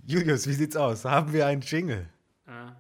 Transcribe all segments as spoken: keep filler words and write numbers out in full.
Julius, wie sieht's aus? Haben wir einen Jingle? Ja.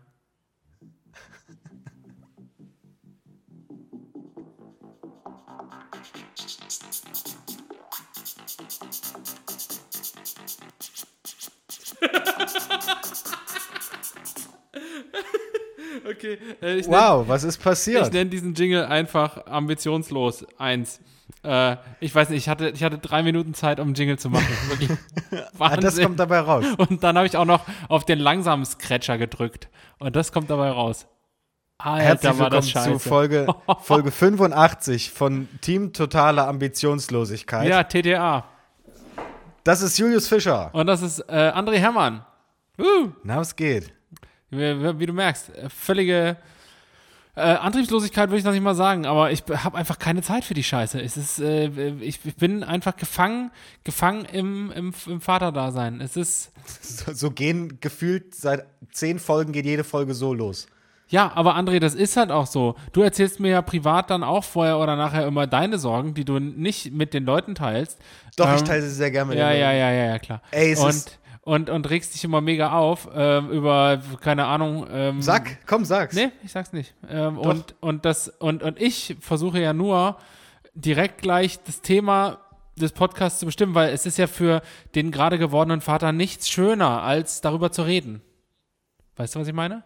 Okay. Äh, ich wow, nenn, was ist passiert? Ich nenne diesen Jingle einfach ambitionslos eins. Äh, ich weiß nicht, ich hatte, ich hatte drei Minuten Zeit, um einen Jingle zu machen. Wirklich ah, das kommt dabei raus. Und dann habe ich auch noch auf den langsamen Scratcher gedrückt. Und das kommt dabei raus. Alter, Herzlich war das willkommen scheiße. zu Folge, Folge fünfundachtzig von Team Totale Ambitionslosigkeit. Ja, T T A. Das ist Julius Fischer. Und das ist äh, André Herrmann. Uh. Na, was geht? Wie, wie du merkst, völlige äh, Antriebslosigkeit würde ich noch nicht mal sagen, aber ich habe einfach keine Zeit für die Scheiße. Es ist, äh, ich, ich bin einfach gefangen, gefangen im, im, im Vaterdasein. Es ist so, so gehen gefühlt seit zehn Folgen geht jede Folge so los. Ja, aber André, das ist halt auch so. Du erzählst mir ja privat dann auch vorher oder nachher immer deine Sorgen, die du nicht mit den Leuten teilst. Doch, ähm, ich teile sie sehr gerne mit ja, den ja, Leuten. ja, ja, ja, klar. Ey, es und, ist und, und regst dich immer mega auf ähm, über, keine Ahnung. Ähm, Sag, komm, sag's. Nee, ich sag's nicht. Ähm, und, und, das, und, und ich versuche ja nur, direkt gleich das Thema des Podcasts zu bestimmen, weil es ist ja für den gerade gewordenen Vater nichts schöner, als darüber zu reden. Weißt du, was ich meine?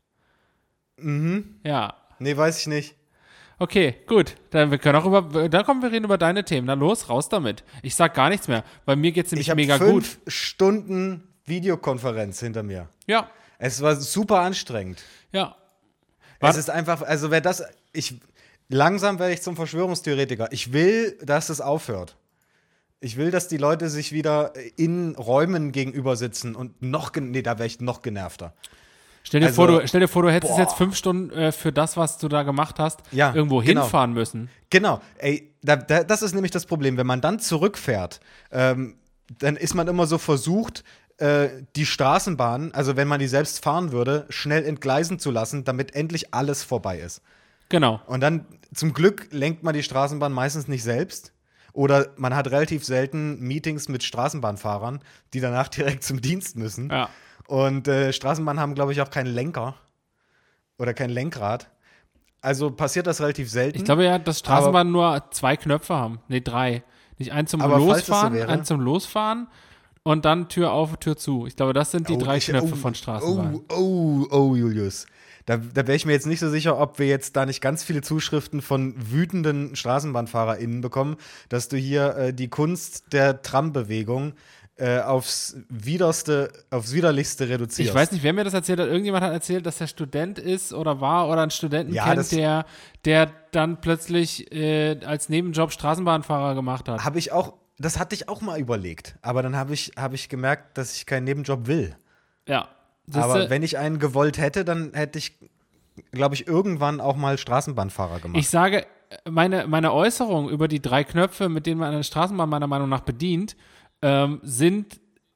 Mhm. Ja. Nee, weiß ich nicht. Okay, gut. Dann wir können auch über, dann kommen wir reden über deine Themen. Dann los, raus damit. Ich sag gar nichts mehr. Bei mir geht's nämlich ich mega fünf gut. fünf Stunden Videokonferenz hinter mir. Ja. Es war super anstrengend. Ja. Es ist einfach, also wer das, ich, langsam werde ich zum Verschwörungstheoretiker. Ich will, dass es aufhört. Ich will, dass die Leute sich wieder in Räumen gegenüber sitzen und noch, nee, da wäre ich noch genervter. Stell dir, also, vor, du, stell dir vor, du hättest boah. jetzt fünf Stunden äh, für das, was du da gemacht hast, ja, irgendwo genau. hinfahren müssen. Genau. Ey, da, da, das ist nämlich das Problem. Wenn man dann zurückfährt, ähm, dann ist man immer so versucht, äh, die Straßenbahn, also wenn man die selbst fahren würde, schnell entgleisen zu lassen, damit endlich alles vorbei ist. Genau. Und dann, zum Glück, lenkt man die Straßenbahn meistens nicht selbst. Oder man hat relativ selten Meetings mit Straßenbahnfahrern, die danach direkt zum Dienst müssen. Ja. Und äh, Straßenbahnen haben, glaube ich, auch keinen Lenker oder kein Lenkrad. Also passiert das relativ selten. Ich glaube ja, dass Straßenbahnen nur zwei Knöpfe haben. Nee, drei. Nicht einen zum Aber falls es so Losfahren, wäre- einen zum Losfahren und dann Tür auf, Tür zu. Ich glaube, das sind die Oh, drei ich- Knöpfe oh, von Straßenbahnen. Oh, oh, oh, Julius. Da, da wäre ich mir jetzt nicht so sicher, ob wir jetzt da nicht ganz viele Zuschriften von wütenden StraßenbahnfahrerInnen bekommen, dass du hier äh, die Kunst der Trambewegung äh, aufs Widerste, aufs Widerlichste reduzierst. Ich weiß nicht, wer mir das erzählt hat. Irgendjemand hat erzählt, dass er Student ist oder war oder einen Studenten Ja, das- kennt, der, der dann plötzlich äh, als Nebenjob Straßenbahnfahrer gemacht hat. Habe ich auch, das hatte ich auch mal überlegt. Aber dann habe ich, hab ich gemerkt, dass ich keinen Nebenjob will. Ja. Aber Siehste, wenn ich einen gewollt hätte, dann hätte ich, glaube ich, irgendwann auch mal Straßenbahnfahrer gemacht. ich sage, meine, meine Äußerung über die drei Knöpfe, mit denen man eine Straßenbahn meiner Meinung nach bedient, ähm, sind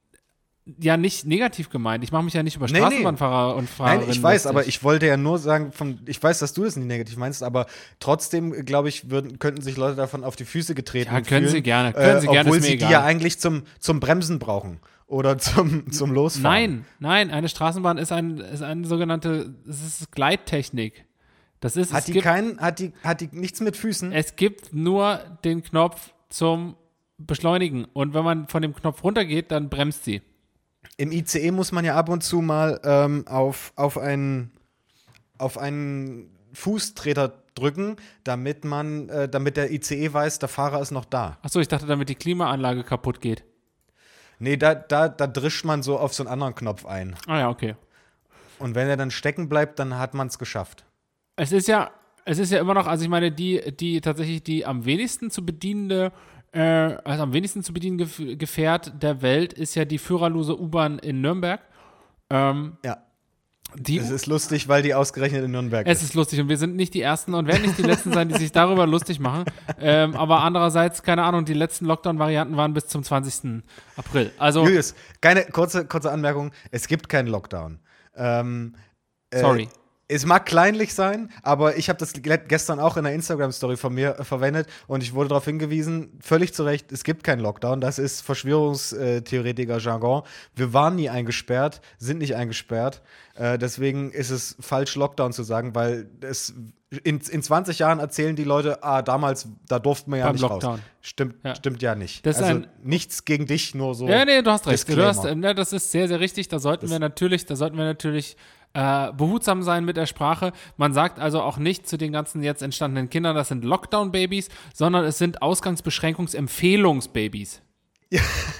ja nicht negativ gemeint. Ich mache mich ja nicht über Nee, nee. Straßenbahnfahrer und Fahrerinnen Nein, ich weiß, lustig. aber ich wollte ja nur sagen, von, ich weiß, dass du das nicht negativ meinst, aber trotzdem, glaube ich, würden, könnten sich Leute davon auf die Füße getreten Ja, können fühlen, sie gerne, können sie äh, gerne, obwohl ist mir sie die egal. ja eigentlich zum, zum Bremsen brauchen oder zum, zum Losfahren. Nein, nein, eine Straßenbahn ist, ein, ist eine sogenannte, es ist Gleittechnik. Das ist, Hat es die gibt, keinen, hat die, hat die nichts mit Füßen? es gibt nur den Knopf zum Beschleunigen und wenn man von dem Knopf runtergeht, dann bremst sie. Im I C E muss man ja ab und zu mal ähm, auf, auf einen, auf einen Fußtreter drücken, damit man, äh, damit der I C E weiß, der Fahrer ist noch da. Achso, ich dachte, damit die Klimaanlage kaputt geht. Nee, da, da, da drischt man so auf so einen anderen Knopf ein. Ah ja, okay. Und wenn er dann stecken bleibt, dann hat man es geschafft. Es ist ja, es ist ja immer noch, also ich meine, die, die tatsächlich die am wenigsten zu bedienende, äh, also am wenigsten zu bedienende Gef- Gefährt der Welt ist ja die führerlose U-Bahn in Nürnberg. Ähm, Ja. die Es ist lustig, weil die ausgerechnet in Nürnberg Es ist. ist lustig und wir sind nicht die Ersten und werden nicht die Letzten sein, die sich darüber lustig machen. Ähm, aber andererseits, keine Ahnung, die letzten Lockdown-Varianten waren bis zum zwanzigsten April. Also, Julius, keine kurze, kurze Anmerkung. Es gibt keinen Lockdown. Ähm, äh, sorry. Es mag kleinlich sein, aber ich habe das gestern auch in einer Instagram-Story von mir äh, verwendet und ich wurde darauf hingewiesen, völlig zu Recht, es gibt keinen Lockdown. Das ist Verschwörungstheoretiker-Jargon. Wir waren nie eingesperrt, sind nicht eingesperrt. Äh, deswegen ist es falsch, Lockdown zu sagen, weil es in, in zwanzig Jahren erzählen die Leute, ah, damals, da durften wir ja Beim nicht Lockdown. raus. Stimmt ja, stimmt ja nicht. Das ist also ein, nichts gegen dich, nur so. Ja, nee, du hast recht. Du Disclaimer. hast, ne, das ist sehr, sehr richtig. Da sollten Das wir natürlich, da sollten wir natürlich Äh, behutsam sein mit der Sprache. Man sagt also auch nicht zu den ganzen jetzt entstandenen Kindern, das sind Lockdown-Babys, sondern es sind Ausgangsbeschränkungsempfehlungsbabys. Ja,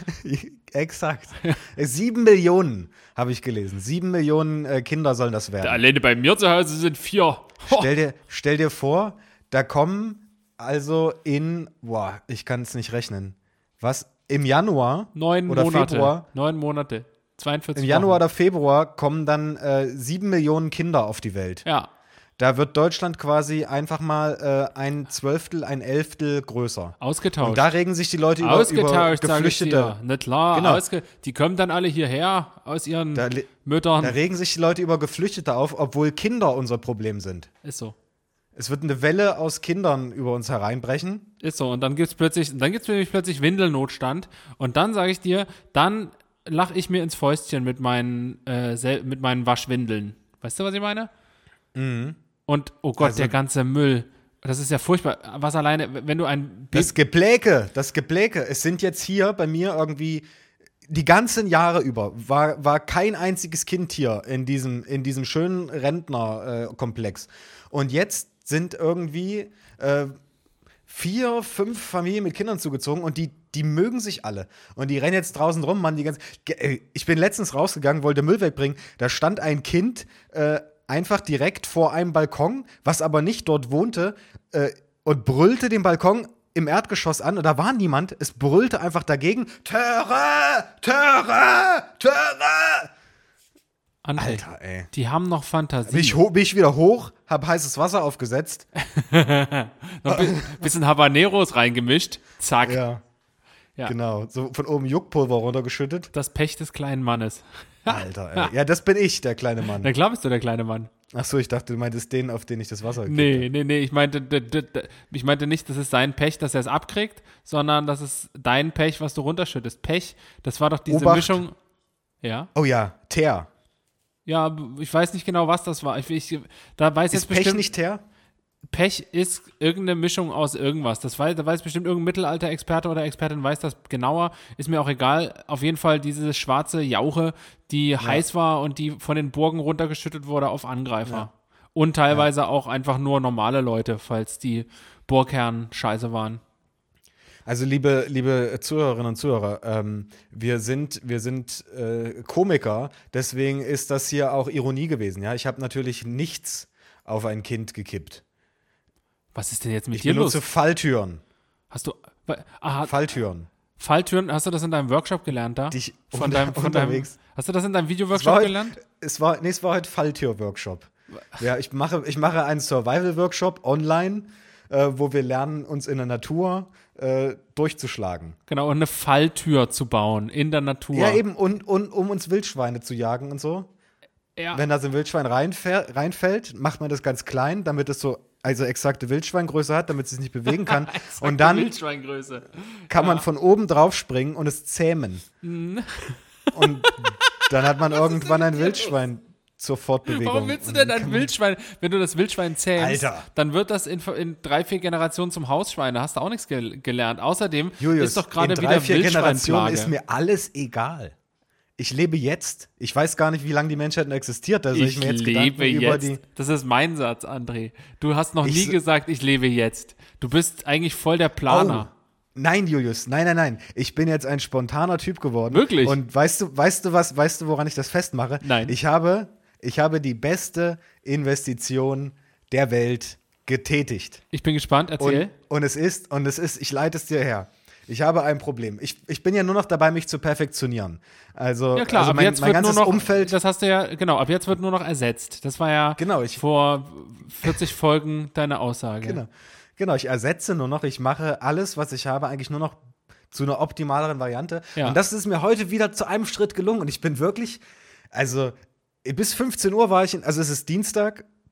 exakt. Sieben Millionen habe ich gelesen. Sieben Millionen äh, Kinder sollen das werden. Alleine bei mir zu Hause sind vier. Stell dir, stell dir vor, da kommen also in, boah, ich kann es nicht rechnen. Was? Im Januar Neun oder Monate. Februar? Neun Monate. zweiundvierzig Im Januar Wochen. oder Februar kommen dann äh, sieben Millionen Kinder auf die Welt. Ja. Da wird Deutschland quasi einfach mal äh, ein Zwölftel, ein Elftel größer. Ausgetauscht. Und da regen sich die Leute über, Ausgetauscht, über Geflüchtete. Na klar, Genau. ausge- die kommen dann alle hierher aus ihren Da, le- Müttern. da regen sich die Leute über Geflüchtete auf, obwohl Kinder unser Problem sind. Ist so. Es wird eine Welle aus Kindern über uns hereinbrechen. Ist so. Und dann gibt's plötzlich, dann gibt's nämlich plötzlich Windelnotstand. Und dann sage ich dir, dann lache ich mir ins Fäustchen mit meinen, äh, sel- mit meinen Waschwindeln. Weißt du, was ich meine? Mhm. Und, oh Gott, Also- der ganze Müll. Das ist ja furchtbar. Was alleine, wenn du ein Das Gebläke, das Gebläke. Es sind jetzt hier bei mir irgendwie die ganzen Jahre über war, war kein einziges Kind hier in diesem, in diesem schönen Rentnerkomplex. Und jetzt sind irgendwie äh, vier, fünf Familien mit Kindern zugezogen und die, die mögen sich alle. Und die rennen jetzt draußen rum, Mann, die ganze. Ge- Ich bin letztens rausgegangen, wollte Müll wegbringen. Da stand ein Kind äh, einfach direkt vor einem Balkon, was aber nicht dort wohnte, äh, und brüllte den Balkon im Erdgeschoss an. Und da war niemand. Es brüllte einfach dagegen: Töre! Töre! Töre! André, Alter, ey. die haben noch Fantasie. Bin ich, ho- bin ich wieder hoch, hab heißes Wasser aufgesetzt. Noch ein bisschen Habaneros reingemischt. Zack. Ja. Ja. Genau. So von oben Juckpulver runtergeschüttet. Das Pech des kleinen Mannes. Alter, ey. Ja, das bin ich, der kleine Mann. Na klar bist du der kleine Mann. Ach so, ich dachte, du meintest den, auf den ich das Wasser gekippt Nee, nee, nee, ich meinte, d- d- d- ich meinte nicht, das ist sein Pech, dass er es abkriegt, sondern das ist dein Pech, was du runterschüttest. Pech, das war doch diese Obacht. Mischung. Ja? Oh ja, Teer. Ja, ich weiß nicht genau, was das war. Ich, ich, da weiß Ist jetzt Pech bestimmt, nicht Teer? Pech ist irgendeine Mischung aus irgendwas. Das weiß, da weiß bestimmt irgendein Mittelalter-Experte oder Expertin weiß das genauer. Ist mir auch egal. Auf jeden Fall diese schwarze Jauche, die heiß war und die von den Burgen runtergeschüttet wurde auf Angreifer. Ja. Und teilweise auch einfach nur normale Leute, falls die Burgherren scheiße waren. Also, liebe, liebe Zuhörerinnen und Zuhörer, ähm, wir sind, wir sind äh, Komiker, deswegen ist das hier auch Ironie gewesen. Ja? Ich habe natürlich nichts auf ein Kind gekippt. Was ist denn jetzt mit Ich dir benutze los? Falltüren. Hast du. Aha, Falltüren. Falltüren, hast du das in deinem Workshop gelernt da? Dich von unter- deinem, von deinem, unterwegs. hast du das in deinem Es war Video-Workshop heute, gelernt? es war, nee, es war heute Falltür-Workshop. Ja, ich mache, ich mache einen Survival-Workshop online, äh, wo wir lernen, uns in der Natur äh, durchzuschlagen. Genau, und eine Falltür zu bauen in der Natur. Ja, eben, und, und um uns Wildschweine zu jagen und so. Ja. Wenn da so ein Wildschwein reinfäll, reinfällt, macht man das ganz klein, damit es so also exakte Wildschweingröße hat, damit es sich nicht bewegen kann. Und dann Wildschweingröße. kann man von oben drauf springen und es zähmen. Mhm. Und dann hat man irgendwann ein Wildschwein zur Fortbewegung. Warum willst du Und denn dann ein kann man- Wildschwein, wenn du das Wildschwein zähmst, Alter. dann wird das in, in drei, vier Generationen zum Hausschwein. Da hast du auch nichts gel gelernt. Außerdem Julius, ist doch gerade in wieder drei, vier Generationen Wildschweinplage. ist mir alles egal. Ich lebe jetzt. Ich weiß gar nicht, wie lange die Menschheit noch existiert. Also ich, Ich mir jetzt lebe Gedanken über jetzt. die. Das ist mein Satz, André. Du hast noch Ich nie s- gesagt, ich lebe jetzt. Du bist eigentlich voll der Planer. Oh. Nein, Julius, nein, nein, nein. Ich bin jetzt ein spontaner Typ geworden. Wirklich? Und weißt du, weißt du was, weißt du, woran ich das festmache? Nein. Ich habe, ich habe die beste Investition der Welt getätigt. Ich bin gespannt, erzähl. Und, und es ist, und es ist, ich leite es dir her. Ich habe ein Problem. Ich, ich bin ja nur noch dabei, mich zu perfektionieren. Also, Ja klar, also ab mein, jetzt mein wird nur ganzes noch, Umfeld. das hast du ja, genau, ab jetzt wird nur noch ersetzt. Das war ja Genau, ich- vor vierzig Folgen deine Aussage. Genau. Genau, ich ersetze nur noch, ich mache alles, was ich habe, eigentlich nur noch zu einer optimaleren Variante. Ja. Und das ist mir heute wieder zu einem Schritt gelungen. Und ich bin wirklich, also bis fünfzehn Uhr war ich, in, also es ist Dienstag,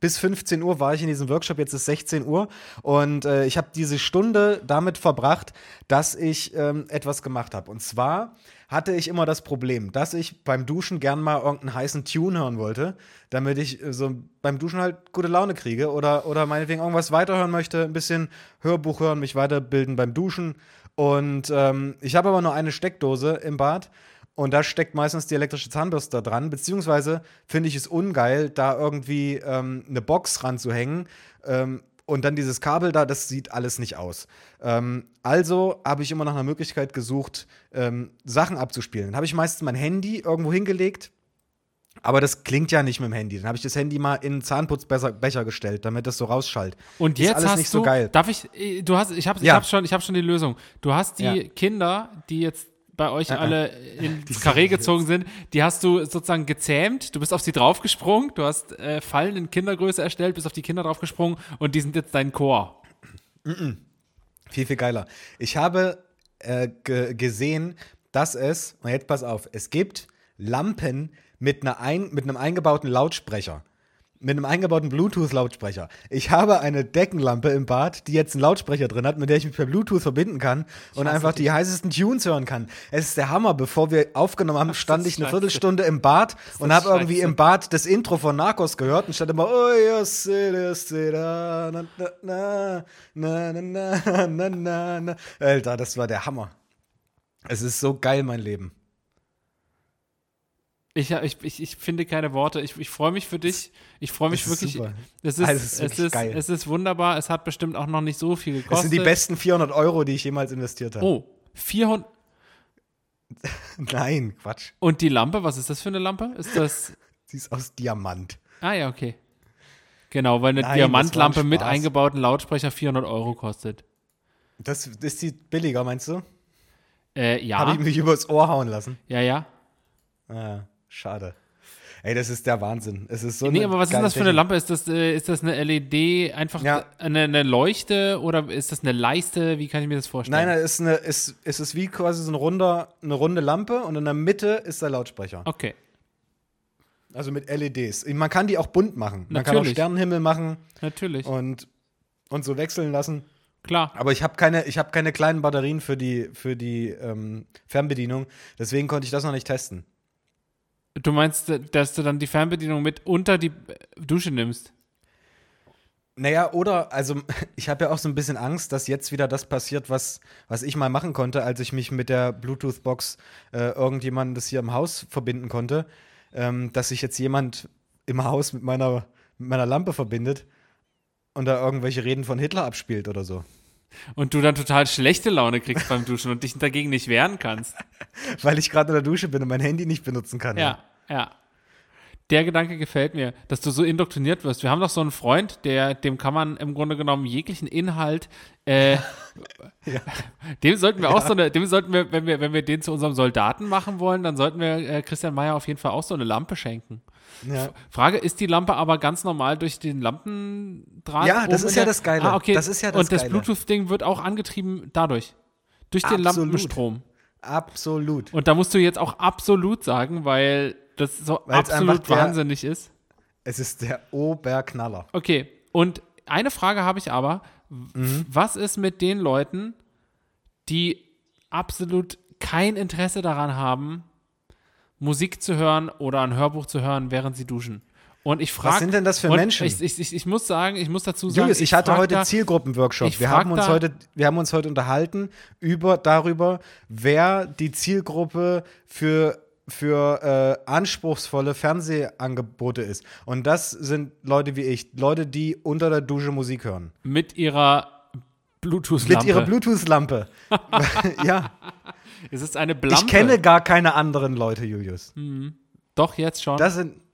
bis fünfzehn Uhr war ich in diesem Workshop, jetzt ist sechzehn Uhr und äh, ich habe diese Stunde damit verbracht, dass ich ähm, etwas gemacht habe. Und zwar hatte ich immer das Problem, dass ich beim Duschen gern mal irgendeinen heißen Tune hören wollte, damit ich äh, so beim Duschen halt gute Laune kriege oder, oder meinetwegen irgendwas weiterhören möchte, ein bisschen Hörbuch hören, mich weiterbilden beim Duschen. Und ähm, ich habe aber nur eine Steckdose im Bad. Und da steckt meistens die elektrische Zahnbürste dran, beziehungsweise finde ich es ungeil, da irgendwie ähm, eine Box ranzuhängen ähm, und dann dieses Kabel da, das sieht alles nicht aus. Ähm, also habe ich immer nach einer Möglichkeit gesucht, ähm, Sachen abzuspielen. Dann habe ich meistens mein Handy irgendwo hingelegt, aber das klingt ja nicht mit dem Handy. Dann habe ich das Handy mal in einen Zahnputzbecher gestellt, damit das so rausschallt. Und Ist jetzt alles hast nicht du, so geil. darf ich, äh, du hast, ich habe ich Ja. hab schon, ich hab schon die Lösung. Du hast die Ja. Kinder, die jetzt bei euch Äh, äh. alle ins Karree gezogen sind, die hast du sozusagen gezähmt, du bist auf sie draufgesprungen, du hast äh, Fallen in Kindergröße erstellt, bist auf die Kinder draufgesprungen und die sind jetzt dein Chor. Viel, viel geiler. Ich habe äh, ge- gesehen, dass es, und jetzt pass auf, es gibt Lampen mit, einer ein, mit einem eingebauten Lautsprecher. Mit einem eingebauten Bluetooth-Lautsprecher. Ich habe eine Deckenlampe im Bad, die jetzt einen Lautsprecher drin hat, mit der ich mich per Bluetooth verbinden kann und einfach die heißesten Tunes hören kann. Es ist der Hammer. Bevor wir aufgenommen haben, stand ich eine scheiße. Viertelstunde im Bad und habe irgendwie scheiße. im Bad das Intro von Narcos gehört und stand immer oh yes, it is, it, ah, na, na, na, na, na, na, na, na. Alter, das war der Hammer. Es ist so geil, mein Leben. Ich, ich, ich, ich finde keine Worte. Ich, ich freue mich für dich. Ich freue mich Es ist wirklich. super. Es ist, Also, es ist es, wirklich ist, geil. es ist wunderbar. Es hat bestimmt auch noch nicht so viel gekostet. Das sind die besten vierhundert Euro, die ich jemals investiert habe. Oh, vierhundert. Nein, Quatsch. Und die Lampe, was ist das für eine Lampe? Ist das. Sie ist aus Diamant. Ah ja, okay. Genau, weil eine Nein, Diamantlampe das war ein mit Spaß. eingebauten Lautsprecher vierhundert Euro kostet. Das ist die billiger, meinst du? Äh, ja. Habe ich mich übers Ohr hauen lassen. Ja, ja. Ah, schade. Ey, das ist der Wahnsinn. Es ist so Nee, eine aber was ist geile denn das für eine Technik. Lampe? Ist das, äh, ist das eine L E D, einfach Ja. eine, eine Leuchte oder ist das eine Leiste? Wie kann ich mir das vorstellen? Nein, nein, es ist, eine, es, es ist wie quasi so ein runder, eine runde Lampe und in der Mitte ist der Lautsprecher. Okay. Also mit L E Ds. Man kann die auch bunt machen. Man kann auch Natürlich. Sternenhimmel machen Natürlich. und, und so wechseln lassen. Klar. Aber ich habe keine, ich hab keine kleinen Batterien für die, für die ähm, Fernbedienung. Deswegen konnte ich das noch nicht testen. Du meinst, dass du dann die Fernbedienung mit unter die Dusche nimmst? Naja, oder, also ich habe ja auch so ein bisschen Angst, dass jetzt wieder das passiert, was, was ich mal machen konnte, als ich mich mit der Bluetooth-Box äh, irgendjemandes hier im Haus verbinden konnte, ähm, dass sich jetzt jemand im Haus mit meiner, mit meiner Lampe verbindet und da irgendwelche Reden von Hitler abspielt oder so. Und du dann total schlechte Laune kriegst beim Duschen und dich dagegen nicht wehren kannst. Weil ich gerade in der Dusche bin und mein Handy nicht benutzen kann. Ja, ja. Der Gedanke gefällt mir, dass du so indoktriniert wirst. Wir haben doch so einen Freund, der, dem kann man im Grunde genommen jeglichen Inhalt, äh, Ja. dem sollten wir auch so eine, dem sollten wir, wenn wir, wenn wir den zu unserem Soldaten machen wollen, dann sollten wir äh, Christian Meyer auf jeden Fall auch so eine Lampe schenken. Ja. Frage, ist die Lampe aber ganz normal durch den Lampendraht? Ja, das oben ist in ja der- das Geile. Ah, okay. Das ist ja das Und das Geile. Bluetooth-Ding wird auch angetrieben dadurch. Durch den Absolut. Lampenstrom. Absolut. Und da musst du jetzt auch absolut sagen, weil das so Weil's absolut einfach der- wahnsinnig ist. Es ist der Oberknaller. Okay, und eine Frage habe ich aber. W- Was ist mit den Leuten, die absolut kein Interesse daran haben, Musik zu hören oder ein Hörbuch zu hören, während sie duschen? Und ich frage. Was sind denn das für und Menschen? Ich, ich, ich, ich muss sagen, ich muss dazu sagen. Julius, ich hatte frag heute da, Zielgruppenworkshop. ich Wir frag haben uns da- heute, wir haben uns heute unterhalten über darüber, wer die Zielgruppe für für äh, anspruchsvolle Fernsehangebote ist. Und das sind Leute wie ich, Leute, die unter der Dusche Musik hören. mit ihrer Bluetooth-Lampe. Mit ihrer Bluetooth-Lampe. Ja, Es ist eine Blampe. ich kenne gar keine anderen Leute, Julius. Doch, jetzt schon. Das sind.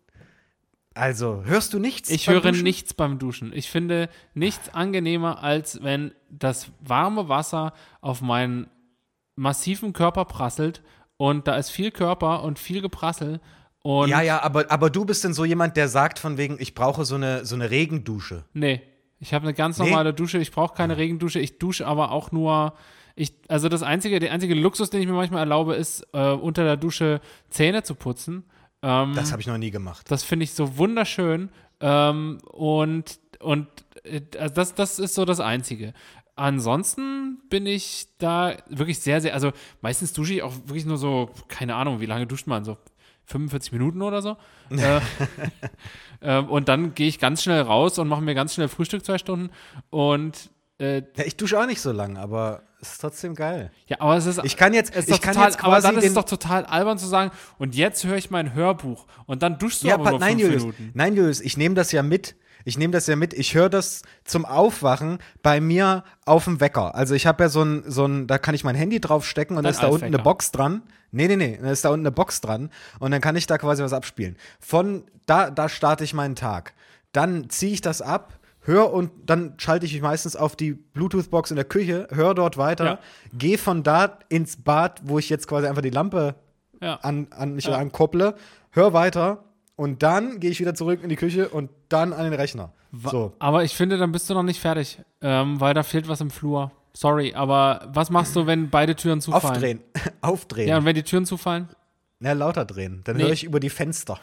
Also, hörst du nichts? Ich beim höre Duschen? nichts beim Duschen. Ich finde nichts angenehmer, als wenn das warme Wasser auf meinen massiven Körper prasselt und da ist viel Körper und viel Geprassel. Und Ja, ja, aber, aber du bist denn so jemand, der sagt von wegen, ich brauche so eine, so eine Regendusche. Nee, ich habe eine ganz Nee? normale Dusche. Ich brauche keine Regendusche. Ich dusche aber auch nur. Ich, also das einzige, der einzige Luxus, den ich mir manchmal erlaube, ist, äh, unter der Dusche Zähne zu putzen. Ähm, Das habe ich noch nie gemacht. Das finde ich so wunderschön. Ähm, und und äh, also das, das ist so das Einzige. Ansonsten bin ich da wirklich sehr, sehr, also meistens dusche ich auch wirklich nur so, keine Ahnung, wie lange duscht man, so fünfundvierzig Minuten oder so. äh, äh, und dann gehe ich ganz schnell raus und mache mir ganz schnell Frühstück zwei Stunden und äh, Ja, ich dusche auch nicht so lang, aber es ist trotzdem geil. ja, aber es ist, Ich kann jetzt, es ist ich doch kann total, jetzt aber quasi dann ist es den, doch total albern zu sagen, und jetzt höre ich mein Hörbuch und dann duschst du ja, aber aber nur nein, fünf Julius, Minuten. nein, Julius, ich nehme das ja mit. Ich nehme das ja mit. Ich höre das zum Aufwachen bei mir auf dem Wecker. Also ich habe ja so ein, so ein, da kann ich mein Handy draufstecken und da Dein ist da unten eine Altwecker. Box dran. Nee, nee, nee, da ist da unten eine Box dran und dann kann ich da quasi was abspielen. Von da, da starte ich meinen Tag. Dann ziehe ich das ab, höre und dann schalte ich mich meistens auf die Bluetooth-Box in der Küche, höre dort weiter, Ja. gehe von da ins Bad, wo ich jetzt quasi einfach die Lampe Ja. an, an mich Ja. ankopple, hör weiter und dann gehe ich wieder zurück in die Küche und dann an den Rechner. Wa- So. Aber ich finde, dann bist du noch nicht fertig, ähm, weil da fehlt was im Flur. Sorry, aber was machst du, wenn beide Türen zufallen? Aufdrehen. Aufdrehen. Ja, und wenn die Türen zufallen? Na, lauter drehen. Dann Nee. höre ich über die Fenster.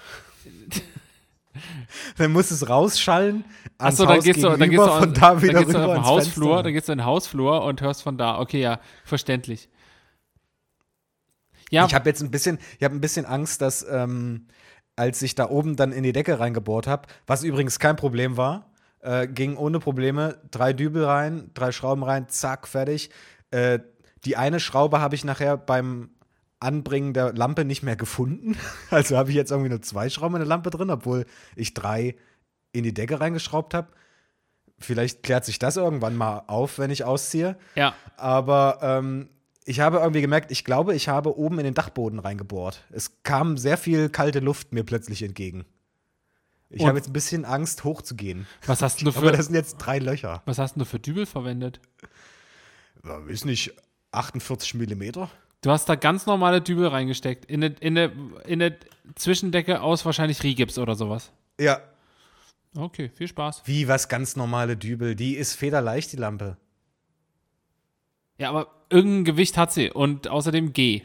Dann muss es rausschallen. Ans Achso, dann Haus gehst du, dann gegenüber, gehst du, von da wieder dann gehst du rüber auf den ans Hausflur, Fenster. dann gehst du in den Hausflur und hörst von da. Okay, ja, verständlich. Ja, Ich habe jetzt ein bisschen, ich habe ein bisschen Angst, dass ähm, als ich da oben dann in die Decke reingebohrt habe, was übrigens kein Problem war, äh, ging ohne Probleme, drei Dübel rein, drei Schrauben rein, zack, fertig. Äh, die eine Schraube habe ich nachher beim Anbringen der Lampe nicht mehr gefunden. Also habe ich jetzt irgendwie nur zwei Schrauben in der Lampe drin, obwohl ich drei in die Decke reingeschraubt habe. Vielleicht klärt sich das irgendwann mal auf, wenn ich ausziehe. ja. Aber ähm, ich habe irgendwie gemerkt, ich glaube, ich habe oben in den Dachboden reingebohrt. Es kam sehr viel kalte Luft mir plötzlich entgegen. Ich Und- habe jetzt ein bisschen Angst, hochzugehen. Was hast du Aber für, das sind jetzt drei Löcher. was hast du für Dübel verwendet? Ja, ist nicht achtundvierzig Millimeter? Du hast da ganz normale Dübel reingesteckt. In eine, in eine, in eine Zwischendecke aus wahrscheinlich Rigips oder sowas. Ja. Okay, viel Spaß. Wie, was ganz normale Dübel? Die ist federleicht, die Lampe. Ja, aber irgendein Gewicht hat sie und außerdem G.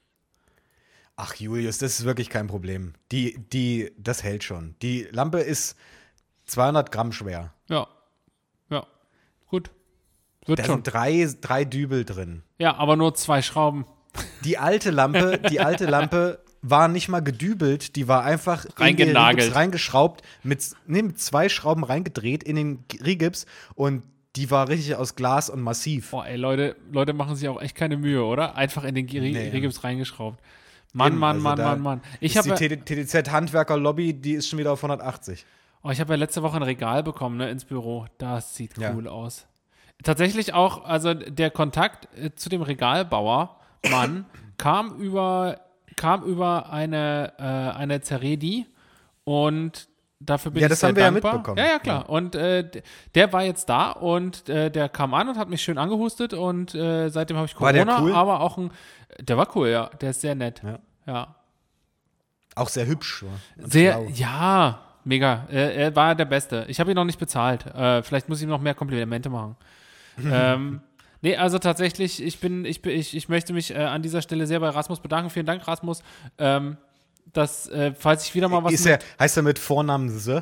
Ach, Julius, das ist wirklich kein Problem. Die, die, das hält schon. Die Lampe ist zweihundert Gramm schwer. Ja. Ja. Gut. Wird Da schon. sind drei, drei Dübel drin. Ja, aber nur zwei Schrauben. Die alte Lampe, die alte Lampe war nicht mal gedübelt, die war einfach in den Reingenagelt. Rigips reingeschraubt, mit, nee, mit zwei Schrauben reingedreht in den Rigips und die war richtig aus Glas und massiv. Boah, ey, Leute, Leute machen sich auch echt keine Mühe, oder? Einfach in den G- Nee. Rigips reingeschraubt. Mann, Eben, Mann, also Mann, da Mann, Mann. Ich ist die habe T D Z Handwerker Lobby, die ist schon wieder auf hundertachtzig. oh, ich hab ja letzte Woche ein Regal bekommen, ne, ins Büro. Das sieht Ja. cool aus. Tatsächlich auch, also der Kontakt äh, zu dem Regalbauer, Mann, kam über, kam über eine, äh, eine Zeredi und dafür bin Ja, ich das sehr haben wir ja dankbar. mitbekommen. Ja, ja, klar. Ja. Und äh, d- der war jetzt da und äh, der kam an und hat mich schön angehustet und äh, seitdem habe ich War der Corona, cool? aber auch ein, der war cool, ja, der ist sehr nett. Ja. Ja. Auch sehr hübsch. und Sehr, schlau. ja, mega. Er, er war der Beste. Ich habe ihn noch nicht bezahlt. Äh, vielleicht muss ich ihm noch mehr Komplimente machen. ähm, nee, also tatsächlich, ich bin, ich bin, ich, ich möchte mich äh, an dieser Stelle sehr bei Rasmus bedanken. Vielen Dank, Rasmus. Ähm, dass, äh, falls ich wieder mal was Ist er, heißt er mit Vornamen The?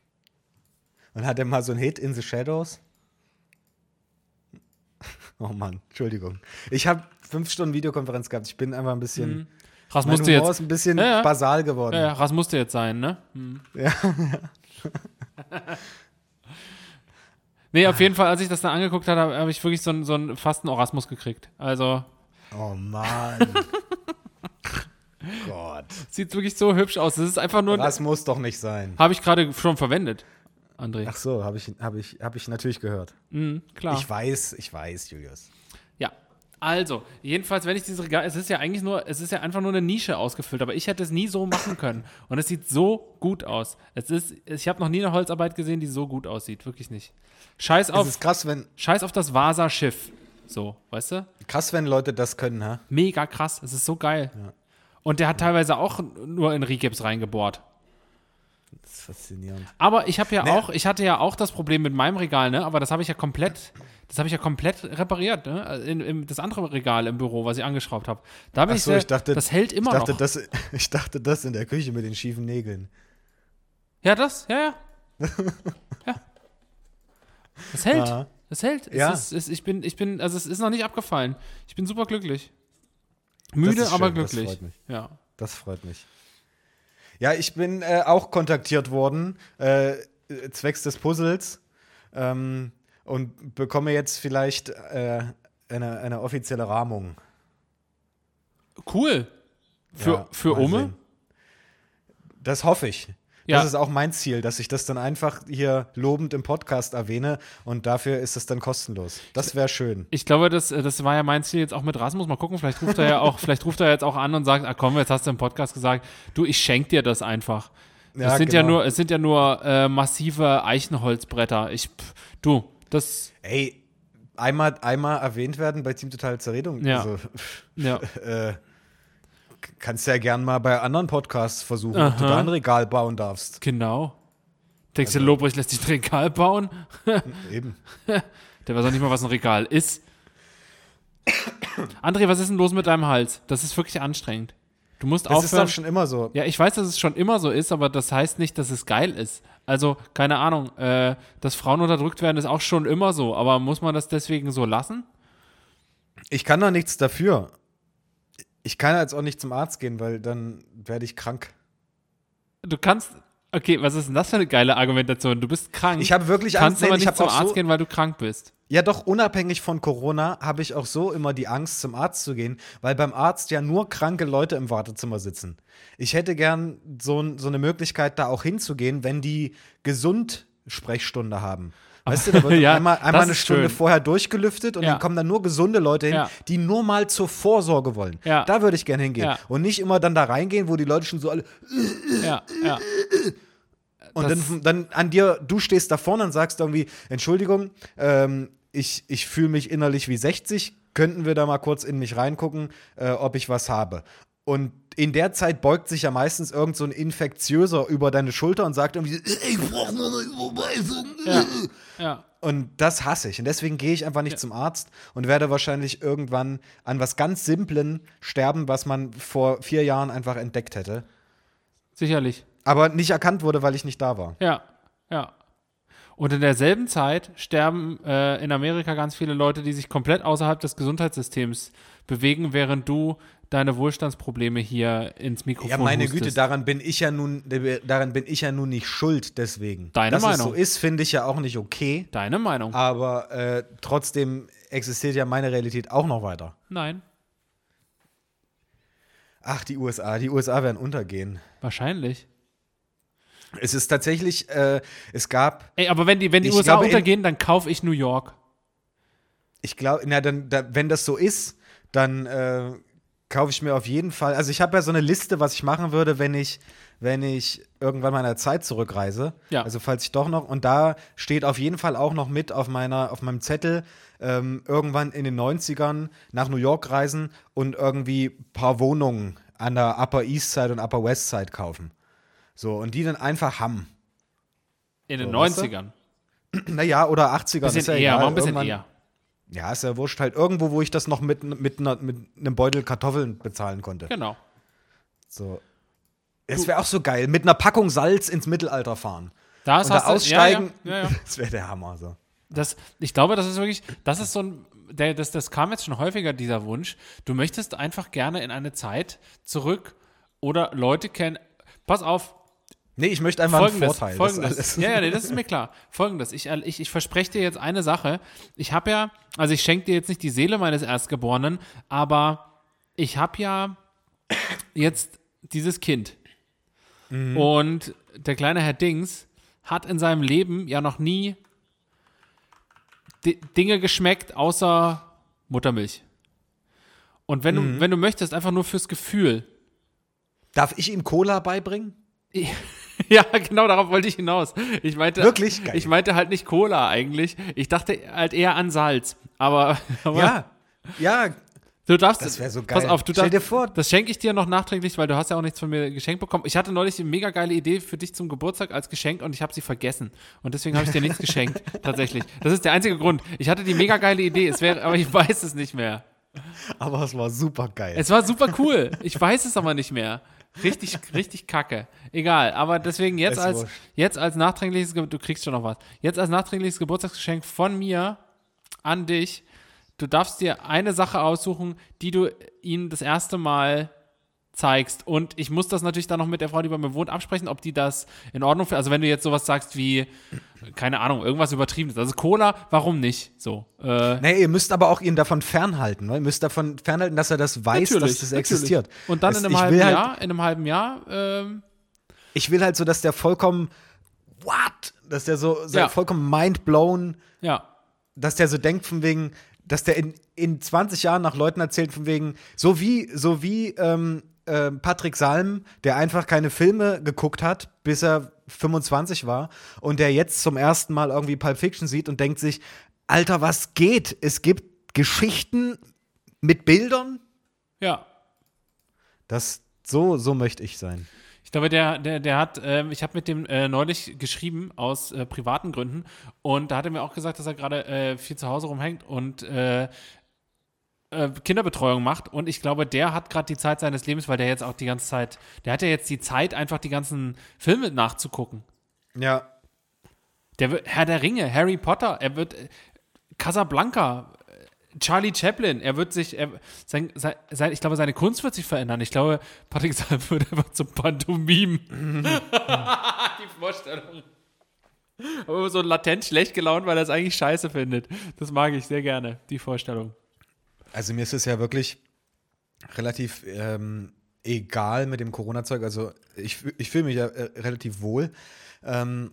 Und hat er mal so einen Hit in the Shadows? Oh Mann, Entschuldigung. Ich habe fünf Stunden Videokonferenz gehabt. Ich bin einfach ein bisschen. Mhm. Ras Mein musste Humor jetzt, ist ein bisschen Ja, ja. basal geworden. ja, ja, Ras musste jetzt sein, ne? Hm. Ja. Nee, auf jeden Fall, als ich das dann angeguckt habe, habe hab ich wirklich so einen so einen fast einen Orgasmus gekriegt. Also, Oh Mann. Gott. sieht wirklich so hübsch aus. Das ist einfach nur, Das muss doch nicht sein. habe ich gerade schon verwendet, André. Ach so, habe ich, hab ich, hab ich natürlich gehört. Mhm, klar. Ich weiß, ich weiß, Julius. Ja, also, jedenfalls, wenn ich dieses Regal, es ist ja eigentlich nur, es ist ja einfach nur eine Nische ausgefüllt, aber ich hätte es nie so machen können. Und es sieht so gut aus. Es ist, ich habe noch nie eine Holzarbeit gesehen, die so gut aussieht, wirklich nicht. Scheiß Es auf, ist krass, wenn, Scheiß auf das Vasa-Schiff. So, weißt du? krass, wenn Leute das können, ha? Mega krass, es ist so geil. Und der hat teilweise auch nur in Rigips reingebohrt. Das ist faszinierend. Aber ich habe ja Nee. auch, ich hatte ja auch das Problem mit meinem Regal, ne? Aber das habe ich ja komplett, das habe ich ja komplett repariert, ne? In, in, das andere Regal im Büro, was ich angeschraubt habe. Da bin Ach ich so, sehr, ich dachte, das hält immer ich dachte, noch. Das, ich dachte, das in der Küche mit den schiefen Nägeln. Ja, das, ja, ja. Ja. Es hält. Ja. Es hält. Es Ja. ist, es, ich bin, ich bin, also es ist noch nicht abgefallen. Ich bin super glücklich. Müde, Das ist aber schön, das glücklich. freut mich. Ja. Das freut mich. Ja, ich bin äh, auch kontaktiert worden, äh, zwecks des Puzzles, ähm, und bekomme jetzt vielleicht äh, eine, eine offizielle Rahmung. Cool. Für, Ja, für mal Ome? sehen. Das hoffe ich. Ja. Das ist auch mein Ziel, dass ich das dann einfach hier lobend im Podcast erwähne und dafür ist es dann kostenlos. Das wäre schön. Ich glaube, das, das war ja mein Ziel jetzt auch mit Rasmus. Mal gucken, vielleicht ruft er ja auch, vielleicht ruft er jetzt auch an und sagt, ah komm, jetzt hast du im Podcast gesagt, du, ich schenke dir das einfach. Ja, es sind genau. ja nur, es sind ja nur äh, massive Eichenholzbretter. Ich, pff, du, das, Ey, einmal, einmal erwähnt werden bei Team Total Zerredung. Ja. Also, ja. äh, kannst du ja gern mal bei anderen Podcasts versuchen, ob du Aha. da ein Regal bauen darfst. Genau. Denkst du, Also- Lobrecht lässt sich ein Regal bauen? Eben. Der weiß auch nicht mal, was ein Regal ist. André, was ist denn los mit deinem Hals? Das ist wirklich anstrengend. Du musst Das ist aufhören. doch schon immer so. Ja, ich weiß, dass es schon immer so ist, aber das heißt nicht, dass es geil ist. Also, keine Ahnung, äh, dass Frauen unterdrückt werden, ist auch schon immer so. Aber muss man das deswegen so lassen? Ich kann doch nichts dafür. Ich kann jetzt auch nicht zum Arzt gehen, weil dann werde ich krank. Du kannst. Okay, was ist denn das für eine geile Argumentation? Du bist krank. Ich habe wirklich kannst Angst. aber Nee, ich nicht habe zum auch Arzt so, gehen, weil du krank bist. ja, doch unabhängig von Corona habe ich auch so immer die Angst, zum Arzt zu gehen, weil beim Arzt ja nur kranke Leute im Wartezimmer sitzen. Ich hätte gern so, so eine Möglichkeit, da auch hinzugehen, wenn die Gesund-Sprechstunde haben. Weißt du, da wird Ja, einmal, einmal das eine ist Stunde schön. vorher durchgelüftet und Ja. dann kommen dann nur gesunde Leute hin, Ja. die nur mal zur Vorsorge wollen. Ja. Da würde ich gern hingehen. Ja. Und nicht immer dann da reingehen, wo die Leute schon so alle Ja, ja. und Das- dann, dann an dir, du stehst da vorne und sagst irgendwie, Entschuldigung, ähm, ich, ich fühle mich innerlich wie sechzig, könnten wir da mal kurz in mich reingucken, äh, ob ich was habe. Und in der Zeit beugt sich ja meistens irgend so ein Infektiöser über deine Schulter und sagt irgendwie, ich brauche nur eine Überweisung. Ja. Ja. Und das hasse ich. Und deswegen gehe ich einfach nicht Ja. zum Arzt und werde wahrscheinlich irgendwann an was ganz Simplen sterben, was man vor vier Jahren einfach entdeckt hätte. Sicherlich. Aber nicht erkannt wurde, weil ich nicht da war. Ja, ja. Und in derselben Zeit sterben äh, in Amerika ganz viele Leute, die sich komplett außerhalb des Gesundheitssystems bewegen, während du deine Wohlstandsprobleme hier ins Mikrofon Ja, meine hustest. Güte, daran bin ich ja nun, daran bin ich ja nun nicht schuld, deswegen. Deine Dass Meinung. es so ist, finde ich ja auch nicht okay. Deine Meinung? Aber äh, trotzdem existiert ja meine Realität auch noch weiter. Nein, Ach, die U S A, die U S A werden untergehen. wahrscheinlich. Es ist tatsächlich, äh, es gab, Ey, aber wenn die, wenn die Ich U S A glaube, in- untergehen, dann kaufe ich New York. ich glaube, na dann, da, wenn das so ist, dann äh, kaufe ich mir auf jeden Fall. Also ich habe ja so eine Liste, was ich machen würde, wenn ich, wenn ich irgendwann mal in der Zeit zurückreise. Ja. Also falls ich doch noch. Und da steht auf jeden Fall auch noch mit auf meiner, auf meinem Zettel ähm, irgendwann in den neunzigern nach New York reisen und irgendwie ein paar Wohnungen an der Upper East Side und Upper West Side kaufen. So, und die dann einfach haben. In den So, weißt du? neunzigern. Naja, oder achtziger. Bisschen ist ja eher, egal. mal ein bisschen Irgendwann- eher. Ja, ist ja wurscht. Halt irgendwo, wo ich das noch mit, mit, einer, mit einem Beutel Kartoffeln bezahlen konnte. Genau. So. Es wäre auch so geil, mit einer Packung Salz ins Mittelalter fahren. Das Und da hast du- aussteigen, Ja, ja, ja, ja. das wäre der Hammer. So. Das, ich glaube, das ist wirklich, das ist so ein, der, das, das kam jetzt schon häufiger, dieser Wunsch. Du möchtest einfach gerne in eine Zeit zurück oder Leute kennen. Pass auf, Nee, ich möchte einfach Folgendes, einen Vorteil. das Folgendes. alles. Ja, ja, nee, das ist mir klar. Folgendes, ich, ich, ich verspreche dir jetzt eine Sache. Ich habe ja, also ich schenke dir jetzt nicht die Seele meines Erstgeborenen, aber ich habe ja jetzt dieses Kind. Mhm. Und der kleine Herr Dings hat in seinem Leben ja noch nie D- Dinge geschmeckt außer Muttermilch. Und wenn, Mhm. du, wenn du möchtest, einfach nur fürs Gefühl. Darf ich ihm Cola beibringen? Ja, genau, darauf wollte ich hinaus. Ich meinte, Wirklich? Geil. Ich meinte halt nicht Cola eigentlich. Ich dachte halt eher an Salz. Aber, aber Ja. Ja, du darfst. das wäre so Pass geil. auf, du Stell darfst, dir vor. das schenke ich dir noch nachträglich, weil du hast ja auch nichts von mir geschenkt bekommen. Ich hatte neulich eine mega geile Idee für dich zum Geburtstag als Geschenk und ich habe sie vergessen. Und deswegen habe ich dir nichts geschenkt, tatsächlich. Das ist der einzige Grund. Ich hatte die mega geile Idee, es wäre, aber ich weiß es nicht mehr. Aber es war super geil. Es war super cool. Ich weiß es aber nicht mehr. Richtig, richtig kacke. Egal, aber deswegen jetzt Ist als, wurscht. jetzt als nachträgliches, Ge- du kriegst schon noch was, jetzt als nachträgliches Geburtstagsgeschenk von mir an dich, du darfst dir eine Sache aussuchen, die du ihnen das erste Mal zeigst. Und ich muss das natürlich dann noch mit der Frau, die bei mir wohnt, absprechen, ob die das in Ordnung findet. Also wenn du jetzt sowas sagst wie, keine Ahnung, irgendwas Übertriebenes. Also Cola, warum nicht? So. Äh, Nee, ihr müsst aber auch ihn davon fernhalten. Ne? Ihr müsst davon fernhalten, dass er das weiß, natürlich, dass das natürlich. existiert. Und dann Es- in einem ich halben will halt, Jahr, in einem halben Jahr, ähm, Ich will halt so, dass der vollkommen, what? Dass der so, so Ja. vollkommen mindblown, ja. dass der so denkt von wegen, dass der in, in zwanzig Jahren nach Leuten erzählt von wegen, so wie, so wie ähm, äh, Patrick Salm, der einfach keine Filme geguckt hat, bis er fünfundzwanzig war und der jetzt zum ersten Mal irgendwie Pulp Fiction sieht und denkt sich, Alter, was geht? Es gibt Geschichten mit Bildern? Ja. Das, so, so möchte ich sein. Ich glaube, der, der, der hat, ähm, ich habe mit dem äh, neulich geschrieben aus äh, privaten Gründen und da hat er mir auch gesagt, dass er gerade äh, viel zu Hause rumhängt und äh, äh, Kinderbetreuung macht und ich glaube, der hat gerade die Zeit seines Lebens, weil der jetzt auch die ganze Zeit, der hat ja jetzt die Zeit, einfach die ganzen Filme nachzugucken. Ja. Der wird, Herr der Ringe, Harry Potter, er wird äh, Casablanca, äh, Charlie Chaplin, er wird sich, er, sein, sein, sein, ich glaube, seine Kunst wird sich verändern. Ich glaube, Patrick Salm wird einfach zum Pantomim. Die Vorstellung. Aber so latent schlecht gelaunt, weil er es eigentlich scheiße findet. Das mag ich sehr gerne, die Vorstellung. Also mir ist es ja wirklich relativ ähm, egal mit dem Corona-Zeug. Also ich, fü- ich fühle mich ja äh, relativ wohl. Ähm,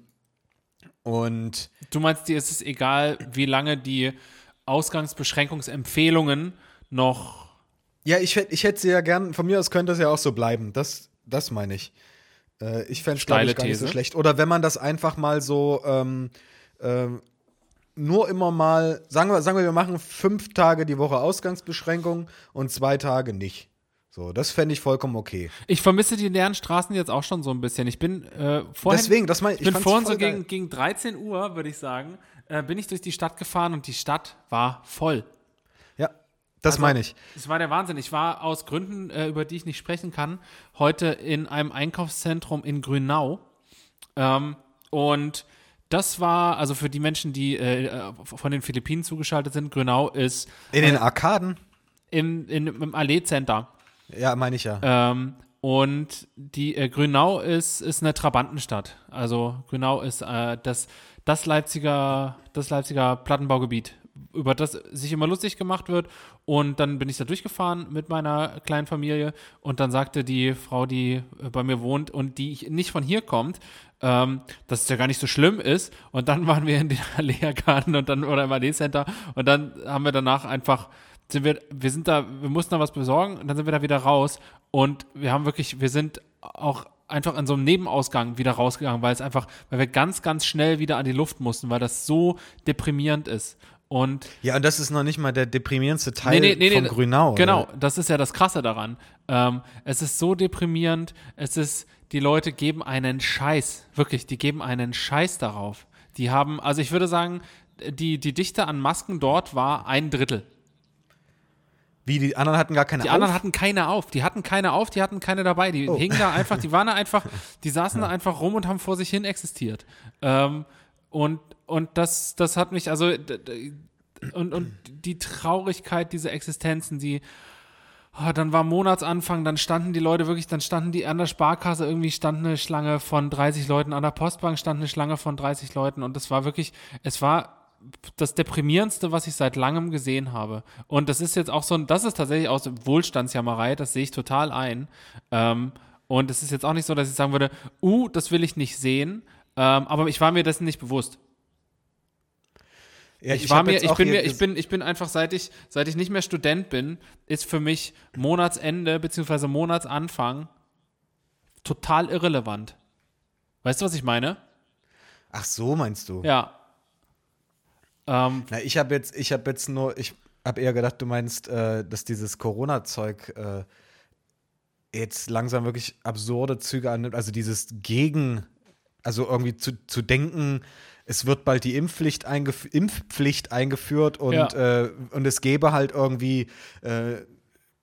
und Du meinst, dir ist es egal, wie lange die Ausgangsbeschränkungsempfehlungen noch. ja, ich, hätt- ich hätte sie ja gern, von mir aus könnte es ja auch so bleiben. Das, das meine ich. Äh, ich fände es, glaube Steile ich, gar nicht so These. schlecht. Oder wenn man das einfach mal so ähm, ähm, nur immer mal, sagen wir, sagen wir, wir machen fünf Tage die Woche Ausgangsbeschränkung und zwei Tage nicht. So, das fände ich vollkommen okay. Ich vermisse die leeren Straßen jetzt auch schon so ein bisschen. Ich bin äh, vorhin, Deswegen, das mein, ich bin fand's vorhin voll so geil. gegen, gegen dreizehn Uhr, würde ich sagen, äh, bin ich durch die Stadt gefahren und die Stadt war voll. Ja, das Also, meine ich. Es war der Wahnsinn. Ich war aus Gründen, äh, über die ich nicht sprechen kann, heute in einem Einkaufszentrum in Grünau. Ähm, und das war, also für die Menschen, die äh, von den Philippinen zugeschaltet sind, Grünau ist In den Arkaden? in, in, im Allee-Center. Ja, meine ich ja. Ähm, und die äh, Grünau ist, ist eine Trabantenstadt. Also Grünau ist äh, das, das Leipziger, das Leipziger Plattenbaugebiet, über das sich immer lustig gemacht wird. Und dann bin ich da durchgefahren mit meiner kleinen Familie und dann sagte die Frau, die äh, bei mir wohnt und die ich- nicht von hier kommt, ähm, dass es ja gar nicht so schlimm ist. Und dann waren wir in den Allee-Arkaden und dann oder im Allee-Center und dann haben wir danach einfach sind wir, wir sind da, wir mussten da was besorgen und dann sind wir da wieder raus und wir haben wirklich, wir sind auch einfach an so einem Nebenausgang wieder rausgegangen, weil es einfach, weil wir ganz, ganz schnell wieder an die Luft mussten, weil das so deprimierend ist. Und Ja, und das ist noch nicht mal der deprimierendste Teil Nee, nee, nee, von nee, Grünau. Genau, oder? das ist ja das Krasse daran. Ähm, es ist so deprimierend, es ist, die Leute geben einen Scheiß, wirklich, die geben einen Scheiß darauf. Die haben, also ich würde sagen, die, die Dichte an Masken dort war ein Drittel. Wie, die anderen hatten gar keine Die auf? anderen hatten keine auf. Die hatten keine auf, die hatten keine dabei. Die Oh. hingen da einfach, die waren da einfach, die saßen da einfach rum und haben vor sich hin existiert. Ähm, und, und das, das hat mich, also, d- d- und, und die Traurigkeit dieser Existenzen, die, oh, dann war Monatsanfang, dann standen die Leute wirklich, dann standen die an der Sparkasse, irgendwie stand eine Schlange von dreißig Leuten, an der Postbank stand eine Schlange von dreißig Leuten und das war wirklich, es war das Deprimierendste, was ich seit langem gesehen habe. Und das ist jetzt auch so ein, das ist tatsächlich aus Wohlstandsjammerei, das sehe ich total ein. Ähm, und es ist jetzt auch nicht so, dass ich sagen würde, uh, das will ich nicht sehen, ähm, aber ich war mir dessen nicht bewusst. Ja, Ich, war hab mir, jetzt ich auch bin hier mir, ich ges- bin, ich bin einfach, seit ich, seit ich nicht mehr Student bin, ist für mich Monatsende bzw. Monatsanfang total irrelevant. Weißt du, was ich meine? Ach so, meinst du? Ja. Ähm, Na, ich habe jetzt, ich habe jetzt nur, ich habe eher gedacht, du meinst, äh, dass dieses Corona-Zeug äh, jetzt langsam wirklich absurde Züge annimmt. Also dieses Gegen, also irgendwie zu, zu denken, es wird bald die Impfpflicht, eingef- Impfpflicht eingeführt und, Ja. äh, und es gäbe halt irgendwie äh,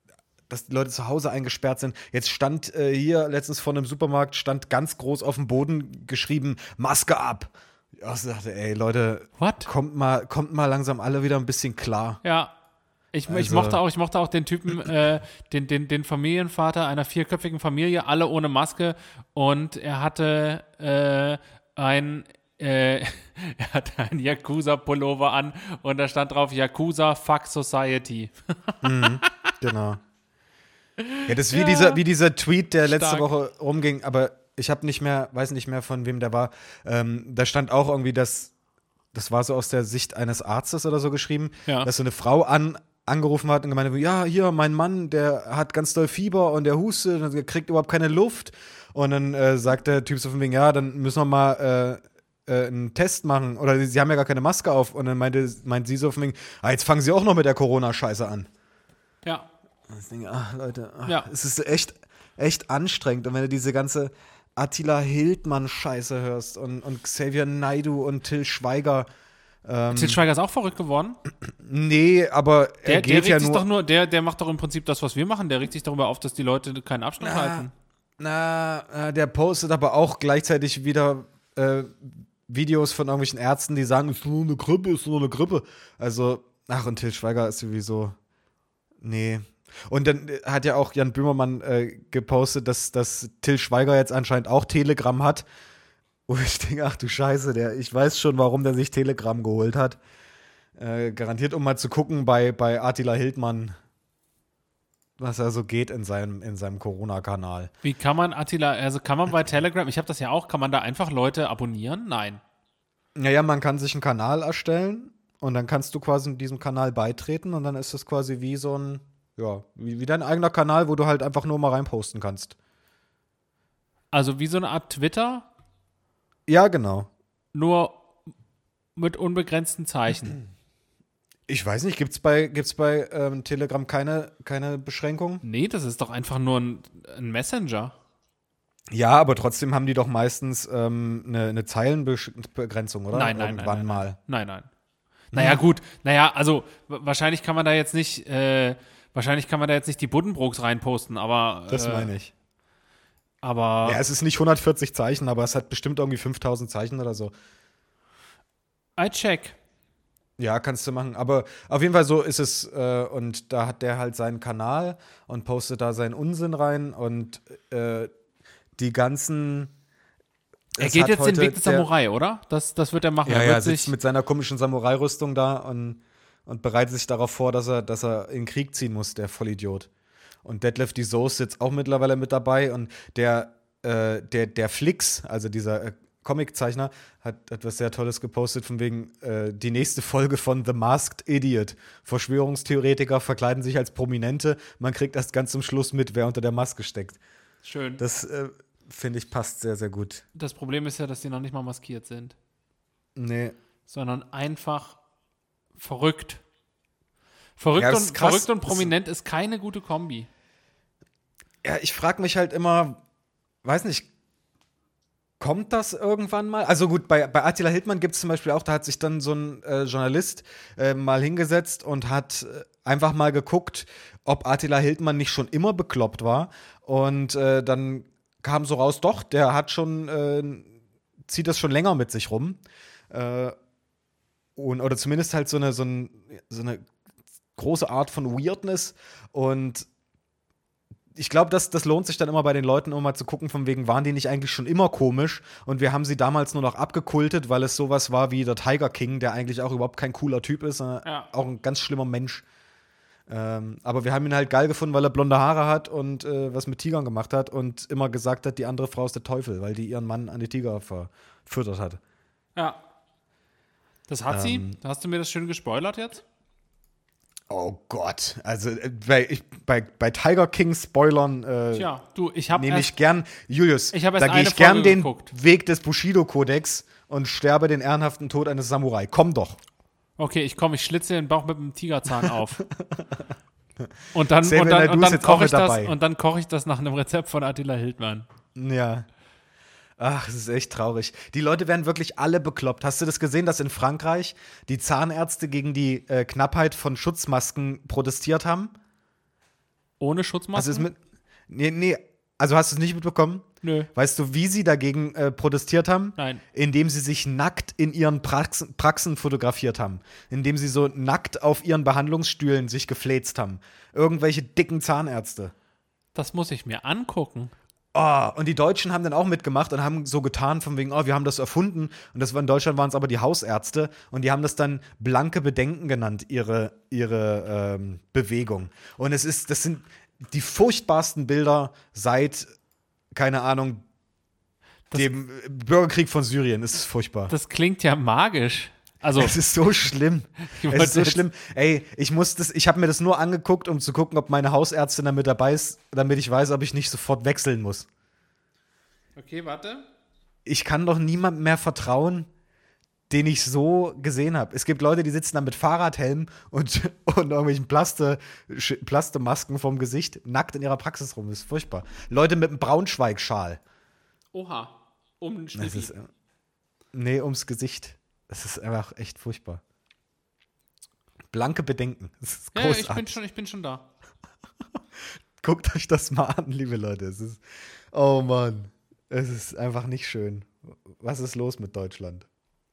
dass die Leute zu Hause eingesperrt sind. Jetzt stand äh, hier letztens vor einem Supermarkt, stand ganz groß auf dem Boden geschrieben, Maske ab. Ich dachte, ey, Leute, What? kommt mal, kommt mal langsam alle wieder ein bisschen klar. Ja. Ich, Also, ich, mochte auch, ich mochte auch den Typen, äh, den, den, den Familienvater einer vierköpfigen Familie, alle ohne Maske. Und er hatte äh, ein, äh, er hatte einen Yakuza-Pullover an und da stand drauf Yakuza Fuck Society. mhm, genau. Ja, das ist wie, Ja. dieser, wie dieser Tweet, der letzte Stark. Woche rumging, aber ich habe nicht mehr, weiß nicht mehr, von wem der war. Ähm, da stand auch irgendwie, dass, das war so aus der Sicht eines Arztes oder so geschrieben, Ja. dass so eine Frau an angerufen hat und gemeint hat, ja, hier, mein Mann, der hat ganz doll Fieber und der hustet und der kriegt überhaupt keine Luft. Und dann äh, sagt der Typ so von wegen, ja, dann müssen wir mal äh, äh, einen Test machen. Oder sie haben ja gar keine Maske auf. Und dann meinte, meint sie so von wegen, ah, jetzt fangen sie auch noch mit der Corona-Scheiße an. Ja. Und ich denke, ach, Leute, ach, Ja. es ist echt, echt anstrengend. Und wenn du diese ganze Attila Hildmann-Scheiße hörst und, und Xavier Naidoo und Till Schweiger. Ähm, Til Schweiger ist auch verrückt geworden. nee, aber Der, er der geht regt ja sich nur. doch nur, der, der macht doch im Prinzip das, was wir machen. Der regt sich darüber auf, dass die Leute keinen Abstand Na, halten. Na, äh, der postet aber auch gleichzeitig wieder äh, Videos von irgendwelchen Ärzten, die sagen, es ist nur eine Grippe, es ist nur eine Grippe. Also, ach, und Til Schweiger ist sowieso. Nee. Und dann äh, hat ja auch Jan Böhmermann äh, gepostet, dass, dass Til Schweiger jetzt anscheinend auch Telegram hat. Wo ich denke, ach du Scheiße, der, ich weiß schon, warum der sich Telegram geholt hat. Äh, garantiert, um mal zu gucken bei, bei Attila Hildmann, was er so geht in seinem, in seinem Corona-Kanal. Wie kann man Attila, also kann man bei Telegram, ich habe das ja auch, kann man da einfach Leute abonnieren? Nein. Naja, man kann sich einen Kanal erstellen und dann kannst du quasi in diesem Kanal beitreten und dann ist das quasi wie so ein, ja, wie, wie dein eigener Kanal, wo du halt einfach nur mal reinposten kannst. Also wie so eine Art Twitter, Ja, genau. nur mit unbegrenzten Zeichen. Ich weiß nicht, gibt's bei, gibt's bei ähm, Telegram keine, keine Beschränkung? Nee, das ist doch einfach nur ein, ein Messenger. Ja, aber trotzdem haben die doch meistens ähm, eine, eine Zeilenbegrenzung, oder? Nein, nein, Irgendwann nein, nein, mal. Nein, nein. Naja, gut. Naja, also w- wahrscheinlich kann man da jetzt nicht, äh, wahrscheinlich kann man da jetzt nicht die Buddenbrooks reinposten, aber. Das äh, meine ich. Aber. Ja, es ist nicht hundertvierzig Zeichen, aber es hat bestimmt irgendwie fünftausend Zeichen oder so. I check. Ja, kannst du machen. Aber auf jeden Fall so ist es. Äh, und da hat der halt seinen Kanal und postet da seinen Unsinn rein. Und äh, die ganzen. Er es geht hat jetzt den heute Weg des der- Samurai, oder? Das, das wird er machen. Ja, er ja, wird sitzt sich, mit seiner komischen Samurai-Rüstung da und, und bereitet sich darauf vor, dass er, dass er in den Krieg ziehen muss, der Vollidiot. Und Detlef die Soße sitzt auch mittlerweile mit dabei. Und der, äh, der, der Flix, also dieser äh, Comiczeichner, hat etwas sehr Tolles gepostet, von wegen äh, die nächste Folge von The Masked Idiot. Verschwörungstheoretiker verkleiden sich als Prominente. Man kriegt erst ganz zum Schluss mit, wer unter der Maske steckt. schön. Das, äh, finde ich, passt sehr, sehr gut. Das Problem ist ja, dass die noch nicht mal maskiert sind, Nee. sondern einfach verrückt. Verrückt, Ja, das und, ist krass. verrückt und Das- prominent ist keine gute Kombi. Ja, ich frage mich halt immer, weiß nicht, kommt das irgendwann mal? Also gut, bei, bei Attila Hildmann gibt es zum Beispiel auch, da hat sich dann so ein äh, Journalist äh, mal hingesetzt und hat äh, einfach mal geguckt, ob Attila Hildmann nicht schon immer bekloppt war. Und äh, dann kam so raus, doch, der hat schon, äh, zieht das schon länger mit sich rum. Äh, und, oder zumindest halt so eine, so, ein, so eine große Art von Weirdness. Und ich glaube, das, das lohnt sich dann immer bei den Leuten, um mal zu gucken, von wegen, waren die nicht eigentlich schon immer komisch? Und wir haben sie damals nur noch abgekultet, weil es sowas war wie der Tiger King, der eigentlich auch überhaupt kein cooler Typ ist, sondern Ja. auch ein ganz schlimmer Mensch. Ähm, aber wir haben ihn halt geil gefunden, weil er blonde Haare hat und äh, was mit Tigern gemacht hat und immer gesagt hat, die andere Frau ist der Teufel, weil die ihren Mann an die Tiger verfüttert hat. Ja. Das hat Ähm. sie. Hast du mir das schön gespoilert jetzt? Oh Gott, also äh, bei, ich, bei, bei Tiger King Spoilern äh, Tja, du, ich habe nehme erst ich gern, Julius, Ich hab erst da gehe eine ich gern Folge den geguckt. Weg des Bushido-Kodex und sterbe den ehrenhaften Tod eines Samurai. Komm doch. Okay, ich komme, ich schlitze den Bauch mit einem Tigerzahn auf. Und dann, Xavier und dann, Naidoo und ist dann jetzt auch koche mit ich das dabei. und dann koche ich das nach einem Rezept von Attila Hildmann. Ja. Ach, es ist echt traurig. Die Leute werden wirklich alle bekloppt. Hast du das gesehen, dass in Frankreich die Zahnärzte gegen die äh, Knappheit von Schutzmasken protestiert haben? Ohne Schutzmasken? Also ist mit, nee, nee, also hast du es nicht mitbekommen? Nö. Weißt du, wie sie dagegen äh, protestiert haben? Nein. Indem sie sich nackt in ihren Praxen, Praxen fotografiert haben. Indem sie so nackt auf ihren Behandlungsstühlen sich gefläzt haben. Irgendwelche dicken Zahnärzte. Das muss ich mir angucken. Oh, und die Deutschen haben dann auch mitgemacht und haben so getan, von wegen, oh, wir haben das erfunden. Und das war in Deutschland waren es aber die Hausärzte und die haben das dann blanke Bedenken genannt, ihre, ihre ähm, Bewegung. Und es ist, das sind die furchtbarsten Bilder seit, keine Ahnung, das, dem Bürgerkrieg von Syrien. Es ist furchtbar. Das klingt ja magisch. Also, es ist so schlimm. Es ist so schlimm. Ey, ich muss das, ich habe mir das nur angeguckt, um zu gucken, ob meine Hausärztin damit dabei ist, damit ich weiß, ob ich nicht sofort wechseln muss. Okay, warte. Ich kann doch niemandem mehr vertrauen, den ich so gesehen habe. Es gibt Leute, die sitzen da mit Fahrradhelm und, und irgendwelchen Plaste, Plastemasken vom Gesicht nackt in ihrer Praxis rum. Das ist furchtbar. Leute mit einem Braunschweig-Schal. Oha. Um den Schnippi. Das ist, nee, ums Gesicht. Das ist einfach echt furchtbar. Blanke Bedenken. Das ist ja, großartig. ich bin schon, ich bin schon da. Guckt euch das mal an, liebe Leute. Es ist, oh Mann, es ist einfach nicht schön. Was ist los mit Deutschland?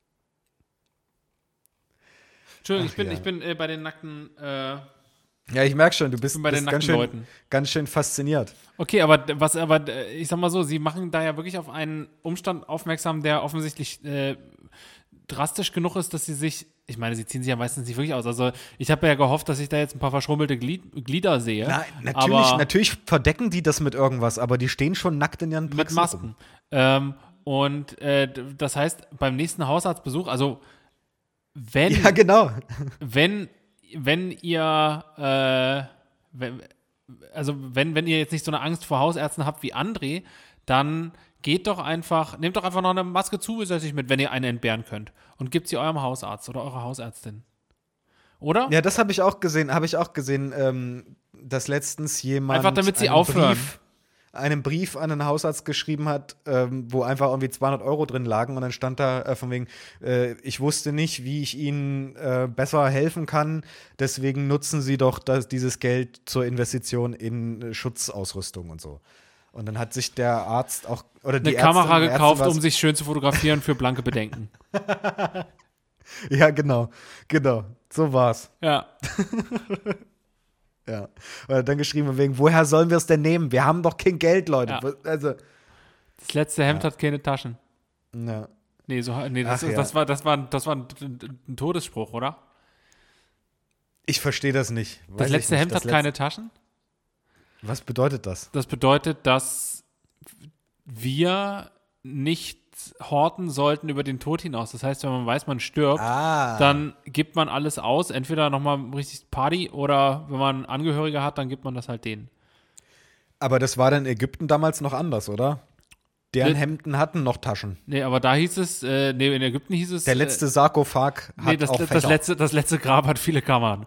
Entschuldigung, Ach, ich bin, ja. ich bin äh, bei den nackten äh, Ja, ich merke schon, du bist, bei den bist ganz, schön, Leuten. ganz schön fasziniert. Okay, aber was, aber äh, ich sag mal so, Sie machen da ja wirklich auf einen Umstand aufmerksam, der offensichtlich äh, drastisch genug ist, dass Sie sich, ich meine, Sie ziehen sich ja meistens nicht wirklich aus. Also ich habe ja gehofft, dass ich da jetzt ein paar verschrumpelte Glied, Glieder sehe. Nein, natürlich, aber natürlich verdecken die das mit irgendwas, aber die stehen schon nackt in ihren mit Praxen Masken. rum. Ähm, und äh, das heißt, beim nächsten Hausarztbesuch, also wenn, Ja, genau. wenn, wenn ihr, äh, wenn, also wenn, wenn ihr jetzt nicht so eine Angst vor Hausärzten habt wie André, dann geht doch einfach, nehmt doch einfach noch eine Maske zusätzlich mit, wenn ihr eine entbehren könnt und gebt sie eurem Hausarzt oder eurer Hausärztin. Oder? Ja, das habe ich auch gesehen, habe ich auch gesehen, ähm, dass letztens jemand Einfach damit sie einen aufhören. Brief, einen Brief an einen Hausarzt geschrieben hat, ähm, wo einfach irgendwie zweihundert Euro drin lagen und dann stand da äh, von wegen, äh, ich wusste nicht, wie ich Ihnen äh, besser helfen kann, deswegen nutzen Sie doch das, dieses Geld zur Investition in äh, Schutzausrüstung und so. Und dann hat sich der Arzt auch, oder die Eine Ärztin, Kamera Ärztin gekauft, war's- um sich schön zu fotografieren für blanke Bedenken. Ja, genau, genau, so war's. Ja. Ja. Und hat dann geschrieben, von wegen, woher sollen wir es denn nehmen? Wir haben doch kein Geld, Leute. Ja. Also, Das letzte Hemd Ja. hat keine Taschen. ja. Nee, so, nee das, Ach, ist, ja. das, war, das, war, das war ein, ein Todesspruch, oder? Ich verstehe das nicht. Das Weiß ich letzte nicht. Hemd Das hat keine Taschen? Was bedeutet das? Das bedeutet, dass wir nicht horten sollten über den Tod hinaus. Das heißt, wenn man weiß, man stirbt, Ah. dann gibt man alles aus. Entweder nochmal richtig Party oder wenn man Angehörige hat, dann gibt man das halt denen. Aber das war dann in Ägypten damals noch anders, oder? Deren Nee. Hemden hatten noch Taschen. Nee, aber da hieß es, äh, nee, in Ägypten hieß es. Der letzte Sarkophag äh, hat nee, das, auch das, Fächer. letzte, das letzte Grab hat viele Kammern.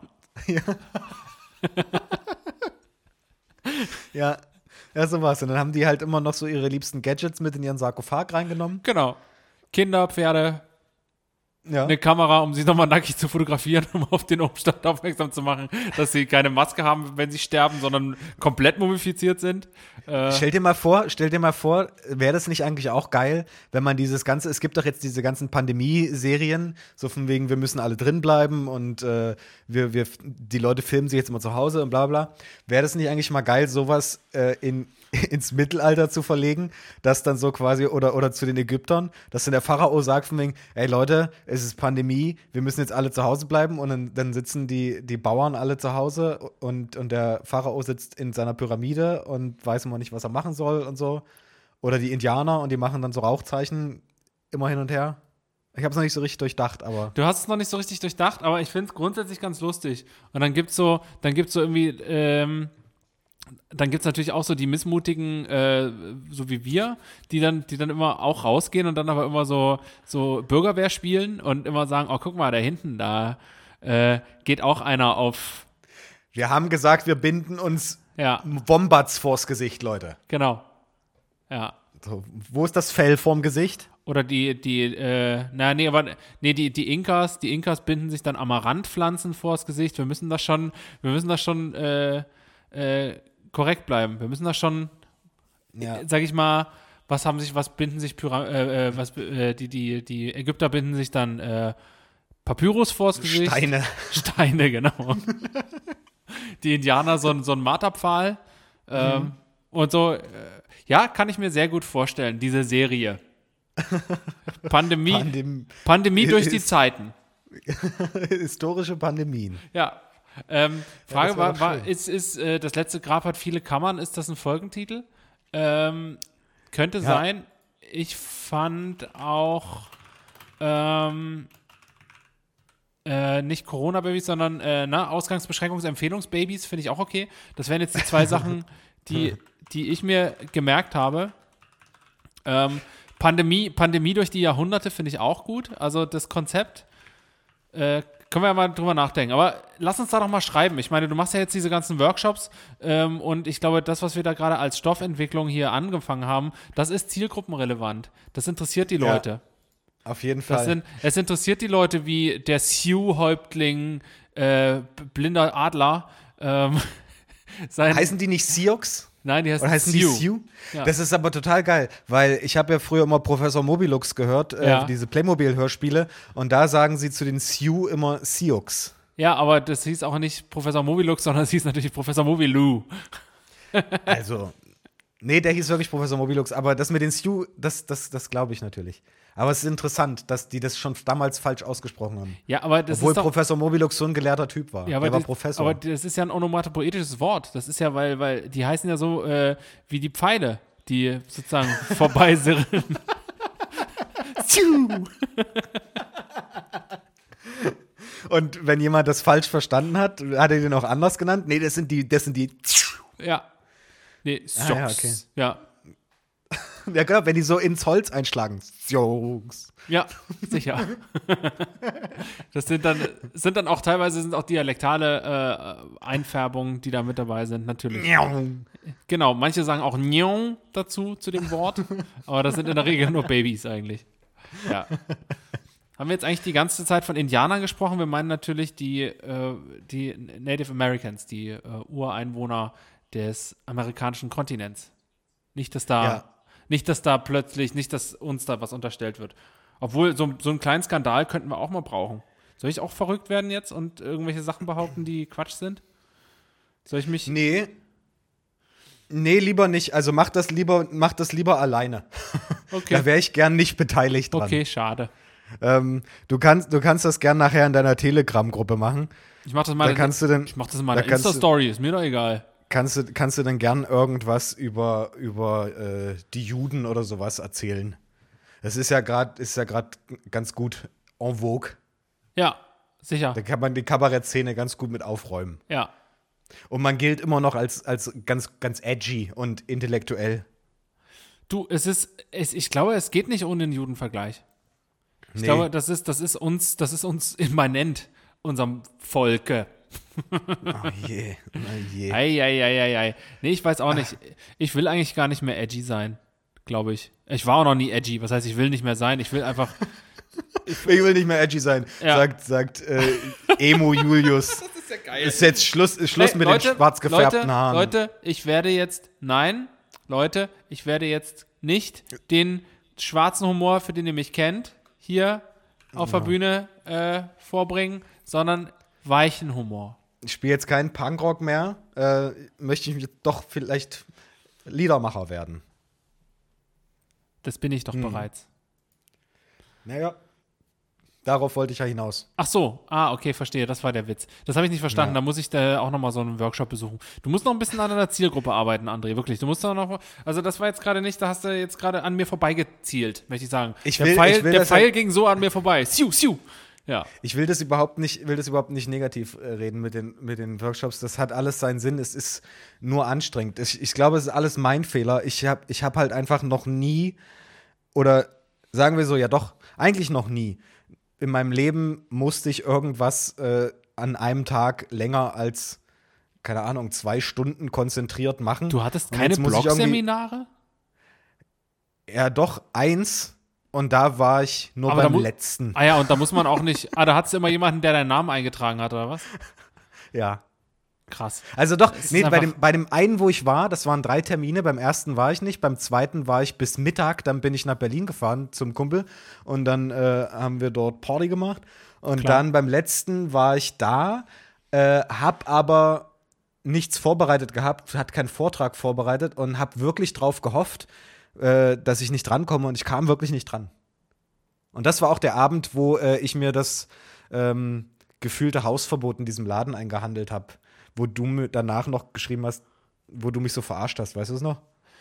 Ja. Ja, so war's. Und dann haben die halt immer noch so ihre liebsten Gadgets mit in ihren Sarkophag reingenommen. Genau. Kinder, Pferde, Ja. eine Kamera, um sie nochmal nackig zu fotografieren, um auf den Umstand aufmerksam zu machen, dass sie keine Maske haben, wenn sie sterben, sondern komplett mumifiziert sind. Äh, Stell dir mal vor, stell dir mal vor, wäre das nicht eigentlich auch geil, wenn man dieses ganze, es gibt doch jetzt diese ganzen Pandemie-Serien, so von wegen, wir müssen alle drin bleiben und äh, wir, wir, die Leute filmen sich jetzt immer zu Hause und bla bla. Wäre das nicht eigentlich mal geil, sowas äh, in, ins Mittelalter zu verlegen, dass dann so quasi, oder, oder zu den Ägyptern, dass dann der Pharao sagt von wegen, ey Leute, es ist Pandemie, wir müssen jetzt alle zu Hause bleiben und dann, dann sitzen die, die Bauern alle zu Hause und, und der Pharao sitzt in seiner Pyramide und weiß immer nicht, was er machen soll und so. Oder die Indianer und die machen dann so Rauchzeichen immer hin und her. Ich habe es noch nicht so richtig durchdacht, aber Du hast es noch nicht so richtig durchdacht, aber ich finde es grundsätzlich ganz lustig. Und dann gibt's so, dann gibt's so irgendwie, ähm, dann gibt's natürlich auch so die Missmutigen, äh, so wie wir, die dann, die dann immer auch rausgehen und dann aber immer so, so Bürgerwehr spielen und immer sagen, oh, guck mal, da hinten, da äh, geht auch einer auf, wir haben gesagt, wir binden uns ja, Wombats vors Gesicht, Leute. genau. Ja. So, wo ist das Fell vorm Gesicht? Oder die, die, äh, na, nee, aber, nee, die, die Inkas, die Inkas binden sich dann Amaranthpflanzen vors Gesicht. Wir müssen das schon, wir müssen das schon, äh, äh, korrekt bleiben. Wir müssen da schon, Ja. sag ich mal, was haben sich, was binden sich Pyra äh, äh, was äh, die, die, die Ägypter binden sich dann äh, Papyrus vors Gesicht. Steine. Steine, genau. Die Indianer so, so ein Marterpfahl. Ähm, mhm. Und so, äh, ja, kann ich mir sehr gut vorstellen, diese Serie. Pandemie, Pandem- Pandemie durch die Zeiten. Historische Pandemien. Ja. Ähm, Frage das wär war, doch war schön. ist, ist äh, das letzte Grab hat viele Kammern, ist das ein Folgentitel? Ähm, könnte Ja. sein. Ich fand auch ähm, äh, nicht Corona-Babys, sondern äh, na, Ausgangsbeschränkungsempfehlungsbabys finde ich auch okay. Das wären jetzt die zwei Sachen, die, die ich mir gemerkt habe. Ähm, Pandemie, Pandemie durch die Jahrhunderte finde ich auch gut. Also das Konzept äh, können wir ja mal drüber nachdenken. Aber lass uns da doch mal schreiben. Ich meine, du machst ja jetzt diese ganzen Workshops ähm, und ich glaube, das, was wir da gerade als Stoffentwicklung hier angefangen haben, das ist zielgruppenrelevant. Das interessiert die Leute. Ja, auf jeden Fall. Das sind, es interessiert die Leute wie der Sioux-Häuptling, äh, blinder Adler. Ähm, sein, Heißen die nicht Sioux? Nein, die heißen, Oder heißen Sioux. die Sioux? Ja. Das ist aber total geil, weil ich habe ja früher immer Professor Mobilux gehört, äh, Ja. diese Playmobil-Hörspiele, und da sagen sie zu den Sioux immer Sioux. Ja, aber das hieß auch nicht Professor Mobilux, sondern es hieß natürlich Professor Mobilou. Also, nee, der hieß wirklich Professor Mobilux, aber das mit den Sioux, das, das, das glaube ich natürlich. Aber es ist interessant, dass die das schon damals falsch ausgesprochen haben. Ja, aber das Obwohl ist doch, Professor Mobilux so ein gelehrter Typ war. ja, aber der war das, Professor. aber das ist ja ein onomatopoetisches Wort. Das ist ja, weil, weil die heißen ja so äh, wie die Pfeile, die sozusagen vorbeisirren. Und wenn jemand das falsch verstanden hat, hat er den auch anders genannt? Nee, das sind die, das sind die. Ja. Nee, Socks. Ah, ja, okay. Ja. Ja, genau, wenn die so ins Holz einschlagen. Jungs. Ja, sicher. Das sind dann, sind dann auch teilweise sind auch dialektale äh, Einfärbungen, die da mit dabei sind, natürlich. Genau, manche sagen auch Nyon dazu, zu dem Wort, aber das sind in der Regel nur Babys eigentlich. Ja. Haben wir jetzt eigentlich die ganze Zeit von Indianern gesprochen? Wir meinen natürlich die, äh, die Native Americans, die äh, Ureinwohner des amerikanischen Kontinents. Nicht, dass da, Ja. nicht, dass da plötzlich, nicht, dass uns da was unterstellt wird. Obwohl, so, so einen kleinen Skandal könnten wir auch mal brauchen. Soll ich auch verrückt werden jetzt und irgendwelche Sachen behaupten, die Quatsch sind? Soll ich mich. Nee. Nee, lieber nicht. Also mach das lieber, mach das lieber alleine. Okay. Da wäre ich gern nicht beteiligt dran. Okay, schade. Ähm, du, kannst, du kannst das gern nachher in deiner Telegram-Gruppe machen. Ich mach das mal. Da kannst du dann, ich mach das in meiner da kannst du- Insta-Story, ist mir doch egal. kannst, du, kannst du dann gern irgendwas über, über äh, die Juden oder sowas erzählen. Das ist ja gerade ist ja gerade ganz gut en vogue. Ja, sicher. Da kann man die Kabarettszene ganz gut mit aufräumen. Ja. Und man gilt immer noch als, als ganz, ganz edgy und intellektuell. Du, es ist, es, ich glaube, es geht nicht ohne den Judenvergleich. Ich Nee. glaube, das ist, das ist uns, das ist uns immanent, unserem Volke. Oh je, oh je. Eieieiei. Nee, ich weiß auch nicht. Ich will eigentlich gar nicht mehr edgy sein, glaube ich. Ich war auch noch nie edgy. Was heißt, ich will nicht mehr sein? Ich will einfach. Ich will nicht mehr edgy sein, Ja. sagt, sagt äh, Emo Julius. Das ist ja geil. Ist jetzt Schluss, ist Schluss Hey, mit Leute, den schwarz gefärbten Leute, Haaren. Leute, ich werde jetzt, nein, Leute, ich werde jetzt nicht den schwarzen Humor, für den ihr mich kennt, hier auf der Bühne äh, vorbringen, sondern weichen Humor. Ich spiele jetzt keinen Punkrock mehr. Äh, möchte ich doch vielleicht Liedermacher werden. Das bin ich doch bereits. Naja, darauf wollte ich ja hinaus. Ach so, ah, okay, verstehe, das war der Witz. Das habe ich nicht verstanden, Ja. da muss ich da auch nochmal so einen Workshop besuchen. Du musst noch ein bisschen an deiner Zielgruppe arbeiten, André, wirklich. Du musst da noch, also das war jetzt gerade nicht, da hast du jetzt gerade an mir vorbeigezielt, möchte ich sagen. Ich der will- Pfeil, ich will der das Pfeil halt- ging so an mir vorbei. Siu, siu. Ja. Ich will das überhaupt nicht, will das überhaupt nicht negativ äh, reden mit den, mit den Workshops. Das hat alles seinen Sinn. Es ist nur anstrengend. Ich, ich glaube, es ist alles mein Fehler. Ich habe ich hab halt einfach noch nie, oder sagen wir so, ja doch, eigentlich noch nie. In meinem Leben musste ich irgendwas äh, an einem Tag länger als, keine Ahnung, zwei Stunden konzentriert machen. Du hattest Und keine jetzt muss ich irgendwie- Blogseminare? Ja, doch, eins. Und da war ich nur Aber da beim mu- letzten. Ah ja, und da muss man auch nicht, ah, da hattest du immer jemanden, der deinen Namen eingetragen hat, oder was? Ja. Krass. Also doch, Es ist nee, bei einfach- dem, bei dem einen, wo ich war, das waren drei Termine, beim ersten war ich nicht, beim zweiten war ich bis Mittag, dann bin ich nach Berlin gefahren zum Kumpel und dann äh, haben wir dort Party gemacht und Klar. dann beim letzten war ich da, äh, hab aber nichts vorbereitet gehabt, hat keinen Vortrag vorbereitet und hab wirklich drauf gehofft, äh, dass ich nicht drankomme und ich kam wirklich nicht dran. Und das war auch der Abend, wo äh, ich mir das ähm, gefühlte Hausverbot in diesem Laden eingehandelt habe, wo du mir danach noch geschrieben hast, wo du mich so verarscht hast, weißt du es noch?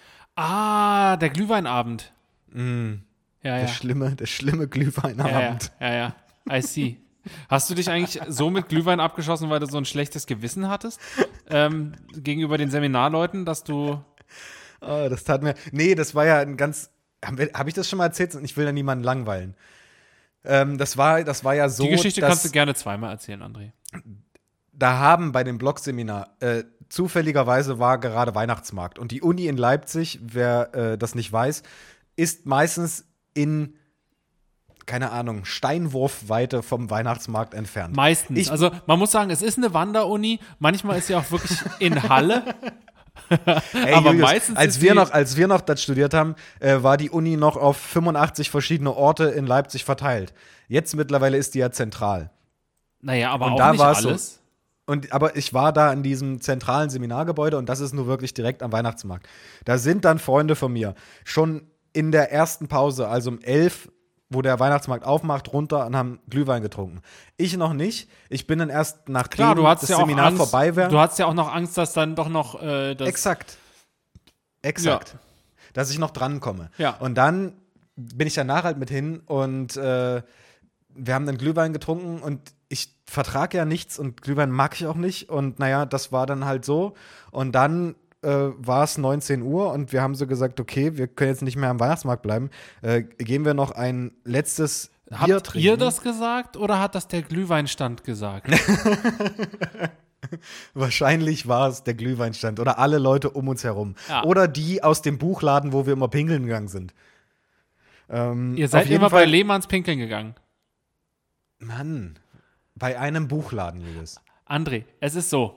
Ah, der Glühweinabend. Mm, Ja, der ja. schlimme, der schlimme Ja, ja, Glühweinabend. ja, ja. I see. Hast du dich eigentlich so mit Glühwein abgeschossen, weil du so ein schlechtes Gewissen hattest? Ähm, gegenüber den Seminarleuten, dass du. Oh, das tat mir. Nee, das war ja ein ganz. Habe hab ich das schon mal erzählt? Ich will ja niemanden langweilen. Ähm, das, war, das war ja so. Die Geschichte dass, kannst du gerne zweimal erzählen, André. Da haben bei dem Blog-Seminar, äh, zufälligerweise war gerade Weihnachtsmarkt. Und die Uni in Leipzig, wer äh, das nicht weiß, ist meistens in, keine Ahnung, Steinwurfweite vom Weihnachtsmarkt entfernt. Meistens. Ich- also man muss sagen, es ist eine Wanderuni. Manchmal ist sie auch wirklich in Halle. Ey, aber Julius, meistens als ist wir die- noch, als wir noch das studiert haben, äh, war die Uni noch auf fünfundachtzig verschiedene Orte in Leipzig verteilt. Jetzt mittlerweile ist die ja zentral. Naja, aber Und auch da nicht war's so. alles. Und, aber ich war da in diesem zentralen Seminargebäude und das ist nur wirklich direkt am Weihnachtsmarkt. Da sind dann Freunde von mir schon in der ersten Pause, also um elf, wo der Weihnachtsmarkt aufmacht, runter und haben Glühwein getrunken. Ich noch nicht. Ich bin dann erst nachdem Klar, du hattest das ja auch Seminar Angst, vorbei wäre. du hattest ja auch noch Angst, dass dann doch noch äh, das Exakt. Exakt. Dass ich noch drankomme. Ja. Und dann bin ich danach halt mit hin und äh, wir haben dann Glühwein getrunken und ich vertrage ja nichts und Glühwein mag ich auch nicht. Und naja, das war dann halt so. Und dann äh, war es neunzehn Uhr und wir haben so gesagt, okay, wir können jetzt nicht mehr am Weihnachtsmarkt bleiben. Äh, gehen wir noch ein letztes Bier Habt trinken. ihr das gesagt oder hat das der Glühweinstand gesagt? Wahrscheinlich war es der Glühweinstand oder alle Leute um uns herum. Ja. Oder die aus dem Buchladen, wo wir immer pinkeln gegangen sind. Ähm, Ihr auf seid jeden immer bei Fall- Lehmanns pinkeln gegangen. Mann, bei einem Buchladen, Julius. André, es ist so.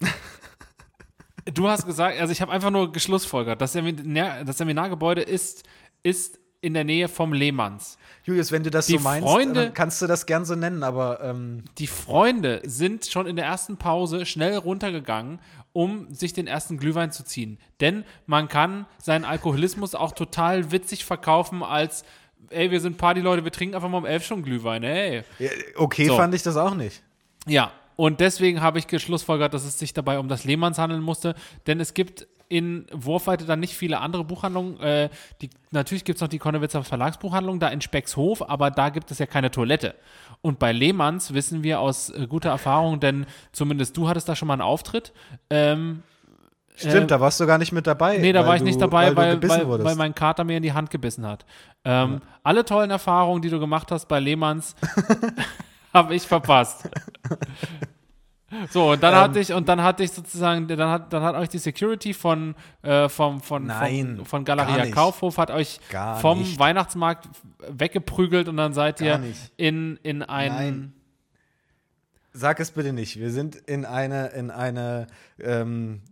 Du hast gesagt, also ich habe einfach nur geschlussfolgert, das, Seminar, das Seminargebäude ist, ist in der Nähe vom Lehmanns. Julius, wenn du das Die so meinst, Freunde- dann kannst du das gern so nennen, aber ähm, Die Freunde sind schon in der ersten Pause schnell runtergegangen, um sich den ersten Glühwein zu ziehen. Denn man kann seinen Alkoholismus auch total witzig verkaufen als, ey, wir sind Partyleute, wir trinken einfach mal um elf schon Glühwein, ey. ja, okay So. fand ich das auch nicht. Ja, und deswegen habe ich geschlussfolgert, dass es sich dabei um das Lehmanns handeln musste, denn es gibt in Wurfweite dann nicht viele andere Buchhandlungen. Äh, die, natürlich gibt es noch die Konnewitzer Verlagsbuchhandlung da in Speckshof, aber da gibt es ja keine Toilette. Und bei Lehmanns wissen wir aus äh, guter Erfahrung, denn zumindest du hattest da schon mal einen Auftritt. Ähm, Stimmt, äh, da warst du gar nicht mit dabei. Nee, da weil war ich du, nicht dabei, weil, weil, du gebissen weil, wurdest. weil mein Kater mir in die Hand gebissen hat. Ähm, Ja. Alle tollen Erfahrungen, die du gemacht hast bei Lehmanns, habe ich verpasst. So, und dann Ähm, hatte ich, und dann hatte ich sozusagen, dann hat, dann hat euch die Security von, äh, vom, von, Nein, von, von gar Galeria nicht. Kaufhof hat euch Gar vom nicht. Weihnachtsmarkt weggeprügelt und dann seid Gar ihr nicht. in, in einen. Nein. Sag es bitte nicht. Wir sind in eine, in eine, ähm,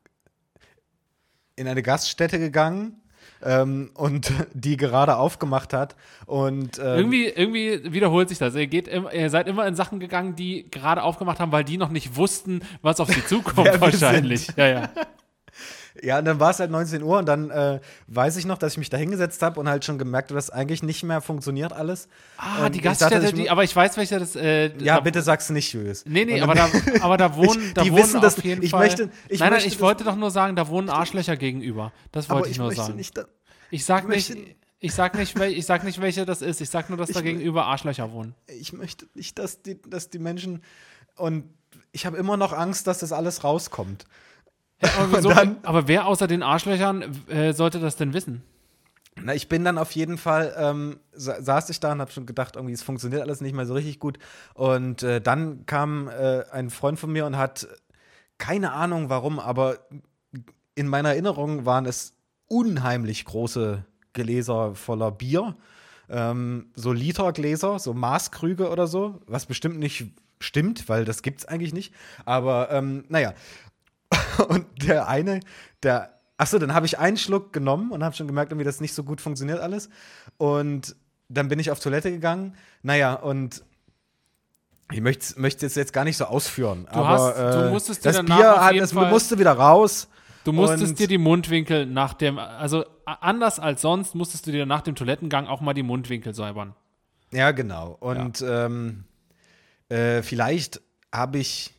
in eine Gaststätte gegangen ähm, und die gerade aufgemacht hat. Und ähm, Irgendwie, irgendwie wiederholt sich das. Ihr, geht, im- ihr seid immer in Sachen gegangen, die gerade aufgemacht haben, weil die noch nicht wussten, was auf sie zukommt, Wer wir wahrscheinlich. sind. Ja, ja. ja, und dann war es halt neunzehn Uhr und dann äh, weiß ich noch, dass ich mich da hingesetzt habe und halt schon gemerkt habe, dass eigentlich nicht mehr funktioniert alles. Ah, Ähm, die ich dachte, Gaststätte, ich mu- die, aber ich weiß, welcher das. Äh, Ja, da, bitte sag's nicht, Julius. Nee, nee, Und aber dann- da, aber da wohnen, Ich- da die wohnen wissen das- auf jeden ich Fall. möchte- ich nein, nein, möchte ich das- wollte doch nur sagen, da wohnen Arschlöcher gegenüber. Das aber wollte ich ich nur möchte sagen. nicht. Da, Ich sag ich nicht, möchte- ich sag nicht, wel, ich sag nicht, welche das ist. Ich sag nur, dass da Ich- gegenüber Arschlöcher wohnen. ich möchte nicht, dass die, dass die Menschen und ich habe immer noch Angst, dass das alles rauskommt. Aber, wieso, Und dann- aber wer außer den Arschlöchern äh, sollte das denn wissen? Na, ich bin dann auf jeden Fall, ähm, sa saß ich da und habe schon gedacht, irgendwie, es funktioniert alles nicht mehr so richtig gut. Und äh, dann kam äh, ein Freund von mir und hat, keine Ahnung warum, aber in meiner Erinnerung waren es unheimlich große Gläser voller Bier. ähm, so Litergläser, so Maßkrüge oder so, was bestimmt nicht stimmt, weil das gibt's eigentlich nicht. Aber ähm, naja. Und der eine, der, achso, dann habe ich einen Schluck genommen und habe schon gemerkt, irgendwie, das nicht so gut funktioniert alles. Und dann bin ich auf Toilette gegangen. Naja, und ich möchte es jetzt gar nicht so ausführen. Du, aber hast, du äh, musstest dir das danach Bier auf hat, jeden es Fall, musste wieder raus. Du musstest und dir die Mundwinkel nach dem, also anders als sonst, musstest du dir nach dem Toilettengang auch mal die Mundwinkel säubern. Ja, genau. Und ja. ähm, äh, vielleicht habe ich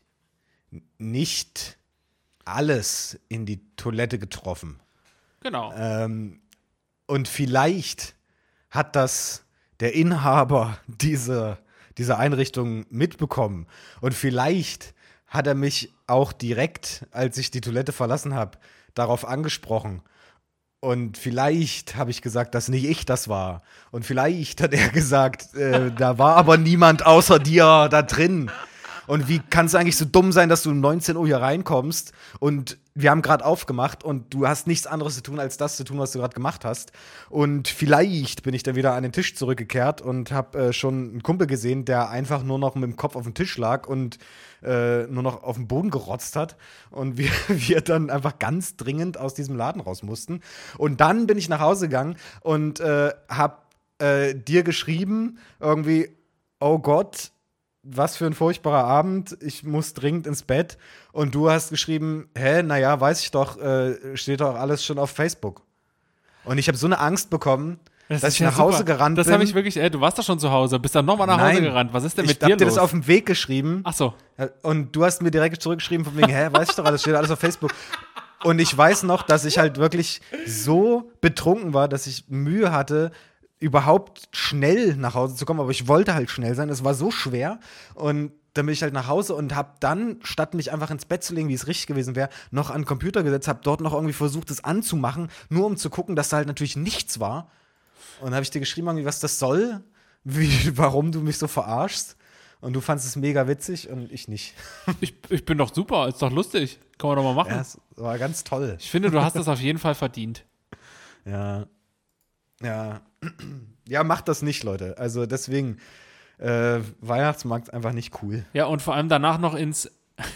nicht alles in die Toilette getroffen. Genau. Ähm, und vielleicht hat das der Inhaber dieser, dieser Einrichtung mitbekommen. Und vielleicht hat er mich auch direkt, als ich die Toilette verlassen habe, darauf angesprochen. Und vielleicht habe ich gesagt, dass nicht ich das war. Und vielleicht hat er gesagt, äh, da war aber niemand außer dir da drin. Und wie kann es eigentlich so dumm sein, dass du um neunzehn Uhr hier reinkommst und wir haben gerade aufgemacht und du hast nichts anderes zu tun, als das zu tun, was du gerade gemacht hast. Und vielleicht bin ich dann wieder an den Tisch zurückgekehrt und habe äh, schon einen Kumpel gesehen, der einfach nur noch mit dem Kopf auf dem Tisch lag und äh, nur noch auf dem Boden gerotzt hat. Und wir, wir dann einfach ganz dringend aus diesem Laden raus mussten. Und dann bin ich nach Hause gegangen und äh, habe äh, dir geschrieben, irgendwie, oh Gott, was für ein furchtbarer Abend, ich muss dringend ins Bett. Und du hast geschrieben, hä, naja, weiß ich doch, äh, steht doch alles schon auf Facebook. Und ich habe so eine Angst bekommen, das dass ich ja nach Hause super. gerannt das bin. Das habe ich wirklich, ey, du warst doch schon zu Hause, bist dann nochmal nach Nein, Hause gerannt. Was ist denn mit ich dir los? Ich hab dir das auf dem Weg geschrieben. Ach so. Und du hast mir direkt zurückgeschrieben von wegen, hä, weiß ich doch alles, steht alles auf Facebook. Und ich weiß noch, dass ich halt wirklich so betrunken war, dass ich Mühe hatte, überhaupt schnell nach Hause zu kommen, aber ich wollte halt schnell sein. Es war so schwer und dann bin ich halt nach Hause und habe dann, statt mich einfach ins Bett zu legen, wie es richtig gewesen wäre, noch an den Computer gesetzt, habe dort noch irgendwie versucht, es anzumachen, nur um zu gucken, dass da halt natürlich nichts war. Und dann habe ich dir geschrieben, irgendwie, was das soll, wie, warum du mich so verarschst. Und du fandest es mega witzig und ich nicht. Ich, ich bin doch super, ist doch lustig. Kann man doch mal machen. Ja, es war ganz toll. Ich finde, du hast das auf jeden Fall verdient. Ja. Ja. Ja, macht das nicht, Leute. Also deswegen, äh, Weihnachtsmarkt ist einfach nicht cool. Ja, und vor allem danach noch ins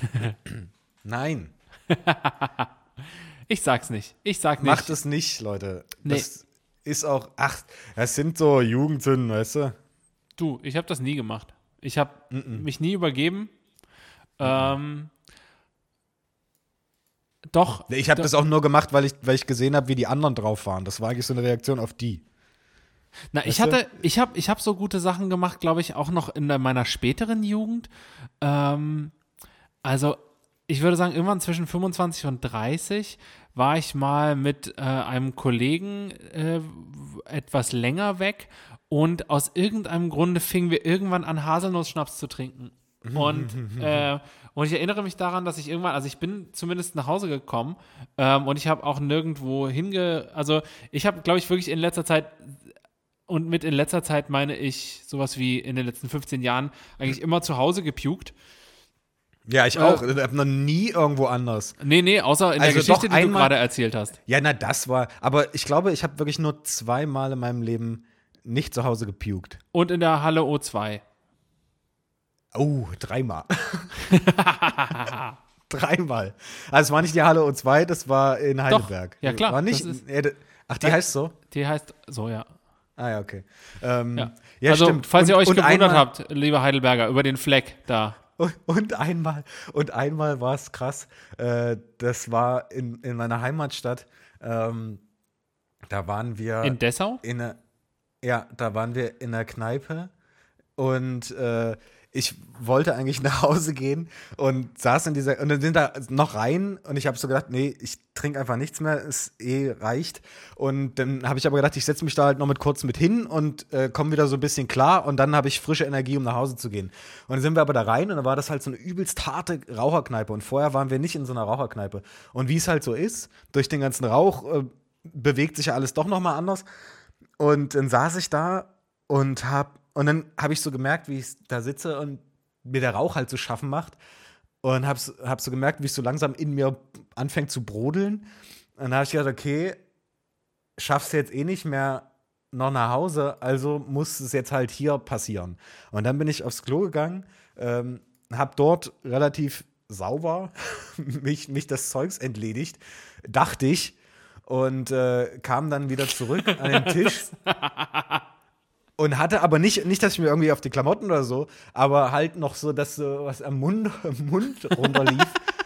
Nein. Ich sag's nicht. Ich sag nicht. Macht es nicht, Leute. Nee. Das ist auch, ach, das sind so Jugendsünden, weißt du? Du, ich habe das nie gemacht. Ich habe mich nie übergeben. Ähm, doch. Ich habe doch. das auch nur gemacht, weil ich, weil ich gesehen habe, wie die anderen drauf waren. Das war eigentlich so eine Reaktion auf die. Na, ich hatte, ich habe ich hab so gute Sachen gemacht, glaube ich, auch noch in meiner späteren Jugend. Ähm, also, ich würde sagen, irgendwann zwischen fünfundzwanzig und dreißig war ich mal mit äh, einem Kollegen äh, etwas länger weg und aus irgendeinem Grunde fingen wir irgendwann an, Haselnussschnaps zu trinken. Und, äh, und ich erinnere mich daran, dass ich irgendwann, also ich bin zumindest nach Hause gekommen ähm, und ich habe auch nirgendwo hinge, also ich habe, glaube ich, wirklich in letzter Zeit, und mit in letzter Zeit meine ich sowas wie in den letzten fünfzehn Jahren eigentlich immer zu Hause gepukt. Ja, ich auch. Äh, ich habe noch nie irgendwo anders. Nee, nee, außer in also der Geschichte, die einmal, du gerade erzählt hast. Ja, na, das war, aber ich glaube, ich habe wirklich nur zweimal in meinem Leben nicht zu Hause gepukt. Und in der Halle O zwei. Oh, dreimal. Dreimal. Also es war nicht die Halle O zwei, das war in Heidelberg. Doch, ja klar. War nicht, ist, ach, die heißt so? Die heißt so, ja. Ah ja, okay. Ähm, ja. ja, also, stimmt. falls und, ihr euch gewundert einmal, habt, liebe Heidelberger, über den Fleck da. Und, und einmal, und einmal war es krass. Äh, das war in, in meiner Heimatstadt. Ähm, da waren wir. In Dessau? In eine, ja, da waren wir in einer Kneipe. Und äh, ich wollte eigentlich nach Hause gehen und saß in dieser, und dann sind da noch rein und ich habe so gedacht, nee, ich trinke einfach nichts mehr, es eh reicht. Und dann habe ich aber gedacht, ich setze mich da halt noch mit kurz mit hin und äh, komme wieder so ein bisschen klar und dann habe ich frische Energie, um nach Hause zu gehen. Und dann sind wir aber da rein und dann war das halt so eine übelst harte Raucherkneipe und vorher waren wir nicht in so einer Raucherkneipe. Und wie es halt so ist, durch den ganzen Rauch äh, bewegt sich ja alles doch nochmal anders. Und dann saß ich da und habe Und dann habe ich so gemerkt, wie ich da sitze und mir der Rauch halt so schaffen macht. Und habe hab so gemerkt, wie es so langsam in mir anfängt zu brodeln. Und dann habe ich gedacht, okay, schaffst du jetzt eh nicht mehr noch nach Hause, also muss es jetzt halt hier passieren. Und dann bin ich aufs Klo gegangen, ähm, hab dort relativ sauber mich, mich des Zeugs entledigt, dachte ich, und äh, kam dann wieder zurück an den Tisch und hatte aber nicht, nicht, dass ich mir irgendwie auf die Klamotten oder so, aber halt noch so, dass so was am Mund, am Mund runterlief.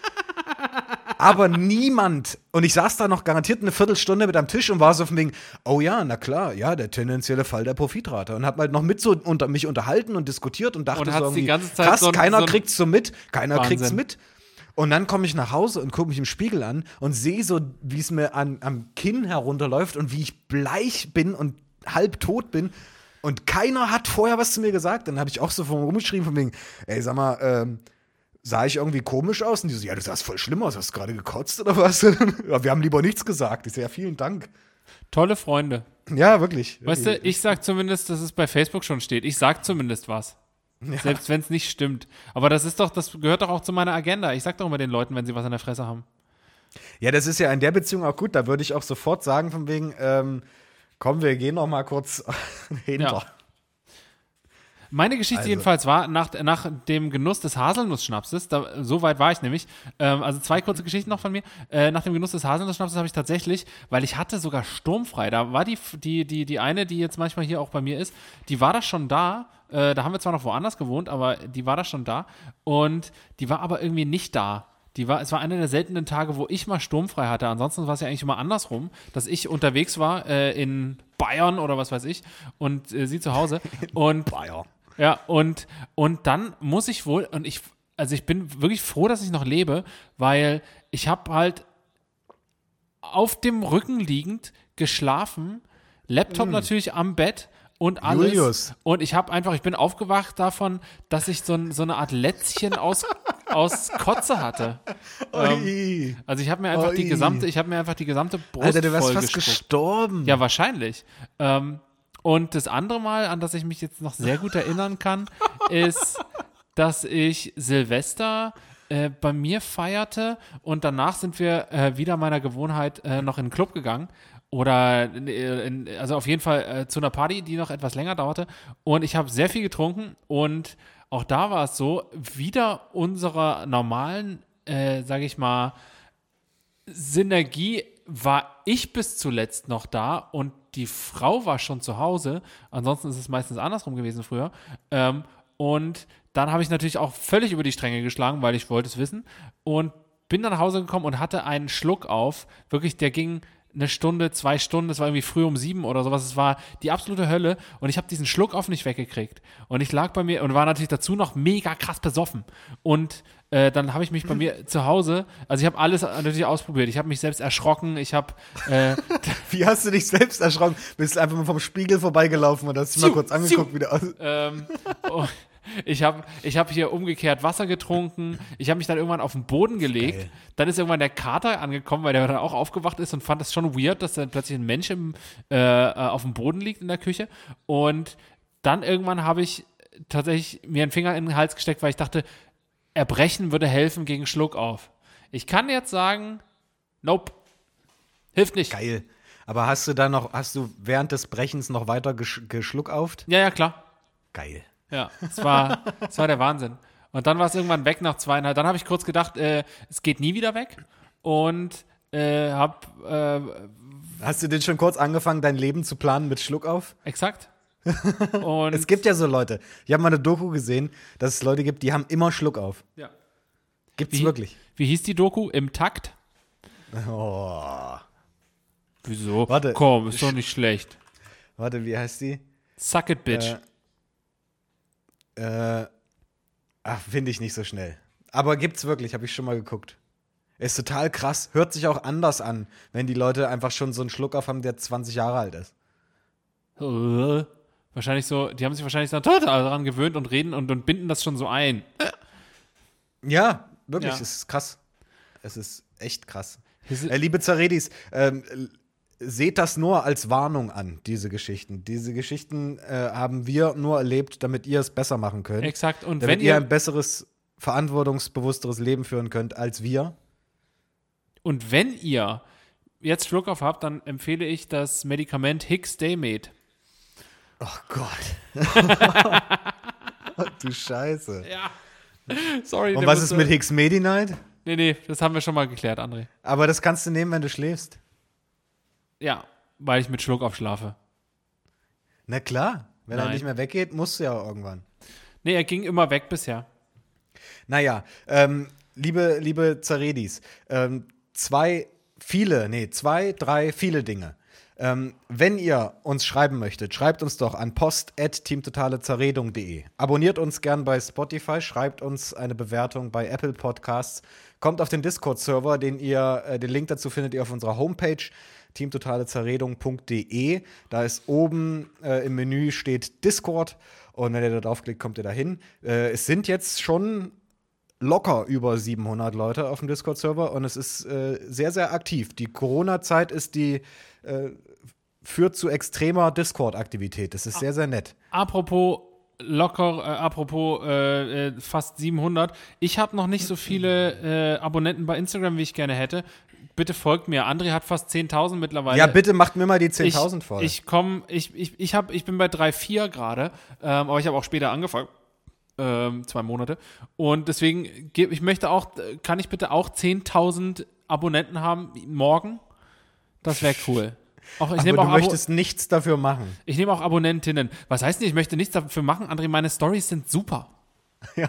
Aber niemand, und ich saß da noch garantiert eine Viertelstunde mit am Tisch und war so von wegen, oh ja, na klar, ja, der tendenzielle Fall der Profitrate. Und hab halt noch mit so unter mich unterhalten und diskutiert und dachte Und so hat's irgendwie, die ganze Zeit krass, so ein- keiner so ein- kriegt's so mit, keiner Wahnsinn. kriegt's mit. Und dann komme ich nach Hause und gucke mich im Spiegel an und sehe so, wie es mir an, am Kinn herunterläuft und wie ich bleich bin und halb tot bin. Und keiner hat vorher was zu mir gesagt. Dann habe ich auch so von rumgeschrieben von wegen, ey, sag mal, ähm, sah ich irgendwie komisch aus? Und die so, ja, du sahst voll schlimm aus, hast du gerade gekotzt oder was? Ja, wir haben lieber nichts gesagt. Ich so, ja, vielen Dank. Tolle Freunde. Ja, wirklich. Weißt du, ich sag zumindest, dass es bei Facebook schon steht. Ich sag zumindest was. Ja. Selbst wenn es nicht stimmt. Aber das ist doch, das gehört doch auch zu meiner Agenda. Ich sag doch immer den Leuten, wenn sie was an der Fresse haben. Ja, das ist ja in der Beziehung auch gut. Da würde ich auch sofort sagen, von wegen, ähm, komm, wir gehen noch mal kurz hinter. Ja. Meine Geschichte Also. jedenfalls war, nach, nach dem Genuss des Haselnussschnapses, da, so weit war ich nämlich, ähm, also zwei kurze Geschichten noch von mir, äh, nach dem Genuss des Haselnussschnapses habe ich tatsächlich, weil ich hatte sogar sturmfrei, da war die, die, die, die eine, die jetzt manchmal hier auch bei mir ist, die war da schon da, äh, da haben wir zwar noch woanders gewohnt, aber die war da schon da und die war aber irgendwie nicht da. Die war, es war einer der seltenen Tage, wo ich mal sturmfrei hatte. Ansonsten war es ja eigentlich immer andersrum, dass ich unterwegs war äh, in Bayern oder was weiß ich und äh, sie zu Hause. Und Bayer. ja, und, und dann muss ich wohl, und ich, also ich bin wirklich froh, dass ich noch lebe, weil ich habe halt auf dem Rücken liegend geschlafen, Laptop Mm. natürlich am Bett und alles. Julius. Und ich habe einfach, ich bin aufgewacht davon, dass ich so, ein, so eine Art Lätzchen aus, aus Kotze hatte. Ähm, Ui. also ich habe mir einfach die Ui. gesamte, ich habe mir einfach die gesamte Brust Alter, du wärst fast vollgespuckt. gestorben. Ja, wahrscheinlich. Ähm, und das andere Mal, an das ich mich jetzt noch sehr gut erinnern kann, ist, dass ich Silvester äh, bei mir feierte und danach sind wir äh, wieder meiner Gewohnheit äh, noch in den Club gegangen. Oder, in, in, also auf jeden Fall äh, zu einer Party, die noch etwas länger dauerte. Und ich habe sehr viel getrunken und auch da war es so, wieder unserer normalen, äh, sage ich mal, Synergie war ich bis zuletzt noch da und die Frau war schon zu Hause. Ansonsten ist es meistens andersrum gewesen früher. Ähm, und dann habe ich natürlich auch völlig über die Stränge geschlagen, weil ich wollte es wissen. Und bin dann nach Hause gekommen und hatte einen Schluck auf. Wirklich, der ging eine Stunde, zwei Stunden, es war irgendwie früh um sieben oder sowas, es war die absolute Hölle und ich habe diesen Schluck auf nicht weggekriegt und ich lag bei mir und war natürlich dazu noch mega krass besoffen und äh, dann habe ich mich bei mir zu Hause, also ich habe alles natürlich ausprobiert, ich habe mich selbst erschrocken, ich habe äh, Wie hast du dich selbst erschrocken? Bist einfach mal vom Spiegel vorbeigelaufen und hast dich mal Ziu, kurz angeguckt, wie der aus. ähm, oh, ich habe ich hab hier umgekehrt Wasser getrunken. Ich habe mich dann irgendwann auf den Boden gelegt. Geil. Dann ist irgendwann der Kater angekommen, weil der dann auch aufgewacht ist und fand das schon weird, dass dann plötzlich ein Mensch im, äh, auf dem Boden liegt in der Küche. Und dann irgendwann habe ich tatsächlich mir einen Finger in den Hals gesteckt, weil ich dachte, Erbrechen würde helfen gegen Schluckauf. Ich kann jetzt sagen, nope, hilft nicht. Geil. Aber hast du da noch, hast du während des Brechens noch weiter gesch geschluckauft? Ja, ja, klar. Geil. Ja, es war, es war der Wahnsinn. Und dann war es irgendwann weg nach zweieinhalb. Dann habe ich kurz gedacht, äh, es geht nie wieder weg. Und äh, habe, äh, Hast du denn schon kurz angefangen, dein Leben zu planen mit Schluckauf? exakt. Und Es gibt ja so Leute. Ich habe mal eine Doku gesehen, dass es Leute gibt, die haben immer Schluckauf. ja. Gibt's Wie- wirklich? Wie hieß die Doku? Im Takt? Oh. Wieso? Warte. Komm, ist doch nicht schlecht. Warte, wie heißt die? Suck it, bitch. Äh, äh, ach, finde ich nicht so schnell. Aber gibt's wirklich, habe ich schon mal geguckt. Ist total krass. Hört sich auch anders an, wenn die Leute einfach schon so einen Schluckauf haben, der zwanzig Jahre alt ist. Äh, wahrscheinlich so, die haben sich wahrscheinlich dann total daran gewöhnt und reden und, und binden das schon so ein. Ja, wirklich, Ja. es ist krass. Es ist echt krass. Hier Äh, liebe Zaredis, ähm, seht das nur als Warnung an, diese Geschichten. Diese Geschichten äh, haben wir nur erlebt, damit ihr es besser machen könnt. Exakt. Und damit wenn ihr ihr ein besseres, verantwortungsbewussteres Leben führen könnt als wir. Und wenn ihr jetzt Schluckauf habt, dann empfehle ich das Medikament Hicks Daymate. Oh Gott. Du Scheiße. Ja. Sorry. Und der was musste- ist mit Hicks Medi Night? Nee, nee, das haben wir schon mal geklärt, André. Aber das kannst du nehmen, wenn du schläfst. Ja, weil ich mit Schluck aufschlafe. Na klar. Wenn er Nein. nicht mehr weggeht, musst du ja auch irgendwann. Nee, er ging immer weg bisher. Naja, ähm, liebe, liebe Zaredis, ähm, zwei, viele, nee, zwei, drei, viele Dinge. Ähm, wenn ihr uns schreiben möchtet, schreibt uns doch an post at teamtotalezeredung punkt de. Abonniert uns gern bei Spotify, schreibt uns eine Bewertung bei Apple Podcasts, kommt auf den Discord-Server, den ihr, äh, den Link dazu findet ihr auf unserer Homepage teamtotalezeredung punkt de. Da ist oben äh, im Menü steht Discord und wenn ihr da draufklickt, kommt ihr dahin. Äh, es sind jetzt schon locker über siebenhundert Leute auf dem Discord-Server und es ist äh, sehr, sehr aktiv. Die Corona-Zeit ist die äh, führt zu extremer Discord-Aktivität. Das ist sehr, sehr nett. Apropos locker, äh, apropos äh, äh, fast siebenhundert. Ich habe noch nicht so viele äh, Abonnenten bei Instagram, wie ich gerne hätte. Bitte folgt mir. André hat fast zehntausend mittlerweile. Ja, bitte macht mir mal die zehntausend voll. Ich komm, ich, ich, ich, hab, ich bin bei drei Komma vier gerade, ähm, aber ich habe auch später angefangen. Ähm, zwei Monate. Und deswegen, ge- ich möchte auch, kann ich bitte auch zehntausend Abonnenten haben morgen? Das wäre cool. Auch, ich Aber nehme du auch, Abo- möchtest nichts dafür machen. ich nehme auch Abonnentinnen. Was heißt nicht, ich möchte nichts dafür machen, André? Meine Stories sind super. Ja.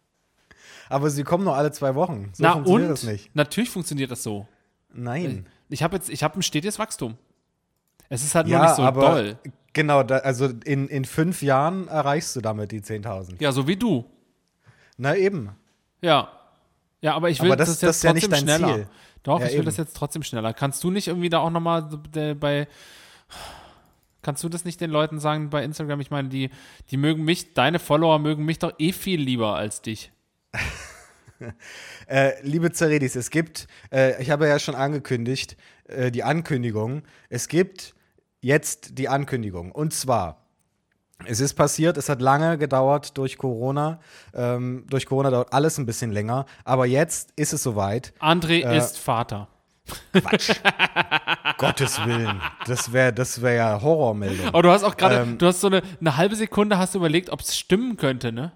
Aber sie kommen nur alle zwei Wochen. So Na funktioniert und? das nicht. Natürlich funktioniert das so. Nein. Ich habe jetzt, ich habe ein stetes Wachstum. Es ist halt Ja, nur nicht so aber doll. genau, da, also in, in fünf Jahren erreichst du damit die zehntausend. Ja, so wie du. Na eben. Ja. Ja, aber ich will Aber das- das, das jetzt ist ja trotzdem nicht dein schneller. Ziel. Doch, Ja, ich will eben. das jetzt trotzdem schneller. Kannst du nicht irgendwie da auch nochmal bei. Kannst du das nicht den Leuten sagen bei Instagram? Ich meine, die, die mögen mich, deine Follower mögen mich doch eh viel lieber als dich. Äh, liebe Zaredis, es gibt, äh, ich habe ja schon angekündigt, äh, die Ankündigung. Es gibt jetzt die Ankündigung. Und zwar, es ist passiert, es hat lange gedauert durch Corona. Ähm, durch Corona dauert alles ein bisschen länger. Aber jetzt ist es soweit. André Äh, ist Vater. Quatsch. Gottes Willen. Das wäre das wär ja Horrormeldung. Aber du hast auch gerade, ähm, du hast so eine, eine halbe Sekunde hast du überlegt, ob es stimmen könnte, ne?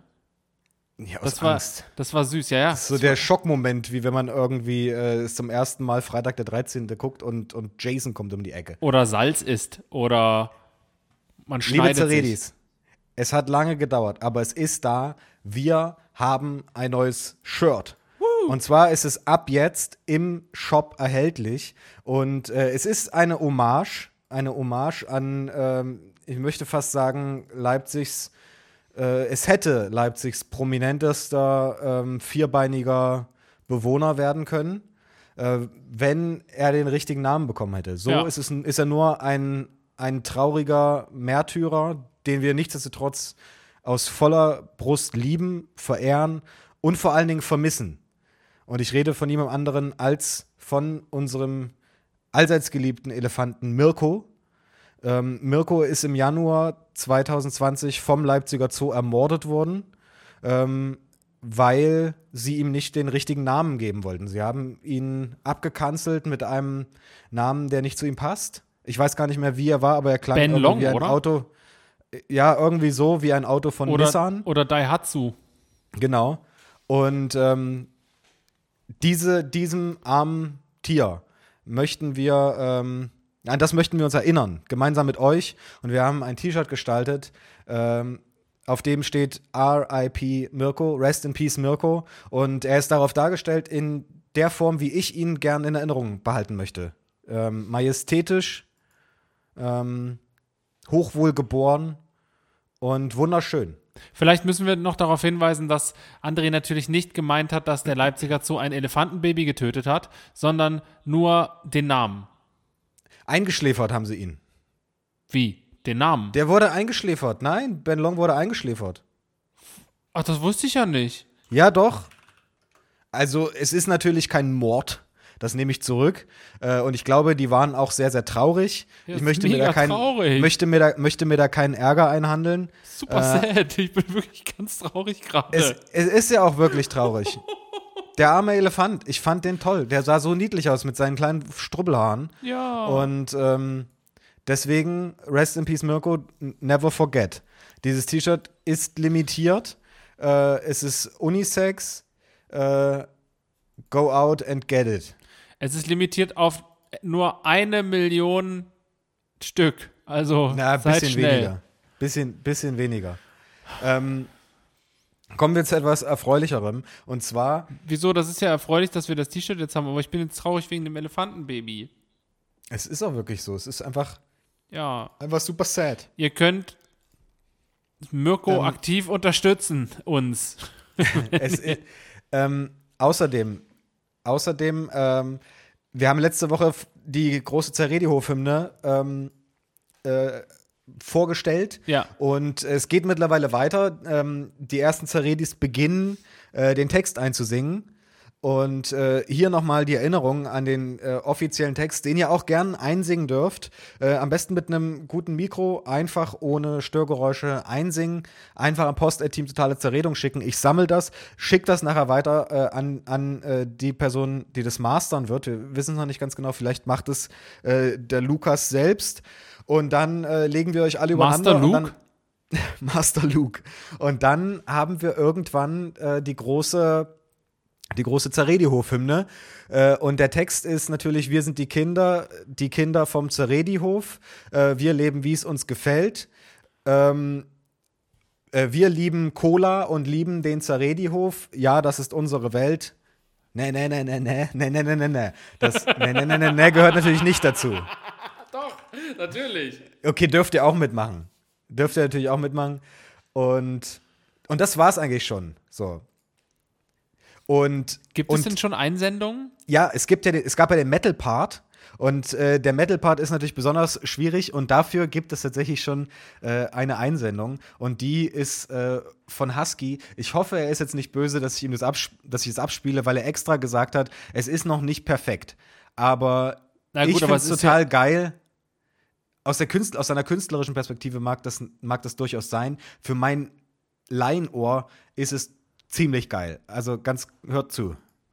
Ja, aus Das war, Angst. das war süß, ja, ja. Das ist so der Schockmoment, wie wenn man irgendwie äh, zum ersten Mal Freitag der dreizehnte guckt und, und Jason kommt um die Ecke. Oder Salz isst. Oder man Liebe schneidet sich. Zaredis, es hat lange gedauert, aber es ist da. Wir haben ein neues Shirt. Und zwar ist es ab jetzt im Shop erhältlich. Und äh, es ist eine Hommage, eine Hommage an, ähm, ich möchte fast sagen, Leipzigs, äh, es hätte Leipzigs prominentester ähm, vierbeiniger Bewohner werden können, äh, wenn er den richtigen Namen bekommen hätte. So Ja. ist, es, ist er nur ein, ein trauriger Märtyrer, den wir nichtsdestotrotz aus voller Brust lieben, verehren und vor allen Dingen vermissen. Und ich rede von niemandem anderen als von unserem allseits geliebten Elefanten Mirko. Ähm, Mirko ist im Januar zwanzig zwanzig vom Leipziger Zoo ermordet worden, ähm, weil sie ihm nicht den richtigen Namen geben wollten. Sie haben ihn abgekanzelt mit einem Namen, der nicht zu ihm passt. Ich weiß gar nicht mehr, wie er war, aber er klang Ben irgendwie Long, wie ein oder? Auto. Ja, irgendwie so, wie ein Auto von Oder, Nissan. oder Daihatsu. Genau. Und ähm, diese, diesem armen Tier möchten wir, ähm, an das möchten wir uns erinnern, gemeinsam mit euch. Und wir haben ein T-Shirt gestaltet, ähm, auf dem steht R I P Mirko, Rest in Peace Mirko. Und er ist darauf dargestellt in der Form, wie ich ihn gern in Erinnerung behalten möchte. Ähm, majestätisch, ähm, hochwohlgeboren und wunderschön. Vielleicht müssen wir noch darauf hinweisen, dass André natürlich nicht gemeint hat, dass der Leipziger Zoo ein Elefantenbaby getötet hat, sondern nur den Namen. Eingeschläfert haben sie ihn. Wie? Den Namen? Der wurde eingeschläfert. Nein, Ben Long wurde eingeschläfert. Ach, das wusste ich ja nicht. Ja, doch. Also, es ist natürlich kein Mord. Das nehme ich zurück. Äh, und ich glaube, die waren auch sehr, sehr traurig. Ja, ich ist möchte mir, mega da kein, traurig. möchte, mir da, möchte mir da keinen Ärger einhandeln. Super sad. Ich bin wirklich ganz traurig gerade. Es, es ist ja auch wirklich traurig. Der arme Elefant, ich fand den toll. Der sah so niedlich aus mit seinen kleinen Strubbelhaaren. Ja. Und ähm, Deswegen, rest in peace Mirko, never forget. Dieses T-Shirt ist limitiert. Äh, es ist Unisex. Äh, go out and get it. Es ist limitiert auf nur eine Million Stück. Also Na, ein seid bisschen schnell. weniger. Bisschen, bisschen weniger. Ähm, kommen wir zu etwas Erfreulicherem. Und zwar. Wieso? Das ist ja erfreulich, dass wir das T-Shirt jetzt haben, aber ich bin jetzt traurig wegen dem Elefantenbaby. Es ist auch wirklich so. Es ist einfach, Ja. einfach super sad. Ihr könnt Mirko Ähm. aktiv unterstützen, uns. es, äh, ähm, außerdem, außerdem, ähm, wir haben letzte Woche f- die große Zerredi-Hof-Hymne ähm, äh, vorgestellt. Ja. Und es geht mittlerweile weiter. Ähm, die ersten Zerredis beginnen, äh, den Text einzusingen. Und äh, hier nochmal die Erinnerung an den äh, offiziellen Text, den ihr auch gern einsingen dürft. Äh, am besten mit einem guten Mikro, einfach ohne Störgeräusche einsingen. Einfach am Post at Team Totale Zerredung schicken. Ich sammle das, schick das nachher weiter äh, an, an äh, die Person, die das mastern wird. Wir wissen es noch nicht ganz genau. Vielleicht macht es äh, der Lukas selbst. Und dann äh, legen wir euch alle übereinander. Master Luke? Und dann, Master Luke. Und dann haben wir irgendwann äh, die große Die große Zerredi-Hof-Hymne. Äh, und der Text ist natürlich: Wir sind die Kinder, die Kinder vom Zerredi-Hof. Äh, wir leben, wie es uns gefällt. Ähm, äh, wir lieben Cola und lieben den Zerredi-Hof. Ja, das ist unsere Welt. Nee, nee, nee, nee, nee, nee, nee, nee, nee, nee. Das nee, nee, nee, nee, nee gehört natürlich nicht dazu. Doch, natürlich. Okay, dürft ihr auch mitmachen. Dürft ihr natürlich auch mitmachen. Und, und das war's eigentlich schon. So. Und, Gibt und es denn schon Einsendungen? ja, es gibt ja den, es gab ja den Metal-Part und äh, der Metal-Part ist natürlich besonders schwierig und dafür gibt es tatsächlich schon äh, eine Einsendung und die ist äh, von Husky. Ich hoffe, er ist jetzt nicht böse, dass ich ihm das, absp- dass ich das abspiele, weil er extra gesagt hat, es ist noch nicht perfekt, aber Na gut, ich aber finde es es ist total ja- geil. Aus, der Künstler, aus seiner künstlerischen Perspektive mag das, mag das durchaus sein. Für mein Laienohr ist es ziemlich geil. Also ganz, hört zu.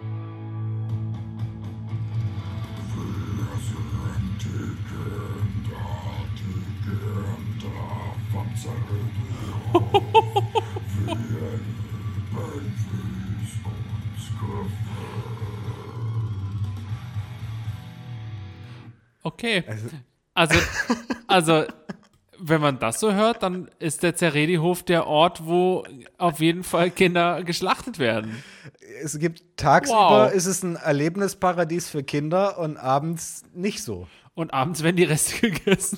Okay. Also, also, wenn man das so hört, dann ist der Zerredi-Hof der Ort, wo auf jeden Fall Kinder geschlachtet werden. Es gibt tagsüber Wow. ist es ein Erlebnisparadies für Kinder und abends nicht so. Und abends werden die Reste gegessen.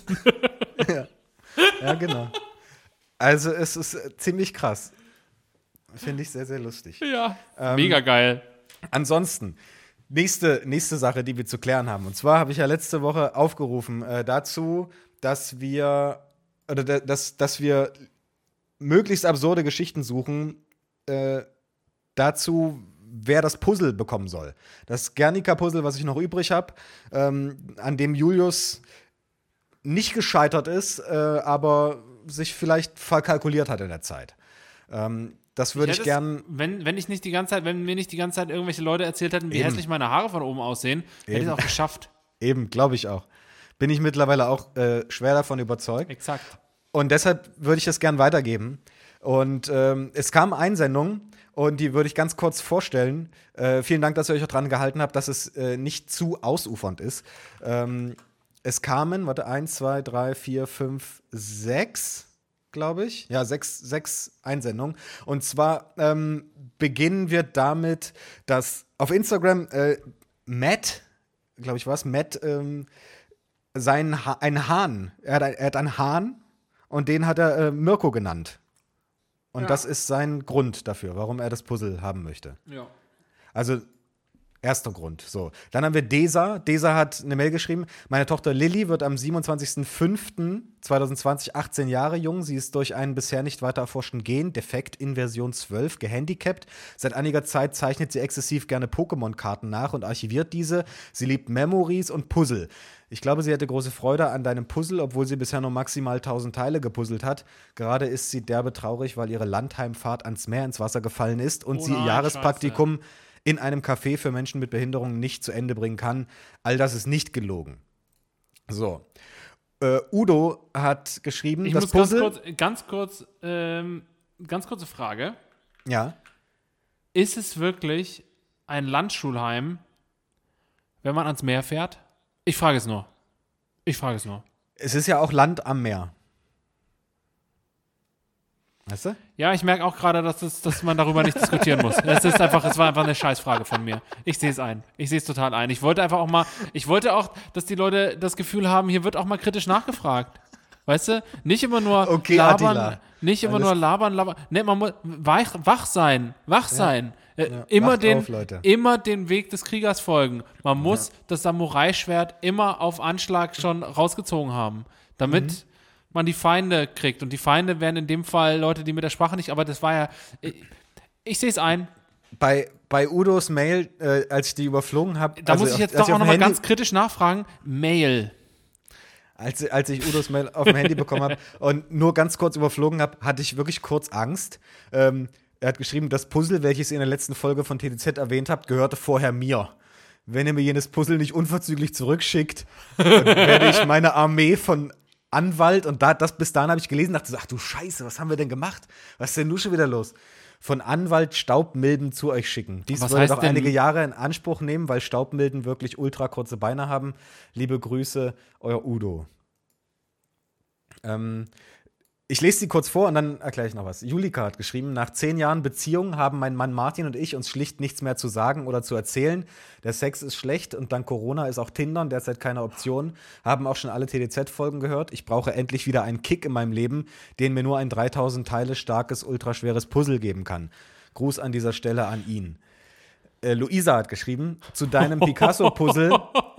Ja, genau. Also es ist äh, ziemlich krass. Finde ich sehr, sehr lustig. Ja, Ähm, mega geil. Ansonsten, nächste, nächste Sache, die wir zu klären haben. Und zwar habe ich ja letzte Woche aufgerufen äh, dazu, dass wir oder da- dass, dass wir möglichst absurde Geschichten suchen, äh, dazu, wer das Puzzle bekommen soll. Das Guernica-Puzzle, was ich noch übrig habe, ähm, an dem Julius nicht gescheitert ist, äh, aber sich vielleicht verkalkuliert hat in der Zeit. Ähm, das würde ich, hätte es- gern. Wenn, wenn ich nicht die ganze Zeit, wenn mir nicht die ganze Zeit irgendwelche Leute erzählt hätten, wie Eben. hässlich meine Haare von oben aussehen, hätte ich es Eben. auch geschafft. Eben, glaube ich auch. Bin ich mittlerweile auch äh, schwer davon überzeugt. Exakt. Und deshalb würde ich das gern weitergeben. Und ähm, es kamen Einsendungen und die würde ich ganz kurz vorstellen. Äh, vielen Dank, dass ihr euch auch dran gehalten habt, dass es äh, nicht zu ausufernd ist. Ähm, es kamen, warte, eins, zwei, drei, vier, fünf, sechs, glaube ich. Ja, sechs, sechs Einsendungen. Und zwar ähm, beginnen wir damit, dass auf Instagram äh, Matt, glaube ich, was, Matt, ähm, sein ha- ein Hahn, er hat, ein, er hat einen Hahn und den hat er äh, Mirko genannt. Und Ja. das ist sein Grund dafür, warum er das Puzzle haben möchte. Ja. Also, erster Grund. So. Dann haben wir Desa. Desa hat eine Mail geschrieben. Meine Tochter Lilly wird am siebenundzwanzigsten fünften zweitausendzwanzig achtzehn Jahre jung. Sie ist durch einen bisher nicht weiter erforschten Gen, Defekt in Version zwölf, gehandicapt. Seit einiger Zeit zeichnet sie exzessiv gerne Pokémon-Karten nach und archiviert diese. Sie liebt Memories und Puzzle. Ich glaube, sie hätte große Freude an deinem Puzzle, obwohl sie bisher nur maximal tausend Teile gepuzzelt hat. Gerade ist sie derbe traurig, weil ihre Landheimfahrt ans Meer ins Wasser gefallen ist und Oh sie ihr nein, Jahrespraktikum in einem Café für Menschen mit Behinderungen nicht zu Ende bringen kann. All das ist nicht gelogen. So. Äh, Udo hat geschrieben, Ich das muss ganz Puzzle. kurz, ganz kurz, ähm, ganz kurze Frage. Ja. Ist es wirklich ein Landschulheim, wenn man ans Meer fährt? Ich frage es nur. Ich frage es nur. Es ist ja auch Land am Meer. Weißt du? Ja, ich merke auch gerade, dass, das, dass man darüber nicht diskutieren muss. Es ist einfach, es war einfach eine Scheißfrage von mir. Ich sehe es ein. Ich sehe es total ein. Ich wollte einfach auch mal, ich wollte auch, dass die Leute das Gefühl haben, hier wird auch mal kritisch nachgefragt. Weißt du? Nicht immer nur Okay, labern, Attila. nicht immer Alles- nur labern, labern. Ne, man muss wach, wach sein, wach sein. Äh, Ja, immer, wacht den, auf, Leute. immer den Weg des Kriegers folgen. Man muss das Samurai-Schwert immer auf Anschlag schon rausgezogen haben, damit Mhm. man die Feinde kriegt. Und die Feinde wären in dem Fall Leute, die mit der Sprache nicht, aber das war ja, ich, ich sehe es ein. Bei, bei Udos Mail, äh, als ich die überflogen habe. Da muss ich jetzt doch auch nochmal ganz kritisch nachfragen. Mail. Als, als ich Udos Mail auf dem Handy bekommen habe und nur ganz kurz überflogen habe, hatte ich wirklich kurz Angst. Ähm, er hat geschrieben, das Puzzle, welches ihr in der letzten Folge von T D Z erwähnt habt, gehörte vorher mir. Wenn ihr mir jenes Puzzle nicht unverzüglich zurückschickt, dann werde ich meine Armee von Anwalt, und da, das bis dahin habe ich gelesen, dachte so, ach du Scheiße, was haben wir denn gemacht? Was ist denn nun schon wieder los? Von Anwalt Staubmilben zu euch schicken. Dies Was würde heißt doch denn- einige Jahre in Anspruch nehmen, weil Staubmilben wirklich ultra kurze Beine haben. Liebe Grüße, euer Udo. Ähm, ich lese sie kurz vor und dann erkläre ich noch was. Julika hat geschrieben, nach zehn Jahren Beziehung haben mein Mann Martin und ich uns schlicht nichts mehr zu sagen oder zu erzählen. Der Sex ist schlecht und dank Corona ist auch Tindern derzeit keine Option. Haben auch schon alle T D Z-Folgen gehört. Ich brauche endlich wieder einen Kick in meinem Leben, den mir nur ein dreitausend Teile starkes, ultraschweres Puzzle geben kann. Gruß an dieser Stelle an ihn. Äh, Luisa hat geschrieben, zu deinem Picasso-Puzzle.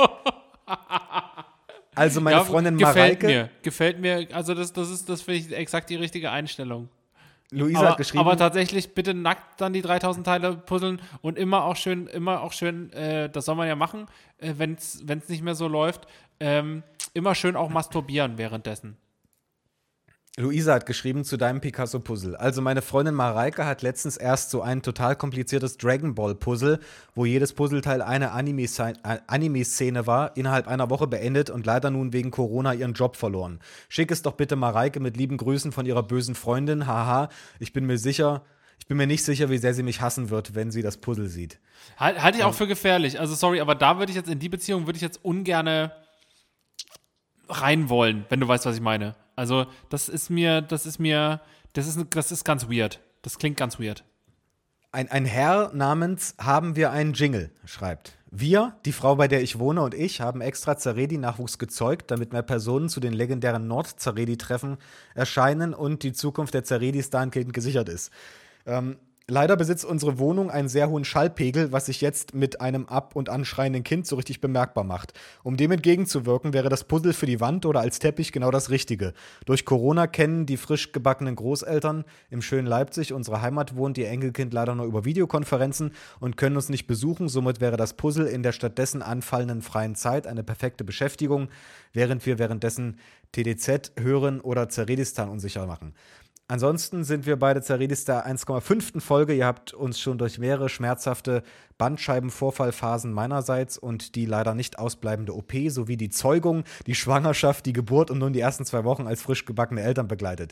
Also meine Ja, Freundin gefällt Mareike. mir, gefällt mir, also das, das ist, das finde ich exakt die richtige Einstellung. Luisa Aber, hat geschrieben. aber tatsächlich bitte nackt dann die dreitausend Teile puzzeln und immer auch schön, immer auch schön, äh, das soll man ja machen, äh, wenn es nicht mehr so läuft, ähm, immer schön auch masturbieren währenddessen. Luisa hat geschrieben zu deinem Picasso-Puzzle. Also meine Freundin Mareike hat letztens erst so ein total kompliziertes Dragon Ball-Puzzle, wo jedes Puzzleteil eine Anime-Szene Anime war, innerhalb einer Woche beendet und leider nun wegen Corona ihren Job verloren. Schick es doch bitte Mareike mit lieben Grüßen von ihrer bösen Freundin. Haha, ich bin mir sicher, ich bin mir nicht sicher, wie sehr sie mich hassen wird, wenn sie das Puzzle sieht. Halt, halte ich auch für gefährlich. Also sorry, aber da würde ich jetzt, in die Beziehung würde ich jetzt ungerne rein wollen, wenn du weißt, was ich meine. Also, das ist mir, das ist mir, das ist, das ist ganz weird. Das klingt ganz weird. Ein, ein Herr namens Haben wir einen Jingle schreibt. Wir, die Frau, bei der ich wohne, und ich haben extra Zaredi-Nachwuchs gezeugt, damit mehr Personen zu den legendären Nord-Zaredi-Treffen erscheinen und die Zukunft der Zaredis dahingehend gesichert ist. Ähm, leider besitzt unsere Wohnung einen sehr hohen Schallpegel, was sich jetzt mit einem ab- und anschreienden Kind so richtig bemerkbar macht. Um dem entgegenzuwirken, wäre das Puzzle für die Wand oder als Teppich genau das Richtige. Durch Corona kennen die frisch gebackenen Großeltern im schönen Leipzig, unsere Heimat, wohnt ihr Enkelkind leider nur über Videokonferenzen und können uns nicht besuchen. Somit wäre das Puzzle in der stattdessen anfallenden freien Zeit eine perfekte Beschäftigung, während wir währenddessen T D Z hören oder Zaredistan unsicher machen. Ansonsten sind wir beide Zaredistan eins Komma fünf. Folge. Ihr habt uns schon durch mehrere schmerzhafte Bandscheibenvorfallphasen meinerseits und die leider nicht ausbleibende O P sowie die Zeugung, die Schwangerschaft, die Geburt und nun die ersten zwei Wochen als frisch gebackene Eltern begleitet.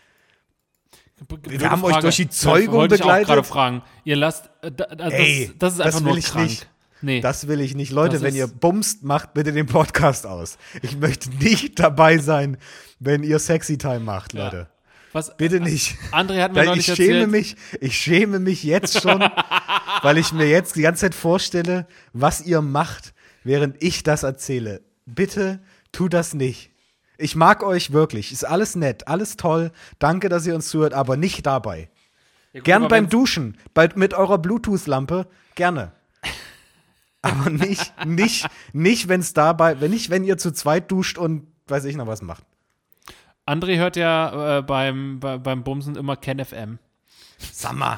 Wir haben euch durch die Zeugung wollte begleitet? Ich auch gerade fragen. Ihr lasst, äh, da, da, Ey, das, das ist einfach das will nur ich krank. nicht. Nee. Das will ich nicht. Leute, Das wenn ist- ihr bumst, macht bitte den Podcast aus. Ich möchte nicht dabei sein, wenn ihr Sexy Time macht, Leute. Was, Bitte nicht. André hat mir Da, neulich ich schäme erzählt, mich, ich schäme mich jetzt schon, weil ich mir jetzt die ganze Zeit vorstelle, was ihr macht, während ich das erzähle. Bitte tu das nicht. Ich mag euch wirklich. Ist alles nett, alles toll. Danke, dass ihr uns zuhört, aber nicht dabei. Ja, gut, Gern aber beim wenn's- Duschen, bei, mit eurer Bluetooth-Lampe, gerne. Aber nicht, nicht, nicht, wenn es dabei, wenn nicht, wenn ihr zu zweit duscht und weiß ich noch was macht. André hört ja äh, beim, bei, beim Bumsen immer Ken F M. Summer.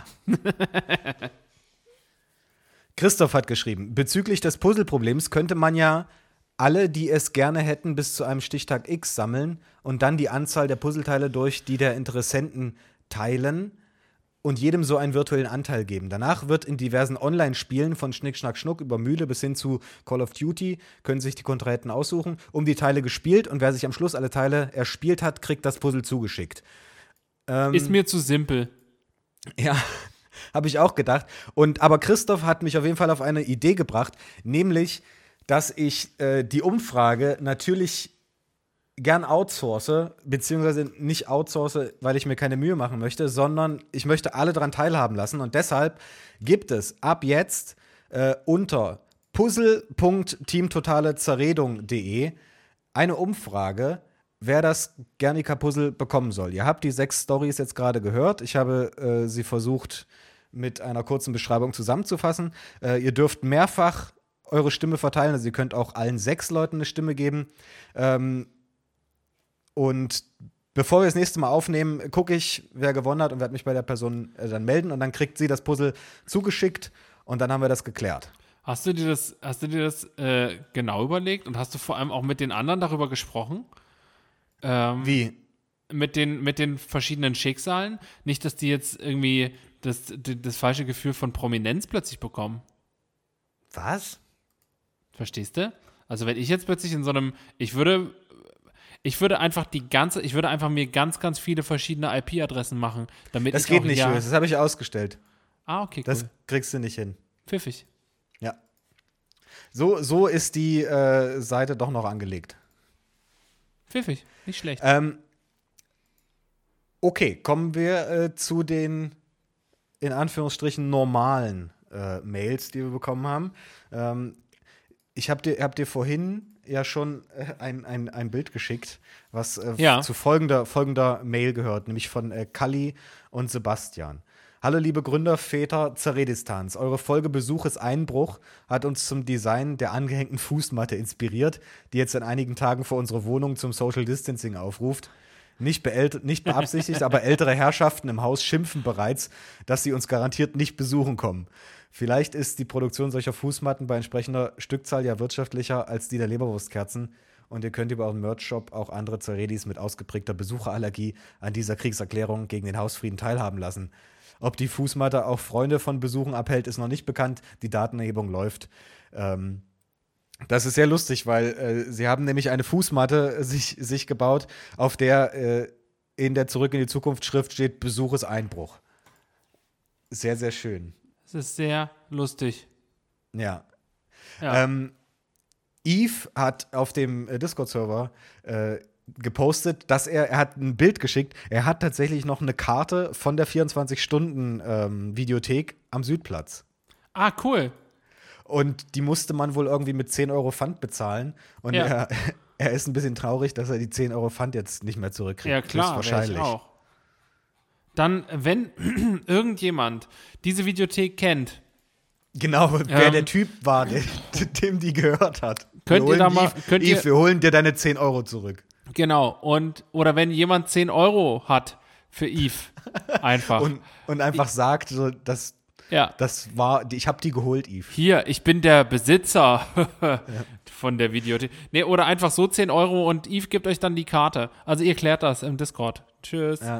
Christoph hat geschrieben, bezüglich des Puzzleproblems könnte man ja alle, die es gerne hätten, bis zu einem Stichtag X sammeln und dann die Anzahl der Puzzleteile durch die der Interessenten teilen und jedem so einen virtuellen Anteil geben. Danach wird in diversen Online-Spielen von Schnick, Schnack, Schnuck über Mühle bis hin zu Call of Duty, können sich die Kontrahenten aussuchen, um die Teile gespielt und wer sich am Schluss alle Teile erspielt hat, kriegt das Puzzle zugeschickt. Ähm, Ist mir zu simpel. Ja, habe ich auch gedacht. Und, aber Christoph hat mich auf jeden Fall auf eine Idee gebracht, nämlich, dass ich äh, die Umfrage natürlich gern outsource, beziehungsweise nicht outsource, weil ich mir keine Mühe machen möchte, sondern ich möchte alle daran teilhaben lassen. Und deshalb gibt es ab jetzt äh, unter puzzle punkt teamtotalezeredung punkt de eine Umfrage, wer das Guernica-Puzzle bekommen soll. Ihr habt die sechs Storys jetzt gerade gehört. Ich habe äh, sie versucht, mit einer kurzen Beschreibung zusammenzufassen. Äh, ihr dürft mehrfach eure Stimme verteilen. Also ihr könnt auch allen sechs Leuten eine Stimme geben. Ähm, Und bevor wir das nächste Mal aufnehmen, gucke ich, wer gewonnen hat und werde mich bei der Person äh, dann melden. Und dann kriegt sie das Puzzle zugeschickt und dann haben wir das geklärt. Hast du dir das, hast du dir das äh, genau überlegt und hast du vor allem auch mit den anderen darüber gesprochen? Ähm, Wie? Mit den, mit den verschiedenen Schicksalen? Nicht, dass die jetzt irgendwie das, das, das falsche Gefühl von Prominenz plötzlich bekommen. Was? Verstehst du? Also wenn ich jetzt plötzlich in so einem, ich würde Ich würde einfach die ganze, ich würde einfach mir ganz, ganz viele verschiedene I P-Adressen machen, damit Das ich geht auch, nicht, ja, Julius. Das habe ich ausgestellt. Ah, okay, cool. Das kriegst du nicht hin. Pfiffig. Ja. So, so ist die äh, Seite doch noch angelegt. Pfiffig, nicht schlecht. Ähm, okay, kommen wir äh, zu den in Anführungsstrichen normalen äh, Mails, die wir bekommen haben. Ähm, ich habe dir, hab dir vorhin ja schon äh, ein, ein, ein Bild geschickt, was äh, Ja. zu folgender, folgender Mail gehört, nämlich von äh, Kalli und Sebastian. Hallo liebe Gründerväter Zeredistans, eure Folge Besuches Einbruch hat uns zum Design der angehängten Fußmatte inspiriert, die jetzt in einigen Tagen vor unserer Wohnung zum Social Distancing aufruft. Nicht, beält- nicht beabsichtigt, aber ältere Herrschaften im Haus schimpfen bereits, dass sie uns garantiert nicht besuchen kommen. Vielleicht ist die Produktion solcher Fußmatten bei entsprechender Stückzahl ja wirtschaftlicher als die der Leberwurstkerzen. Und ihr könnt über euren Merch-Shop auch andere Zeredis mit ausgeprägter Besucherallergie an dieser Kriegserklärung gegen den Hausfrieden teilhaben lassen. Ob die Fußmatte auch Freunde von Besuchen abhält, ist noch nicht bekannt. Die Datenerhebung läuft. Ähm, das ist sehr lustig, weil äh, sie haben nämlich eine Fußmatte sich, sich gebaut, auf der äh, in der Zurück in die Zukunft Schrift steht Besucheseinbruch. Sehr, sehr schön. Es ist sehr lustig. Ja. Ja. Ähm, Yves hat auf dem äh, Discord-Server äh, gepostet, dass er, er hat ein Bild geschickt, er hat tatsächlich noch eine Karte von der vierundzwanzig-Stunden-Videothek am Südplatz. Ah, cool. Und die musste man wohl irgendwie mit zehn Euro Pfand bezahlen. Und Ja. er, er ist ein bisschen traurig, dass er die zehn Euro Pfand jetzt nicht mehr zurückkriegt. Ja, klar, wäre wahrscheinlich. ich auch. Dann, wenn irgendjemand diese Videothek kennt, Genau, wer Ähm, der Typ war, der, dem die gehört hat. Könnt Wir ihr da holen mal- Yves, könnt ihr- Yves, wir holen dir deine zehn Euro zurück. genau, und, oder wenn jemand zehn Euro hat für Yves, einfach. Und, und einfach sagt, so, das, ja. das war, die- ich habe die geholt, Yves. Hier, ich bin der Besitzer von der Videothek. Nee, oder einfach so zehn Euro und Yves gibt euch dann die Karte. Also ihr klärt das im Discord. Tschüss. Ja.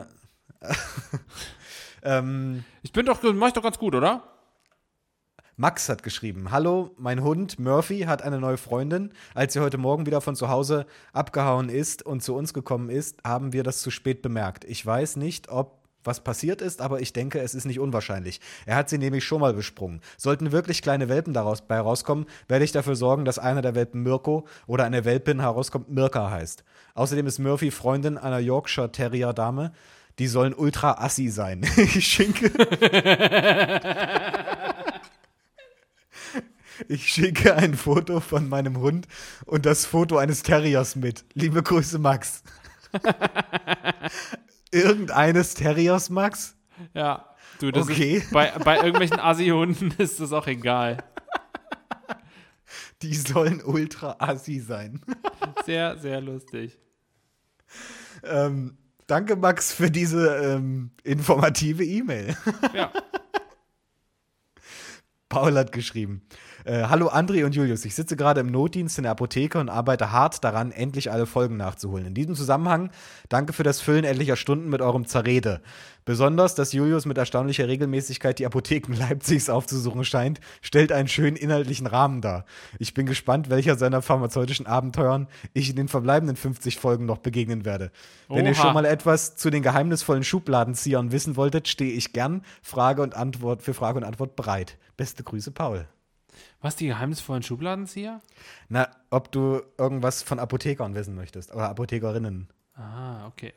ähm, Ich bin doch, mach ich doch ganz gut, oder? Max hat geschrieben, hallo, mein Hund Murphy hat eine neue Freundin. Als sie heute Morgen wieder von zu Hause abgehauen ist und zu uns gekommen ist, haben wir das zu spät bemerkt. Ich weiß nicht, ob was passiert ist, aber ich denke, es ist nicht unwahrscheinlich. Er hat sie nämlich schon mal besprungen. Sollten wirklich kleine Welpen daraus bei rauskommen, werde ich dafür sorgen, dass einer der Welpen Mirko oder eine Welpin herauskommt, Mirka heißt. Außerdem ist Murphy Freundin einer Yorkshire Terrier Dame. Die sollen ultra assi sein. Ich schicke Ich schicke ein Foto von meinem Hund und das Foto eines Terriers mit. Liebe Grüße, Max. Irgendeines Terriers, Max? Ja. Du, das Okay. ist, bei, bei irgendwelchen Assi-Hunden ist das auch egal. Die sollen ultra assi sein. Sehr, sehr lustig. ähm, danke, Max, für diese ähm, informative E-Mail. Ja. Paul hat geschrieben, äh, hallo André und Julius, ich sitze gerade im Notdienst in der Apotheke und arbeite hart daran, endlich alle Folgen nachzuholen. In diesem Zusammenhang danke für das Füllen endlicher Stunden mit eurem Zerrede. Besonders, dass Julius mit erstaunlicher Regelmäßigkeit die Apotheken Leipzigs aufzusuchen scheint, stellt einen schönen inhaltlichen Rahmen dar. Ich bin gespannt, welcher seiner pharmazeutischen Abenteuern ich in den verbleibenden fünfzig Folgen noch begegnen werde. Wenn Oha. ihr schon mal etwas zu den geheimnisvollen Schubladenziehern wissen wolltet, stehe ich gern Frage und Antwort für Frage und Antwort bereit. Beste Grüße, Paul. Was, die geheimnisvollen Schubladenzieher? Na, ob du irgendwas von Apothekern wissen möchtest oder Apothekerinnen. Ah, okay.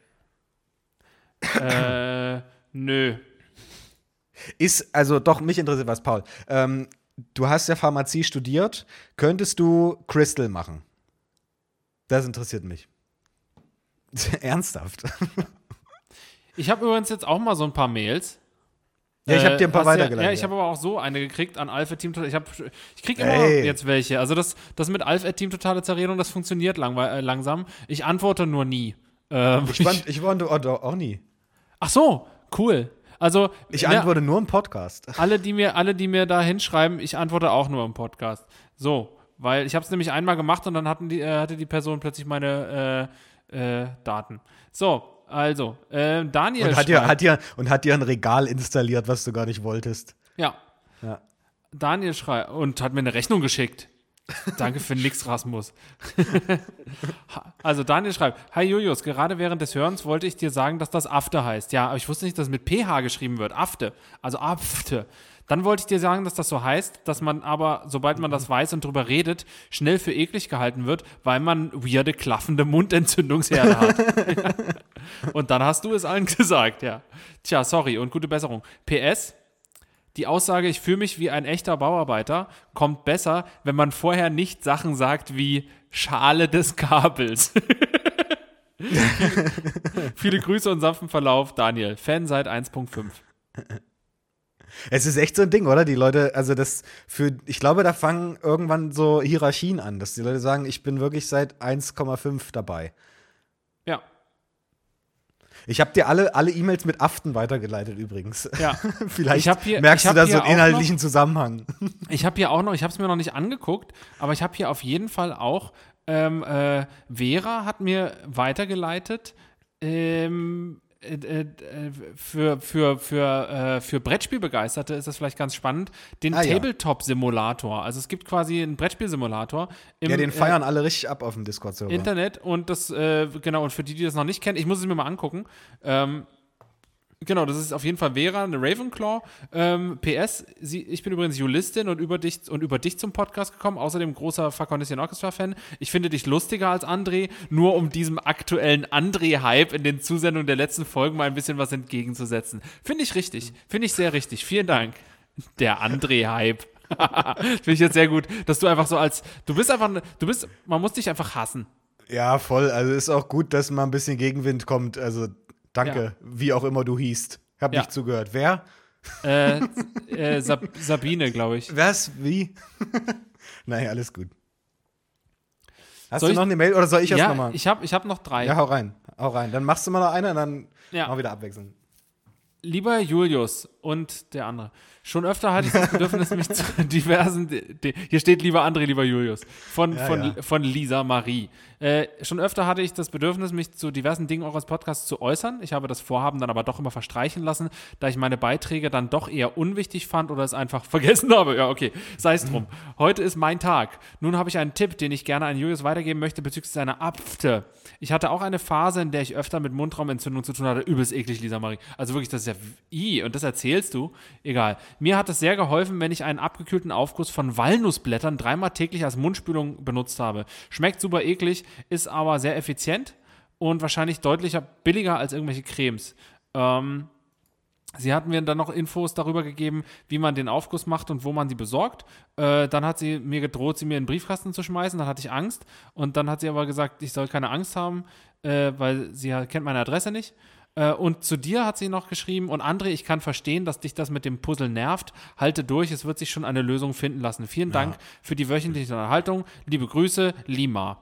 äh, nö. Ist, also doch, mich interessiert was, Paul. Ähm, du hast ja Pharmazie studiert. Könntest du Crystal machen? Das interessiert mich. Ernsthaft. Ich habe übrigens jetzt auch mal so ein paar Mails. Ja, ich habe dir ein paar hast ja- weitergeleitet. Ja, ich habe aber auch so eine gekriegt an Alpha Team Total. Ich, hab, ich krieg immer Ey. jetzt welche. Also das, das mit Alpha Team Totale Zerredung, das funktioniert lang, äh, langsam. Ich antworte nur nie. Ähm, Ich fand, ich wollte auch, auch nie. Ach so, cool. Also Ich ne, antworte nur im Podcast. alle, die mir, alle, die mir da hinschreiben, ich antworte auch nur im Podcast. So, weil ich habe es nämlich einmal gemacht und dann hatten die, äh, hatte die Person plötzlich meine äh, äh, Daten. So, also, äh, Daniel Und hat, dir, schreibt- hat, dir, und hat dir ein Regal installiert, was du gar nicht wolltest. ja, Ja. Daniel schreibt und hat mir eine Rechnung geschickt. Danke für nix, Rasmus. Also Daniel schreibt, hi Julius, gerade während des Hörens wollte ich dir sagen, dass das Afte heißt. Ja, aber ich wusste nicht, dass es mit P H geschrieben wird. Afte, also Afte. Dann wollte ich dir sagen, dass das so heißt, dass man aber, sobald man das weiß und drüber redet, schnell für eklig gehalten wird, weil man weirde, klaffende Mundentzündungsherde hat. Und dann hast du es allen gesagt, ja. Tja, sorry und gute Besserung. P S, die Aussage, ich fühle mich wie ein echter Bauarbeiter, kommt besser, wenn man vorher nicht Sachen sagt wie Schale des Kabels. Viele Grüße und sanften Verlauf, Daniel. Fan seit eins Punkt fünf. Es ist echt so ein Ding, oder? Die Leute, also das für, ich glaube, da fangen irgendwann so Hierarchien an, dass die Leute sagen, ich bin wirklich seit eins Komma fünf dabei. Ja, Ich habe dir alle alle E-Mails mit Aften weitergeleitet übrigens. ja. Vielleicht Ich hab hier- merkst ich du hab da so hier einen auch inhaltlichen Zusammenhang. Ich habe hier auch noch, ich habe es mir noch nicht angeguckt, aber ich habe hier auf jeden Fall auch, ähm, äh, Vera hat mir weitergeleitet, ähm, äh, äh, für, für, für, äh, für Brettspielbegeisterte ist das vielleicht ganz spannend, den Ah, ja. Tabletop-Simulator. Also es gibt quasi einen Brettspielsimulator im Ja, den äh, feiern alle richtig ab auf dem Discord-Server. Internet und das, äh, genau, und für die, die das noch nicht kennen, ich muss es mir mal angucken. Ähm, genau, das ist auf jeden Fall Vera, eine Ravenclaw. Ähm, P S, sie, ich bin übrigens Julistin und über dich und über dich zum Podcast gekommen, außerdem großer Fakondisian Orchestra-Fan. Ich finde dich lustiger als André, nur um diesem aktuellen André-Hype in den Zusendungen der letzten Folgen mal ein bisschen was entgegenzusetzen. Finde ich richtig, finde ich sehr richtig. Vielen Dank. Der André-Hype. Finde ich jetzt sehr gut, dass du einfach so als, du bist einfach, du bist, man muss dich einfach hassen. Ja, voll. Also ist auch gut, dass mal ein bisschen Gegenwind kommt. Also danke, Ja. wie auch immer du hießt. Hab Ja. nicht zugehört. Wer? Äh, äh, Sab Sabine, glaube ich. Was? Wie? Naja, alles gut. Hast Soll du ich- noch eine Mail oder soll ich erst Ja, nochmal? ich habe ich hab noch drei. Ja, hau rein. Hau rein. Dann machst du mal noch eine und dann Ja. mal wieder abwechseln. Lieber Julius und der andere, schon öfter hatte ich das Bedürfnis, mich zu diversen, de, de, hier steht lieber André, lieber Julius, von, Ja, von, ja. von Lisa Marie. Äh, schon öfter hatte ich das Bedürfnis, mich zu diversen Dingen eures Podcasts zu äußern. Ich habe das Vorhaben dann aber doch immer verstreichen lassen, da ich meine Beiträge dann doch eher unwichtig fand oder es einfach vergessen habe. Ja, okay, sei es drum. Heute ist mein Tag. Nun habe ich einen Tipp, den ich gerne an Julius weitergeben möchte bezüglich seiner Apfte. Ich hatte auch eine Phase, in der ich öfter mit Mundraumentzündung zu tun hatte. Übelst eklig, Lisa Marie. Also wirklich, das ist ja, i, und das erzählst du? Egal. Mir hat es sehr geholfen, wenn ich einen abgekühlten Aufguss von Walnussblättern dreimal täglich als Mundspülung benutzt habe. Schmeckt super eklig, ist aber sehr effizient und wahrscheinlich deutlicher billiger als irgendwelche Cremes. Ähm, sie hat mir dann noch Infos darüber gegeben, wie man den Aufguss macht und wo man sie besorgt. Äh, dann hat sie mir gedroht, sie mir in den Briefkasten zu schmeißen. Dann hatte ich Angst. Und dann hat sie aber gesagt, ich soll keine Angst haben, äh, weil sie ja, kennt meine Adresse nicht. Äh, und zu dir hat sie noch geschrieben, und André, ich kann verstehen, dass dich das mit dem Puzzle nervt. Halte durch, es wird sich schon eine Lösung finden lassen. Vielen Dank für die wöchentliche Unterhaltung. Liebe Grüße, Lima.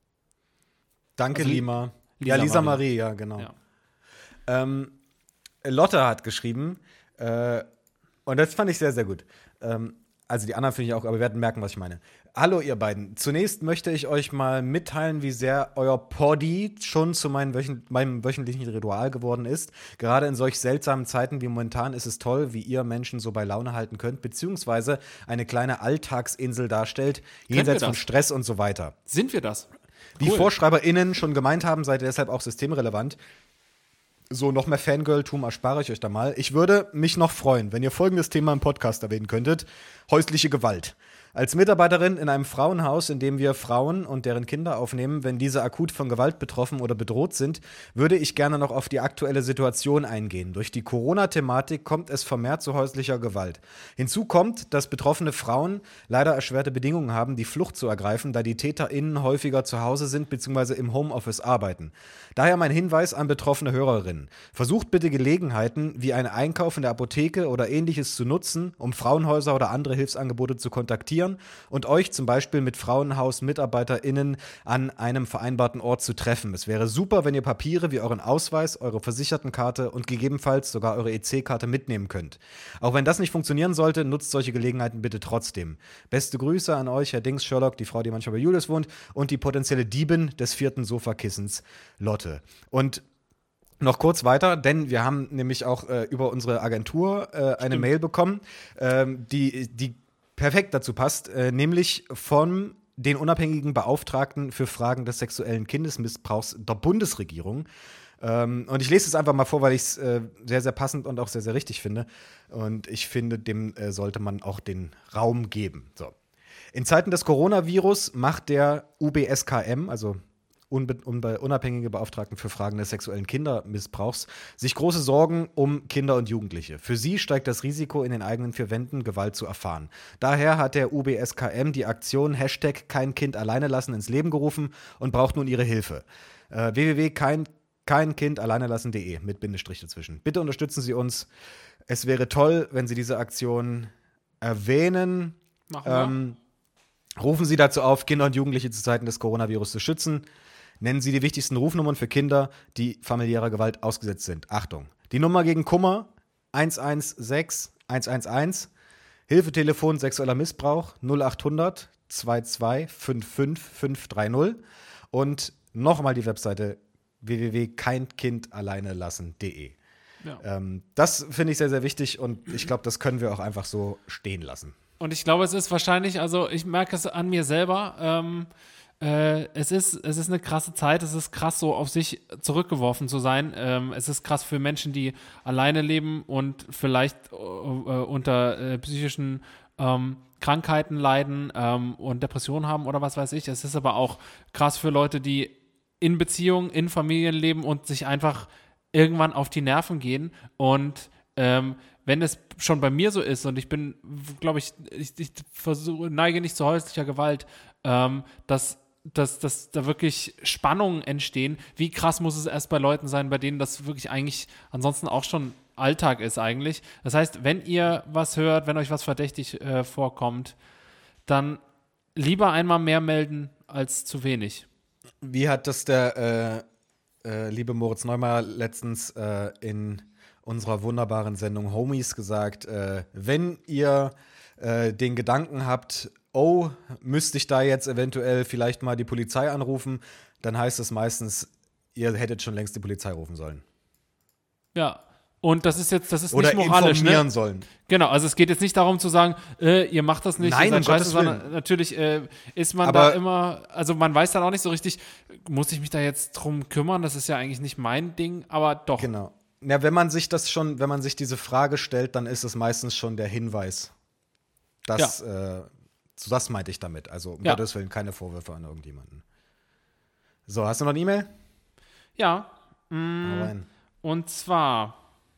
Danke, Also, Lima. Lisa Ja, Lisa Marie. Marie, ja, genau. Ja. Ähm, Lotte hat geschrieben, äh, und das fand ich sehr, sehr gut. Ähm, Also die anderen finde ich auch, aber wir werden merken, was ich meine. Hallo ihr beiden. Zunächst möchte ich euch mal mitteilen, wie sehr euer Poddy schon zu meinem, wöchent meinem wöchentlichen Ritual geworden ist. Gerade in solch seltsamen Zeiten wie momentan ist es toll, wie ihr Menschen so bei Laune halten könnt, beziehungsweise eine kleine Alltagsinsel darstellt, jenseits von Stress und so weiter. Sind wir das? Wie cool. VorschreiberInnen schon gemeint haben, seid ihr deshalb auch systemrelevant. So, noch mehr Fangirl-Tum erspare ich euch da mal. Ich würde mich noch freuen, wenn ihr folgendes Thema im Podcast erwähnen könntet: häusliche Gewalt. Als Mitarbeiterin in einem Frauenhaus, in dem wir Frauen und deren Kinder aufnehmen, wenn diese akut von Gewalt betroffen oder bedroht sind, würde ich gerne noch auf die aktuelle Situation eingehen. Durch die Corona-Thematik kommt es vermehrt zu häuslicher Gewalt. Hinzu kommt, dass betroffene Frauen leider erschwerte Bedingungen haben, die Flucht zu ergreifen, da die TäterInnen häufiger zu Hause sind bzw. im Homeoffice arbeiten. Daher mein Hinweis an betroffene Hörerinnen: Versucht bitte Gelegenheiten wie einen Einkauf in der Apotheke oder ähnliches zu nutzen, um Frauenhäuser oder andere Hilfsangebote zu kontaktieren und euch zum Beispiel mit Frauenhaus-MitarbeiterInnen an einem vereinbarten Ort zu treffen. Es wäre super, wenn ihr Papiere wie euren Ausweis, eure Versichertenkarte und gegebenenfalls sogar eure E C-Karte mitnehmen könnt. Auch wenn das nicht funktionieren sollte, nutzt solche Gelegenheiten bitte trotzdem. Beste Grüße an euch, Herr Dings Sherlock, die Frau, die manchmal bei Julius wohnt, und die potenzielle Diebin des vierten Sofakissens, Lotte. Und noch kurz weiter, denn wir haben nämlich auch äh, über unsere Agentur äh, eine Stimmt. Mail bekommen, ähm, die, die perfekt dazu passt, äh, nämlich von den unabhängigen Beauftragten für Fragen des sexuellen Kindesmissbrauchs der Bundesregierung. Ähm, und ich lese es einfach mal vor, weil ich es äh, sehr, sehr passend und auch sehr, sehr richtig finde. Und ich finde, dem äh, sollte man auch den Raum geben. So. In Zeiten des Coronavirus macht der U B S K M, also Unbe- unbe- unabhängige Beauftragten für Fragen des sexuellen Kindermissbrauchs, sich große Sorgen um Kinder und Jugendliche. Für sie steigt das Risiko, in den eigenen vier Wänden Gewalt zu erfahren. Daher hat der U B S K M die Aktion Hashtag kein Kind alleine lassen ins Leben gerufen und braucht nun ihre Hilfe. Äh, w w w punkt kein kind alleine lassen punkt de mit Bindestrich dazwischen. Bitte unterstützen Sie uns. Es wäre toll, wenn Sie diese Aktion erwähnen. Machen wir. Ähm, rufen Sie dazu auf, Kinder und Jugendliche zu Zeiten des Coronavirus zu schützen. Nennen Sie die wichtigsten Rufnummern für Kinder, die familiärer Gewalt ausgesetzt sind. Achtung. Die Nummer gegen Kummer eins eins sechs eins eins eins. Hilfetelefon sexueller Missbrauch null achthundert zweiundzwanzig fünfundfünfzig fünfhundertdreißig. Und nochmal die Webseite w w w punkt kein kind alleine lassen punkt de. Ja. Ähm, das finde ich sehr, sehr wichtig und ich glaube, das können wir auch einfach so stehen lassen. Und ich glaube, es ist wahrscheinlich, also ich merke es an mir selber, ähm, äh, es ist, es ist eine krasse Zeit, es ist krass, so auf sich zurückgeworfen zu sein. Ähm, es ist krass für Menschen, die alleine leben und vielleicht äh, unter äh, psychischen ähm, Krankheiten leiden ähm, und Depressionen haben oder was weiß ich. Es ist aber auch krass für Leute, die in Beziehungen, in Familien leben und sich einfach irgendwann auf die Nerven gehen. Und ähm, wenn es schon bei mir so ist und ich bin, glaube ich, ich, ich versuche, neige nicht zu häuslicher Gewalt, ähm, dass, dass, dass da wirklich Spannungen entstehen. Wie krass muss es erst bei Leuten sein, bei denen das wirklich eigentlich ansonsten auch schon Alltag ist eigentlich. Das heißt, wenn ihr was hört, wenn euch was verdächtig äh, vorkommt, dann lieber einmal mehr melden als zu wenig. Wie hat das der äh, äh, liebe Moritz Neumeier letztens äh, in unserer wunderbaren Sendung Homies gesagt, äh, wenn ihr äh, den Gedanken habt, oh, müsste ich da jetzt eventuell vielleicht mal die Polizei anrufen, dann heißt es meistens, ihr hättet schon längst die Polizei rufen sollen. Ja, und das ist jetzt, das ist Oder nicht moralisch, informieren ne? sollen. Genau, also es geht jetzt nicht darum zu sagen, äh, ihr macht das nicht, Nein, ihr um seid scheiße, Gottes sondern Willen. natürlich äh, ist man Aber da immer, also man weiß dann auch nicht so richtig, muss ich mich da jetzt drum kümmern, das ist ja eigentlich nicht mein Ding, aber doch. Genau. Ja, wenn man sich das schon, wenn man sich diese Frage stellt, dann ist es meistens schon der Hinweis. Das, ja. äh, so das meinte ich damit. Also um Ja. Gottes Willen keine Vorwürfe an irgendjemanden. So, hast du noch eine E-Mail? Ja, Hau mh, rein. und zwar,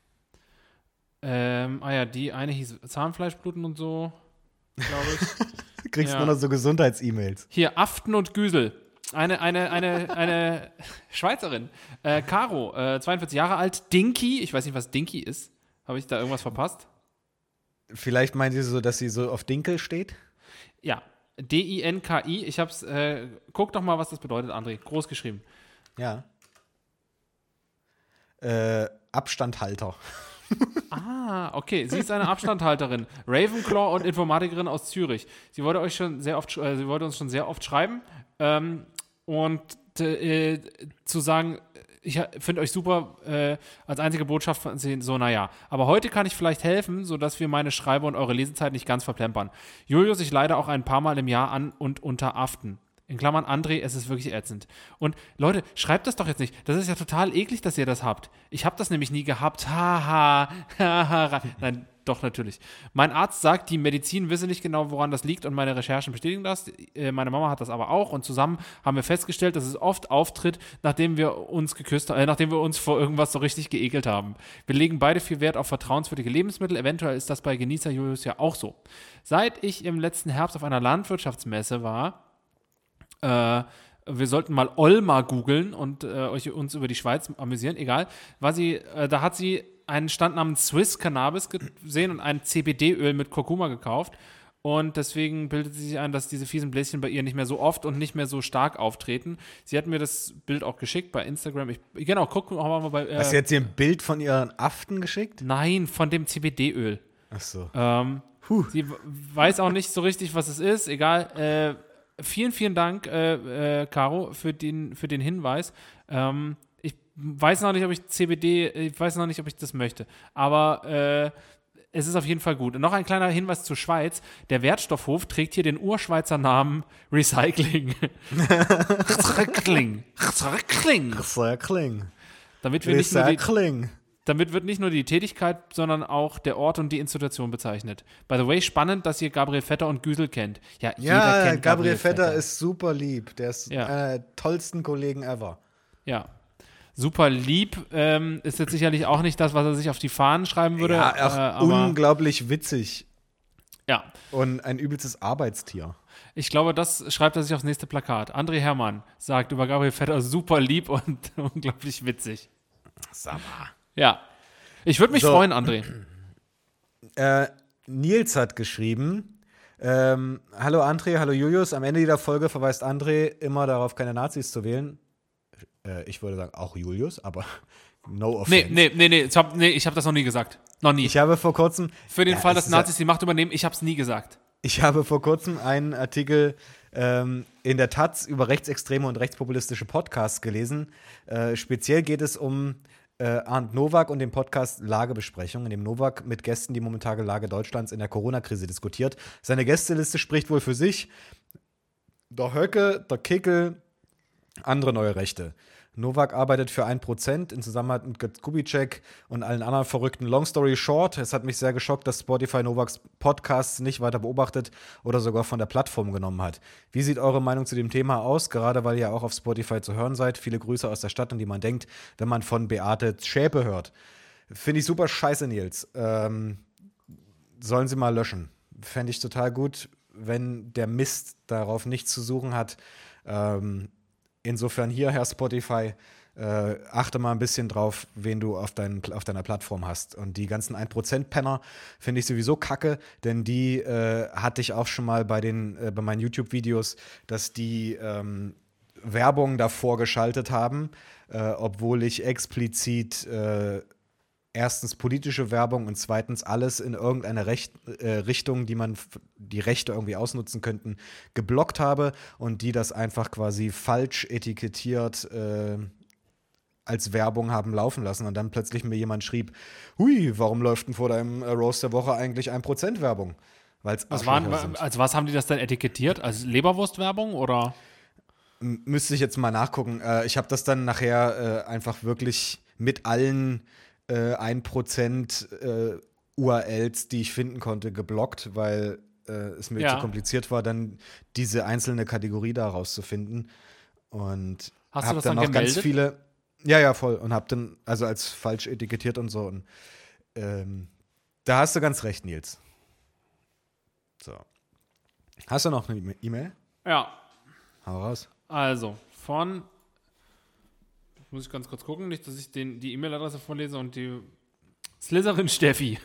ähm, ah ja, die eine hieß Zahnfleischbluten und so, glaube ich. Du kriegst Ja. nur noch so Gesundheits-E-Mails. Hier, Aften und Güsel. Eine, eine, eine, eine Schweizerin. Äh, Caro, äh, zweiundvierzig Jahre alt. Dinky, ich weiß nicht, was Dinky ist. Habe ich da irgendwas verpasst? Vielleicht meint sie so, dass sie so auf Dinkel steht? Ja, D I N K I. Ich hab's, äh, guck doch mal, was das bedeutet, André. Groß geschrieben. Ja. Äh, Abstandhalter. Ah. Ah, okay. Sie ist eine Abstandhalterin, Ravenclaw und Informatikerin aus Zürich. Sie wollte euch schon sehr oft, äh, sie wollte uns schon sehr oft schreiben ähm, und äh, zu sagen, ich finde euch super, äh, als einzige Botschaft von sehen, so, naja. Aber heute kann ich vielleicht helfen, sodass wir meine Schreibe und eure Lesezeit nicht ganz verplempern. Julius, ich leide auch ein paar Mal im Jahr an und unter Aften. In Klammern, André, es ist wirklich ätzend. Und Leute, schreibt das doch jetzt nicht. Das ist ja total eklig, dass ihr das habt. Ich habe das nämlich nie gehabt. Haha. Haha. Nein, doch, natürlich. Mein Arzt sagt, die Medizin wisse nicht genau, woran das liegt und meine Recherchen bestätigen das. Äh, meine Mama hat das aber auch und zusammen haben wir festgestellt, dass es oft auftritt, nachdem wir uns geküsst äh, nachdem wir uns vor irgendwas so richtig geekelt haben. Wir legen beide viel Wert auf vertrauenswürdige Lebensmittel. Eventuell ist das bei Genießer Julius ja auch so. Seit ich im letzten Herbst auf einer Landwirtschaftsmesse war, Äh, wir sollten mal Olma googeln und äh, euch, uns über die Schweiz amüsieren, egal. War sie, äh, da hat sie einen Stand namens Swiss Cannabis gesehen und ein C B D-Öl mit Kurkuma gekauft. Und deswegen bildet sie sich ein, dass diese fiesen Bläschen bei ihr nicht mehr so oft und nicht mehr so stark auftreten. Sie hat mir das Bild auch geschickt bei Instagram. Ich, genau, gucken wir mal bei. Äh, Hast du jetzt hier ein Bild von ihren Aften geschickt? Nein, von dem C B D-Öl. Ach so. Ähm, sie w- weiß auch nicht so richtig, was es ist. Egal. Äh, Vielen, vielen Dank, äh, äh, Caro, für den, für den Hinweis. Ähm, ich weiß noch nicht, ob ich C B D, ich weiß noch nicht, ob ich das möchte. Aber äh, es ist auf jeden Fall gut. Und noch ein kleiner Hinweis zur Schweiz. Der Wertstoffhof trägt hier den Urschweizer Namen Recycling. Recycling. Recycling. Recycling. Damit wir nicht nur die, Recycling. Damit wird nicht nur die Tätigkeit, sondern auch der Ort und die Institution bezeichnet. By the way, spannend, dass ihr Gabriel Vetter und Güsel kennt. Ja, jeder Ja, kennt Gabriel, Gabriel Vetter, Vetter ist super lieb. Der ist Ja. einer der tollsten Kollegen ever. Ja. Super lieb. Ähm, ist jetzt sicherlich auch nicht das, was er sich auf die Fahnen schreiben würde. Ja, auch äh, aber unglaublich witzig. ja. Und ein übelstes Arbeitstier. Ich glaube, das schreibt er sich aufs nächste Plakat. André Hermann sagt über Gabriel Vetter super lieb und unglaublich witzig. Sag mal. Ja. Ich würde mich So. freuen, André. Äh, Nils hat geschrieben, ähm, hallo André, hallo Julius. Am Ende jeder Folge verweist André immer darauf, keine Nazis zu wählen. Äh, ich würde sagen, auch Julius, aber no offense. Nee, nee, nee, nee, ich habe nee, ich hab das noch nie gesagt. Noch nie. Ich habe vor kurzem Für den Ja, Fall, es dass ist ja- Nazis die Macht übernehmen, ich habe es nie gesagt. Ich habe vor kurzem einen Artikel ähm, in der Taz über rechtsextreme und rechtspopulistische Podcasts gelesen. Äh, speziell geht es um äh, Arndt Nowak und den Podcast Lagebesprechung, in dem Nowak mit Gästen die momentane Lage Deutschlands in der Corona-Krise diskutiert. Seine Gästeliste spricht wohl für sich. Der Höcke, der Kickel, andere neue Rechte. Nowak arbeitet für ein Prozent in Zusammenarbeit mit Götz Kubitschek und allen anderen Verrückten. Long story short, es hat mich sehr geschockt, dass Spotify Nowaks Podcasts nicht weiter beobachtet oder sogar von der Plattform genommen hat. Wie sieht eure Meinung zu dem Thema aus? Gerade weil ihr auch auf Spotify zu hören seid. Viele Grüße aus der Stadt, an die man denkt, wenn man von Beate Schäpe hört. Finde ich super scheiße, Nils. Ähm, sollen sie mal löschen. Fände ich total gut, wenn der Mist darauf nichts zu suchen hat. Ähm, Insofern hier, Herr Spotify, äh, achte mal ein bisschen drauf, wen du auf, dein, auf deiner Plattform hast. Und die ganzen ein Prozent Penner finde ich sowieso kacke, denn die äh, hatte ich auch schon mal bei, den, äh, bei meinen YouTube-Videos, dass die ähm, Werbung davor geschaltet haben, äh, obwohl ich explizit äh, erstens politische Werbung und zweitens alles in irgendeine Recht, äh, Richtung, die man f- die Rechte irgendwie ausnutzen könnten, geblockt habe und die das einfach quasi falsch etikettiert äh, als Werbung haben laufen lassen und dann plötzlich mir jemand schrieb, hui, warum läuft denn vor deinem äh, Roast der Woche eigentlich ein Prozent Werbung? Weil's Was Arschlöcher waren, sind. als was haben die das denn etikettiert? Als Leberwurstwerbung oder? M- Müsste ich jetzt mal nachgucken. Äh, ich habe das dann nachher äh, einfach wirklich mit allen äh, ein Prozent äh, U R Ls, die ich finden konnte, geblockt, weil äh, es mir Ja. zu kompliziert war, dann diese einzelne Kategorie da rauszufinden. Und Hast du habe das dann dann auch ganz gemeldet? viele, ja, ja, voll. Und habe dann, also als falsch etikettiert und so. Und ähm, da hast du ganz recht, Nils. So. Hast du noch eine E- E-Mail? Ja, Hau raus. also von, muss ich ganz kurz gucken, nicht, dass ich den, die E-Mail-Adresse vorlese und die Slytherin Steffi.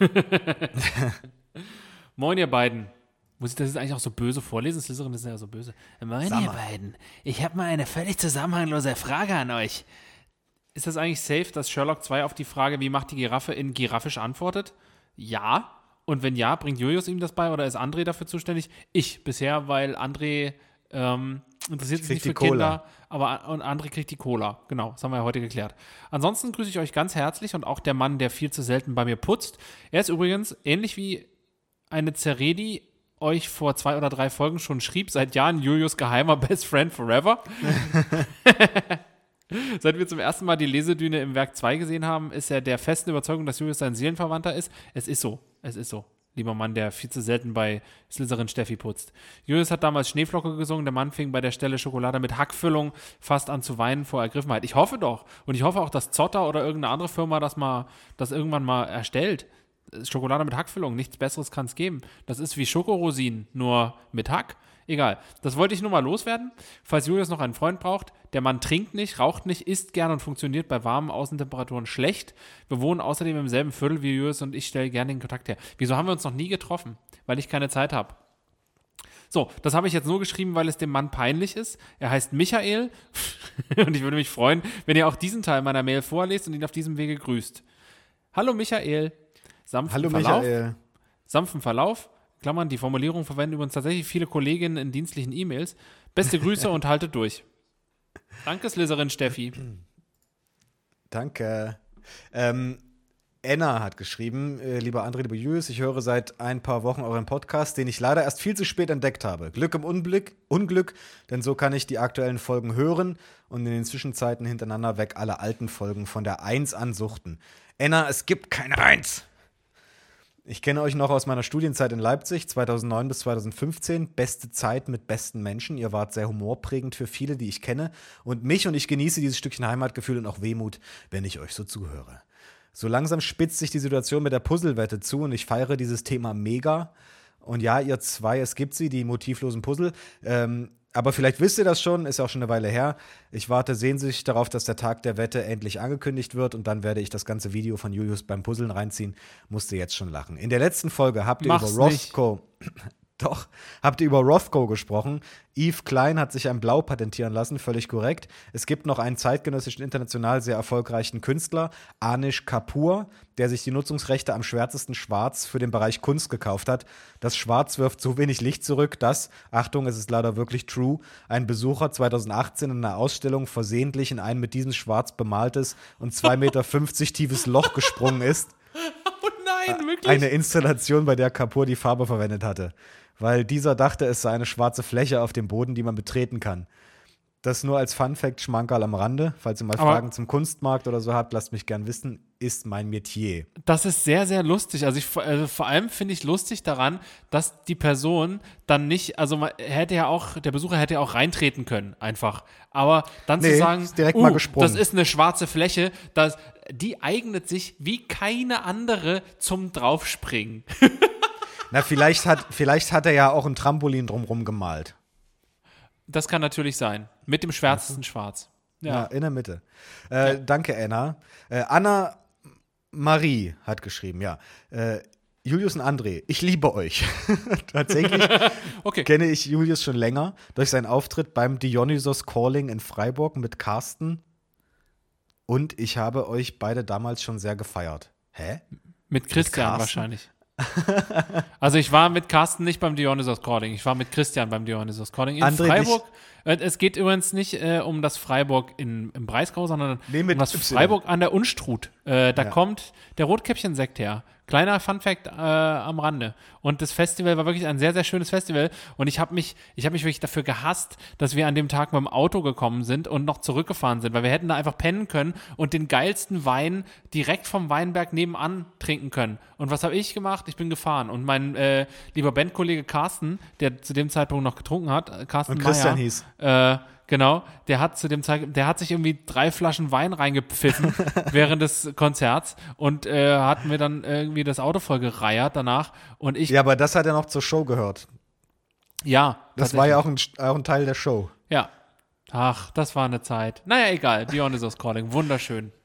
Moin, ihr beiden. Muss ich das jetzt eigentlich auch so böse vorlesen? Slytherin ist ja so böse. Moin, Sag ihr mal. beiden. Ich habe mal eine völlig zusammenhanglose Frage an euch. ist das eigentlich safe, dass Sherlock zwei auf die Frage, wie macht die Giraffe, in Giraffisch antwortet? Ja. Und wenn ja, bringt Julius ihm das bei oder ist André dafür zuständig? Ich bisher, weil André ähm, interessiert sich nicht für Kinder, aber und André kriegt die Cola. Genau, das haben wir ja heute geklärt. Ansonsten grüße ich euch ganz herzlich und auch der Mann, der viel zu selten bei mir putzt. Er ist übrigens ähnlich wie eine Zerredi euch vor zwei oder drei Folgen schon schrieb, seit Jahren Julius geheimer Best Friend Forever. Seit wir zum ersten Mal die Lesedüne im Werk zwei gesehen haben, ist er der festen Überzeugung, dass Julius sein Seelenverwandter ist. Es ist so, es ist so. Lieber Mann, der viel zu selten bei Slytherin Steffi putzt. Julius hat damals Schneeflocke gesungen, der Mann fing bei der Stelle Schokolade mit Hackfüllung fast an zu weinen vor Ergriffenheit. Ich hoffe doch. Und ich hoffe auch, dass Zotter oder irgendeine andere Firma das mal, das irgendwann mal erstellt. Schokolade mit Hackfüllung, nichts Besseres kann es geben. Das ist wie Schokorosinen, nur mit Hack. Egal, das wollte ich nur mal loswerden. Falls Julius noch einen Freund braucht, der Mann trinkt nicht, raucht nicht, isst gern und funktioniert bei warmen Außentemperaturen schlecht. Wir wohnen außerdem im selben Viertel wie Julius und ich stelle gerne den Kontakt her. Wieso haben wir uns noch nie getroffen? Weil ich keine Zeit habe. So, das habe ich jetzt nur geschrieben, weil es dem Mann peinlich ist. Er heißt Michael und ich würde mich freuen, wenn ihr auch diesen Teil meiner Mail vorlest und ihn auf diesem Wege grüßt. Hallo Michael. Sanften Hallo Verlauf. Michael. Sanften Verlauf. Klammern, die Formulierung verwenden übrigens tatsächlich viele Kolleginnen in dienstlichen E-Mails. Beste Grüße und haltet durch. Danke, Slytherin Steffi. Danke. Ähm, Anna hat geschrieben, äh, lieber André, lieber Julius, ich höre seit ein paar Wochen euren Podcast, den ich leider erst viel zu spät entdeckt habe. Glück im Unglück, Unglück, denn so kann ich die aktuellen Folgen hören und in den Zwischenzeiten hintereinander weg alle alten Folgen von der Eins ansuchten. Anna, es gibt keine Eins. Ich kenne euch noch aus meiner Studienzeit in Leipzig, zweitausendneun bis zweitausendfünfzehn. Beste Zeit mit besten Menschen. Ihr wart sehr humorprägend für viele, die ich kenne. Und mich und ich genieße dieses Stückchen Heimatgefühl und auch Wehmut, wenn ich euch so zuhöre. So langsam spitzt sich die Situation mit der Puzzlewette zu und ich feiere dieses Thema mega. Und ja, ihr zwei, es gibt sie, die motivlosen Puzzle. Ähm, aber vielleicht wisst ihr das schon, ist ja auch schon eine Weile her. Ich warte sehnsüchtig darauf, dass der Tag der Wette endlich angekündigt wird und dann werde ich das ganze Video von Julius beim Puzzeln reinziehen. Musste jetzt schon lachen. In der letzten Folge habt ihr Mach's über Rothko... Doch, habt ihr über Rothko gesprochen. Yves Klein hat sich ein Blau patentieren lassen, völlig korrekt. Es gibt noch einen zeitgenössischen, international sehr erfolgreichen Künstler, Anish Kapoor, der sich die Nutzungsrechte am schwärzesten Schwarz für den Bereich Kunst gekauft hat. Das Schwarz wirft so wenig Licht zurück, dass, Achtung, es ist leider wirklich true, ein Besucher zweitausendachtzehn in einer Ausstellung versehentlich in ein mit diesem Schwarz bemaltes und zwei Meter fünfzig tiefes Loch gesprungen ist. Oh nein, wirklich? Eine Installation, bei der Kapoor die Farbe verwendet hatte. Weil dieser dachte, es sei eine schwarze Fläche auf dem Boden, die man betreten kann. Das nur als Fun-Fact, Schmankerl am Rande. Falls ihr mal Aber Fragen zum Kunstmarkt oder so habt, lasst mich gern wissen, ist mein Metier. Das ist sehr, sehr lustig. Also, ich, also vor allem finde ich lustig daran, dass die Person dann nicht, also man hätte ja auch, der Besucher hätte ja auch reintreten können, einfach. Aber dann nee, zu sagen, ist direkt uh, mal gesprungen. das ist eine schwarze Fläche, das, die eignet sich wie keine andere zum Draufspringen. Na, vielleicht hat, vielleicht hat er ja auch ein Trampolin drumrum gemalt. Das kann natürlich sein. Mit dem schwärzesten Schwarz. Ja. Ja, in der Mitte. Äh, Ja. Danke, Anna. Äh, Anna Marie hat geschrieben, ja. Äh, Julius und André, ich liebe euch. Tatsächlich Okay. kenne ich Julius schon länger durch seinen Auftritt beim Dionysos Calling in Freiburg mit Carsten. Und ich habe euch beide damals schon sehr gefeiert. Hä? Mit Christian Carsten? wahrscheinlich. Also ich war mit Carsten nicht beim Dionysos Calling, ich war mit Christian beim Dionysos Calling in André, Freiburg. Äh, es geht übrigens nicht äh, um das Freiburg in, im Breisgau, sondern Nee, mit um das Y. Freiburg an der Unstrut. Äh, da Ja. kommt der Rotkäppchen-Sekt her. Kleiner Funfact äh, am Rande. Und das Festival war wirklich ein sehr, sehr schönes Festival. Und ich habe mich, ich habe mich wirklich dafür gehasst, dass wir an dem Tag mit dem Auto gekommen sind und noch zurückgefahren sind, weil wir hätten da einfach pennen können und den geilsten Wein direkt vom Weinberg nebenan trinken können. Und was habe ich gemacht? Ich bin gefahren. Und mein äh, lieber Bandkollege Carsten, der zu dem Zeitpunkt noch getrunken hat, äh, Carsten Und Christian Meyer, hieß. Äh, genau, der hat zu dem Zeitpunkt, der hat sich irgendwie drei Flaschen Wein reingepfiffen während des Konzerts und äh, hat mir dann irgendwie das Auto voll gereiert danach und ich, Ja, aber das hat ja noch zur Show gehört. ja. Das war ja auch ein, auch ein Teil der Show. Ja. Ach, das war eine Zeit. Naja, egal, Dionysos Calling, wunderschön.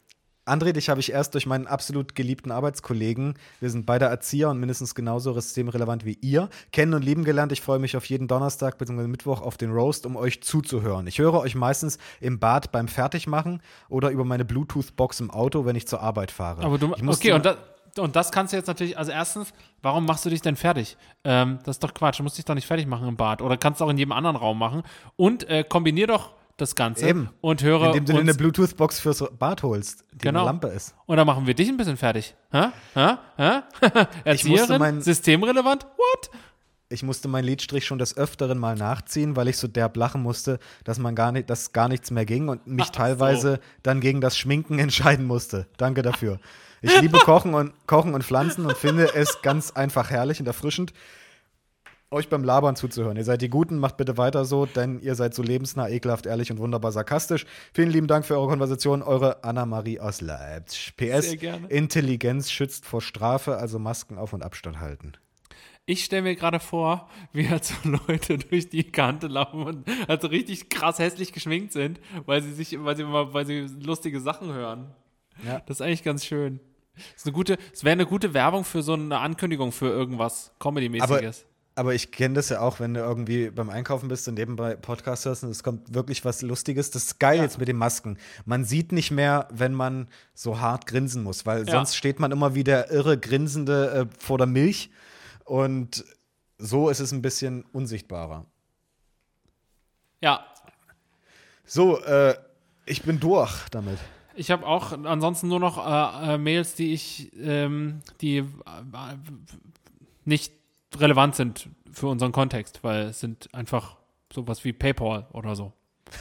André, dich habe ich erst durch meinen absolut geliebten Arbeitskollegen, wir sind beide Erzieher und mindestens genauso systemrelevant wie ihr, kennen und lieben gelernt. Ich freue mich auf jeden Donnerstag bzw. Mittwoch auf den Roast, um euch zuzuhören. Ich höre euch meistens im Bad beim Fertigmachen oder über meine Bluetooth-Box im Auto, wenn ich zur Arbeit fahre. Aber du, ich muss okay, und, da, und das kannst du jetzt natürlich, also erstens, warum machst du dich denn fertig? Ähm, das ist doch Quatsch, du musst dich doch nicht fertig machen im Bad oder kannst du auch in jedem anderen Raum machen und äh, kombinier doch das Ganze Eben. und höre Indem du dir uns, eine Bluetooth-Box fürs Bad holst, die genau. eine Lampe ist. Und dann machen wir dich ein bisschen fertig. Hä? Hä? Hä? Ich musste Erzieherin? mein- Systemrelevant? What? Ich musste meinen Lidstrich schon des Öfteren mal nachziehen, weil ich so derb lachen musste, dass man gar nicht, dass gar nichts mehr ging und mich Ach teilweise so. dann gegen das Schminken entscheiden musste. Danke dafür. Ich liebe Kochen und Kochen und Pflanzen und finde es ganz einfach herrlich und erfrischend, euch beim Labern zuzuhören. Ihr seid die Guten, macht bitte weiter so, denn ihr seid so lebensnah, ekelhaft, ehrlich und wunderbar sarkastisch. Vielen lieben Dank für eure Konversation. Eure Anna-Marie aus Leipzig. P S. Sehr gerne. Intelligenz schützt vor Strafe, also Masken auf und Abstand halten. Ich stelle mir gerade vor, wie halt so Leute durch die Kante laufen und halt so richtig krass hässlich geschminkt sind, weil sie sich, weil sie immer, weil sie lustige Sachen hören. Ja. Das ist eigentlich ganz schön. Das ist eine gute, es wäre eine gute Werbung für so eine Ankündigung für irgendwas Comedy-mäßiges. Aber ich kenne das ja auch, wenn du irgendwie beim Einkaufen bist und nebenbei Podcast hörst und es kommt wirklich was Lustiges. Das ist geil Ja. jetzt mit den Masken. Man sieht nicht mehr, wenn man so hart grinsen muss, weil Ja. sonst steht man immer wie der irre Grinsende äh, vor der Milch und so ist es ein bisschen unsichtbarer. Ja, So, äh, ich bin durch damit. ich habe auch ansonsten nur noch äh, äh, Mails, die ich, ähm, die äh, nicht relevant sind für unseren Kontext, weil es sind einfach sowas wie PayPal oder so.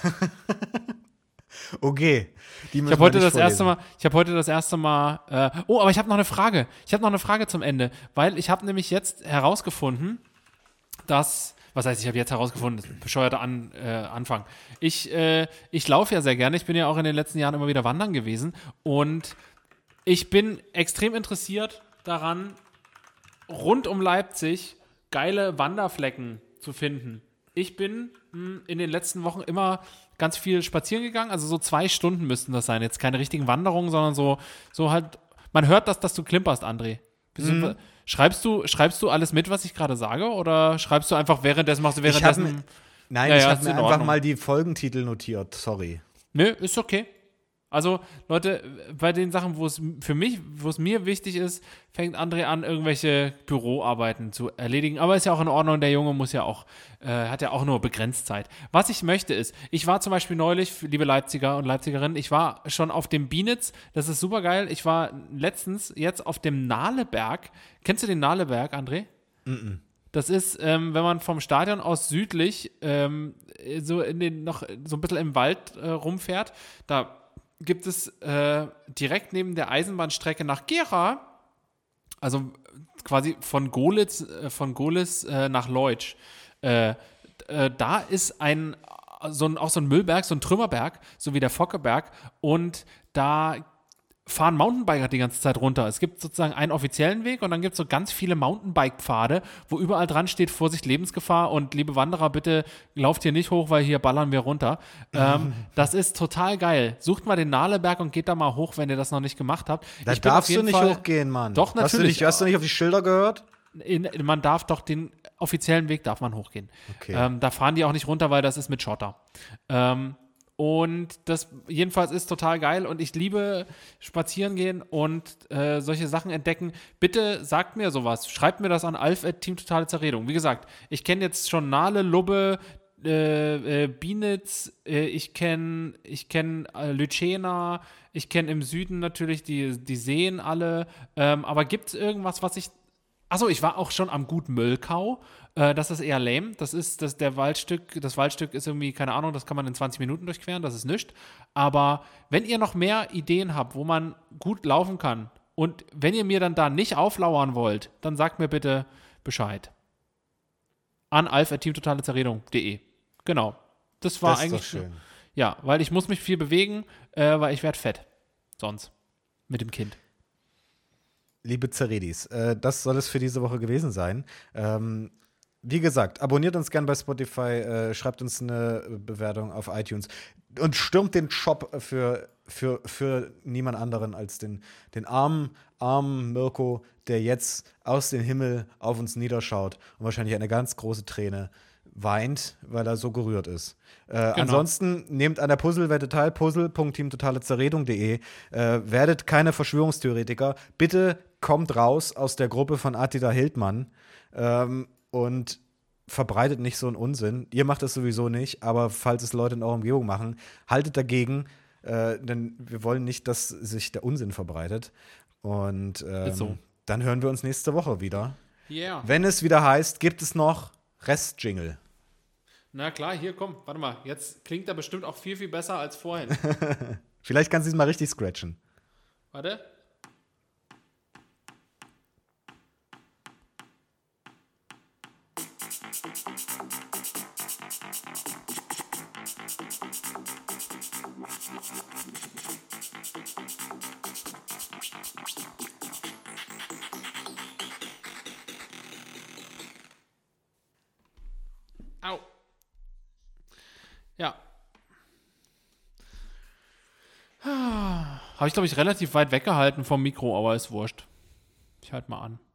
Okay. Die Ich müssen habe wir heute nicht das erste vorlesen. Mal, ich habe heute das erste Mal, äh, oh, aber ich habe noch eine Frage. Ich habe noch eine Frage zum Ende, weil ich habe nämlich jetzt herausgefunden, dass, was heißt, ich habe jetzt herausgefunden, das ist ein bescheuerter An, äh, Anfang. Ich, äh, ich laufe ja sehr gerne, ich bin ja auch in den letzten Jahren immer wieder wandern gewesen und ich bin extrem interessiert daran, rund um Leipzig geile Wanderflecken zu finden. Ich bin mh, in den letzten Wochen immer ganz viel spazieren gegangen, also so zwei Stunden müssten das sein. Jetzt keine richtigen Wanderungen, sondern so, so halt, man hört das, dass du klimperst, André. Bist Mhm. du, schreibst, du, schreibst du alles mit, was ich gerade sage, oder schreibst du einfach währenddessen, machst du Ich hab währenddessen. mir- Nein, Ja, ich ja, habe ist mir in einfach Ordnung. mal die Folgentitel notiert. Sorry. Nö, ist okay. Also, Leute, bei den Sachen, wo es für mich, wo es mir wichtig ist, fängt André an, irgendwelche Büroarbeiten zu erledigen. Aber ist ja auch in Ordnung, der Junge muss ja auch, äh, hat ja auch nur begrenzt Zeit. Was ich möchte ist, ich war zum Beispiel neulich, liebe Leipziger und Leipzigerinnen, ich war schon auf dem Bienitz, das ist super geil. Ich war letztens jetzt auf dem Nahleberg. Kennst du den Nahleberg, André? Mhm. Das ist, ähm, wenn man vom Stadion aus südlich ähm, so in den noch so ein bisschen im Wald äh, rumfährt, da gibt es äh, direkt neben der Eisenbahnstrecke nach Gera, also quasi von Golitz, äh, von Gohlis äh, nach Leutsch, äh, äh, da ist ein, so ein, auch so ein Müllberg, so ein Trümmerberg, so wie der Fockeberg, und da fahren Mountainbiker die ganze Zeit runter. Es gibt sozusagen einen offiziellen Weg und dann gibt es so ganz viele Mountainbike-Pfade, wo überall dran steht, Vorsicht, Lebensgefahr und liebe Wanderer, bitte lauft hier nicht hoch, weil hier ballern wir runter. Ähm, das ist total geil. Sucht mal den Nahleberg und geht da mal hoch, wenn ihr das noch nicht gemacht habt. Da Ich bin auf darfst du jeden nicht Fall, hochgehen, Mann. Doch, Hast du, natürlich. nicht, hast du nicht auf die Schilder gehört? In, man darf doch den offiziellen Weg darf man hochgehen. Okay. Ähm, da fahren die auch nicht runter, weil das ist mit Schotter. Ähm, und das jedenfalls ist total geil und ich liebe spazieren gehen und äh, solche Sachen entdecken. Bitte sagt mir sowas. Schreibt mir das an alf at team totale zerredung. Wie gesagt, ich kenne jetzt schon Nahle, Lubbe, äh, äh, Bienitz, äh, ich kenne ich kenn, äh, Lütschena, ich kenne im Süden natürlich die, die Seen alle. Ähm, aber gibt es irgendwas, was ich Achso, ich war auch schon am Gut Möllkau. Äh, das ist eher lame. Das ist das, der Waldstück, das Waldstück ist irgendwie, keine Ahnung, das kann man in zwanzig Minuten durchqueren, das ist nichts. Aber wenn ihr noch mehr Ideen habt, wo man gut laufen kann und wenn ihr mir dann da nicht auflauern wollt, dann sagt mir bitte Bescheid. An alf at team totale zerredung punkt de. Genau. Das war Das ist eigentlich. doch schön. Ja, weil ich muss mich viel bewegen, äh, weil ich werde fett. Sonst. Mit dem Kind. Liebe Zeredis, äh, das soll es für diese Woche gewesen sein. Ähm, wie gesagt, abonniert uns gern bei Spotify, äh, schreibt uns eine Bewertung auf iTunes. und stürmt den Shop für, für, für niemand anderen als den, den armen, armen Mirko, der jetzt aus dem Himmel auf uns niederschaut und wahrscheinlich eine ganz große Träne weint, weil er so gerührt ist. Äh, genau. Ansonsten nehmt an der Puzzlewette teil, puzzle punkt team totale zerredung punkt de. Äh, werdet keine Verschwörungstheoretiker. Bitte kommt raus aus der Gruppe von Attila Hildmann ähm, und verbreitet nicht so einen Unsinn. Ihr macht das sowieso nicht, aber falls es Leute in eurer Umgebung machen, haltet dagegen, äh, denn wir wollen nicht, dass sich der Unsinn verbreitet. Und ähm, so. Dann hören wir uns nächste Woche wieder. Yeah. Wenn es wieder heißt, gibt es noch Rest-Jingle. Na klar, hier, komm, warte mal. Jetzt klingt er bestimmt auch viel, viel besser als vorhin. Vielleicht kannst du es mal richtig scratchen. Warte. Au. Ja. Habe ich, glaube ich, relativ weit weggehalten vom Mikro, aber ist wurscht. Ich halte mal an.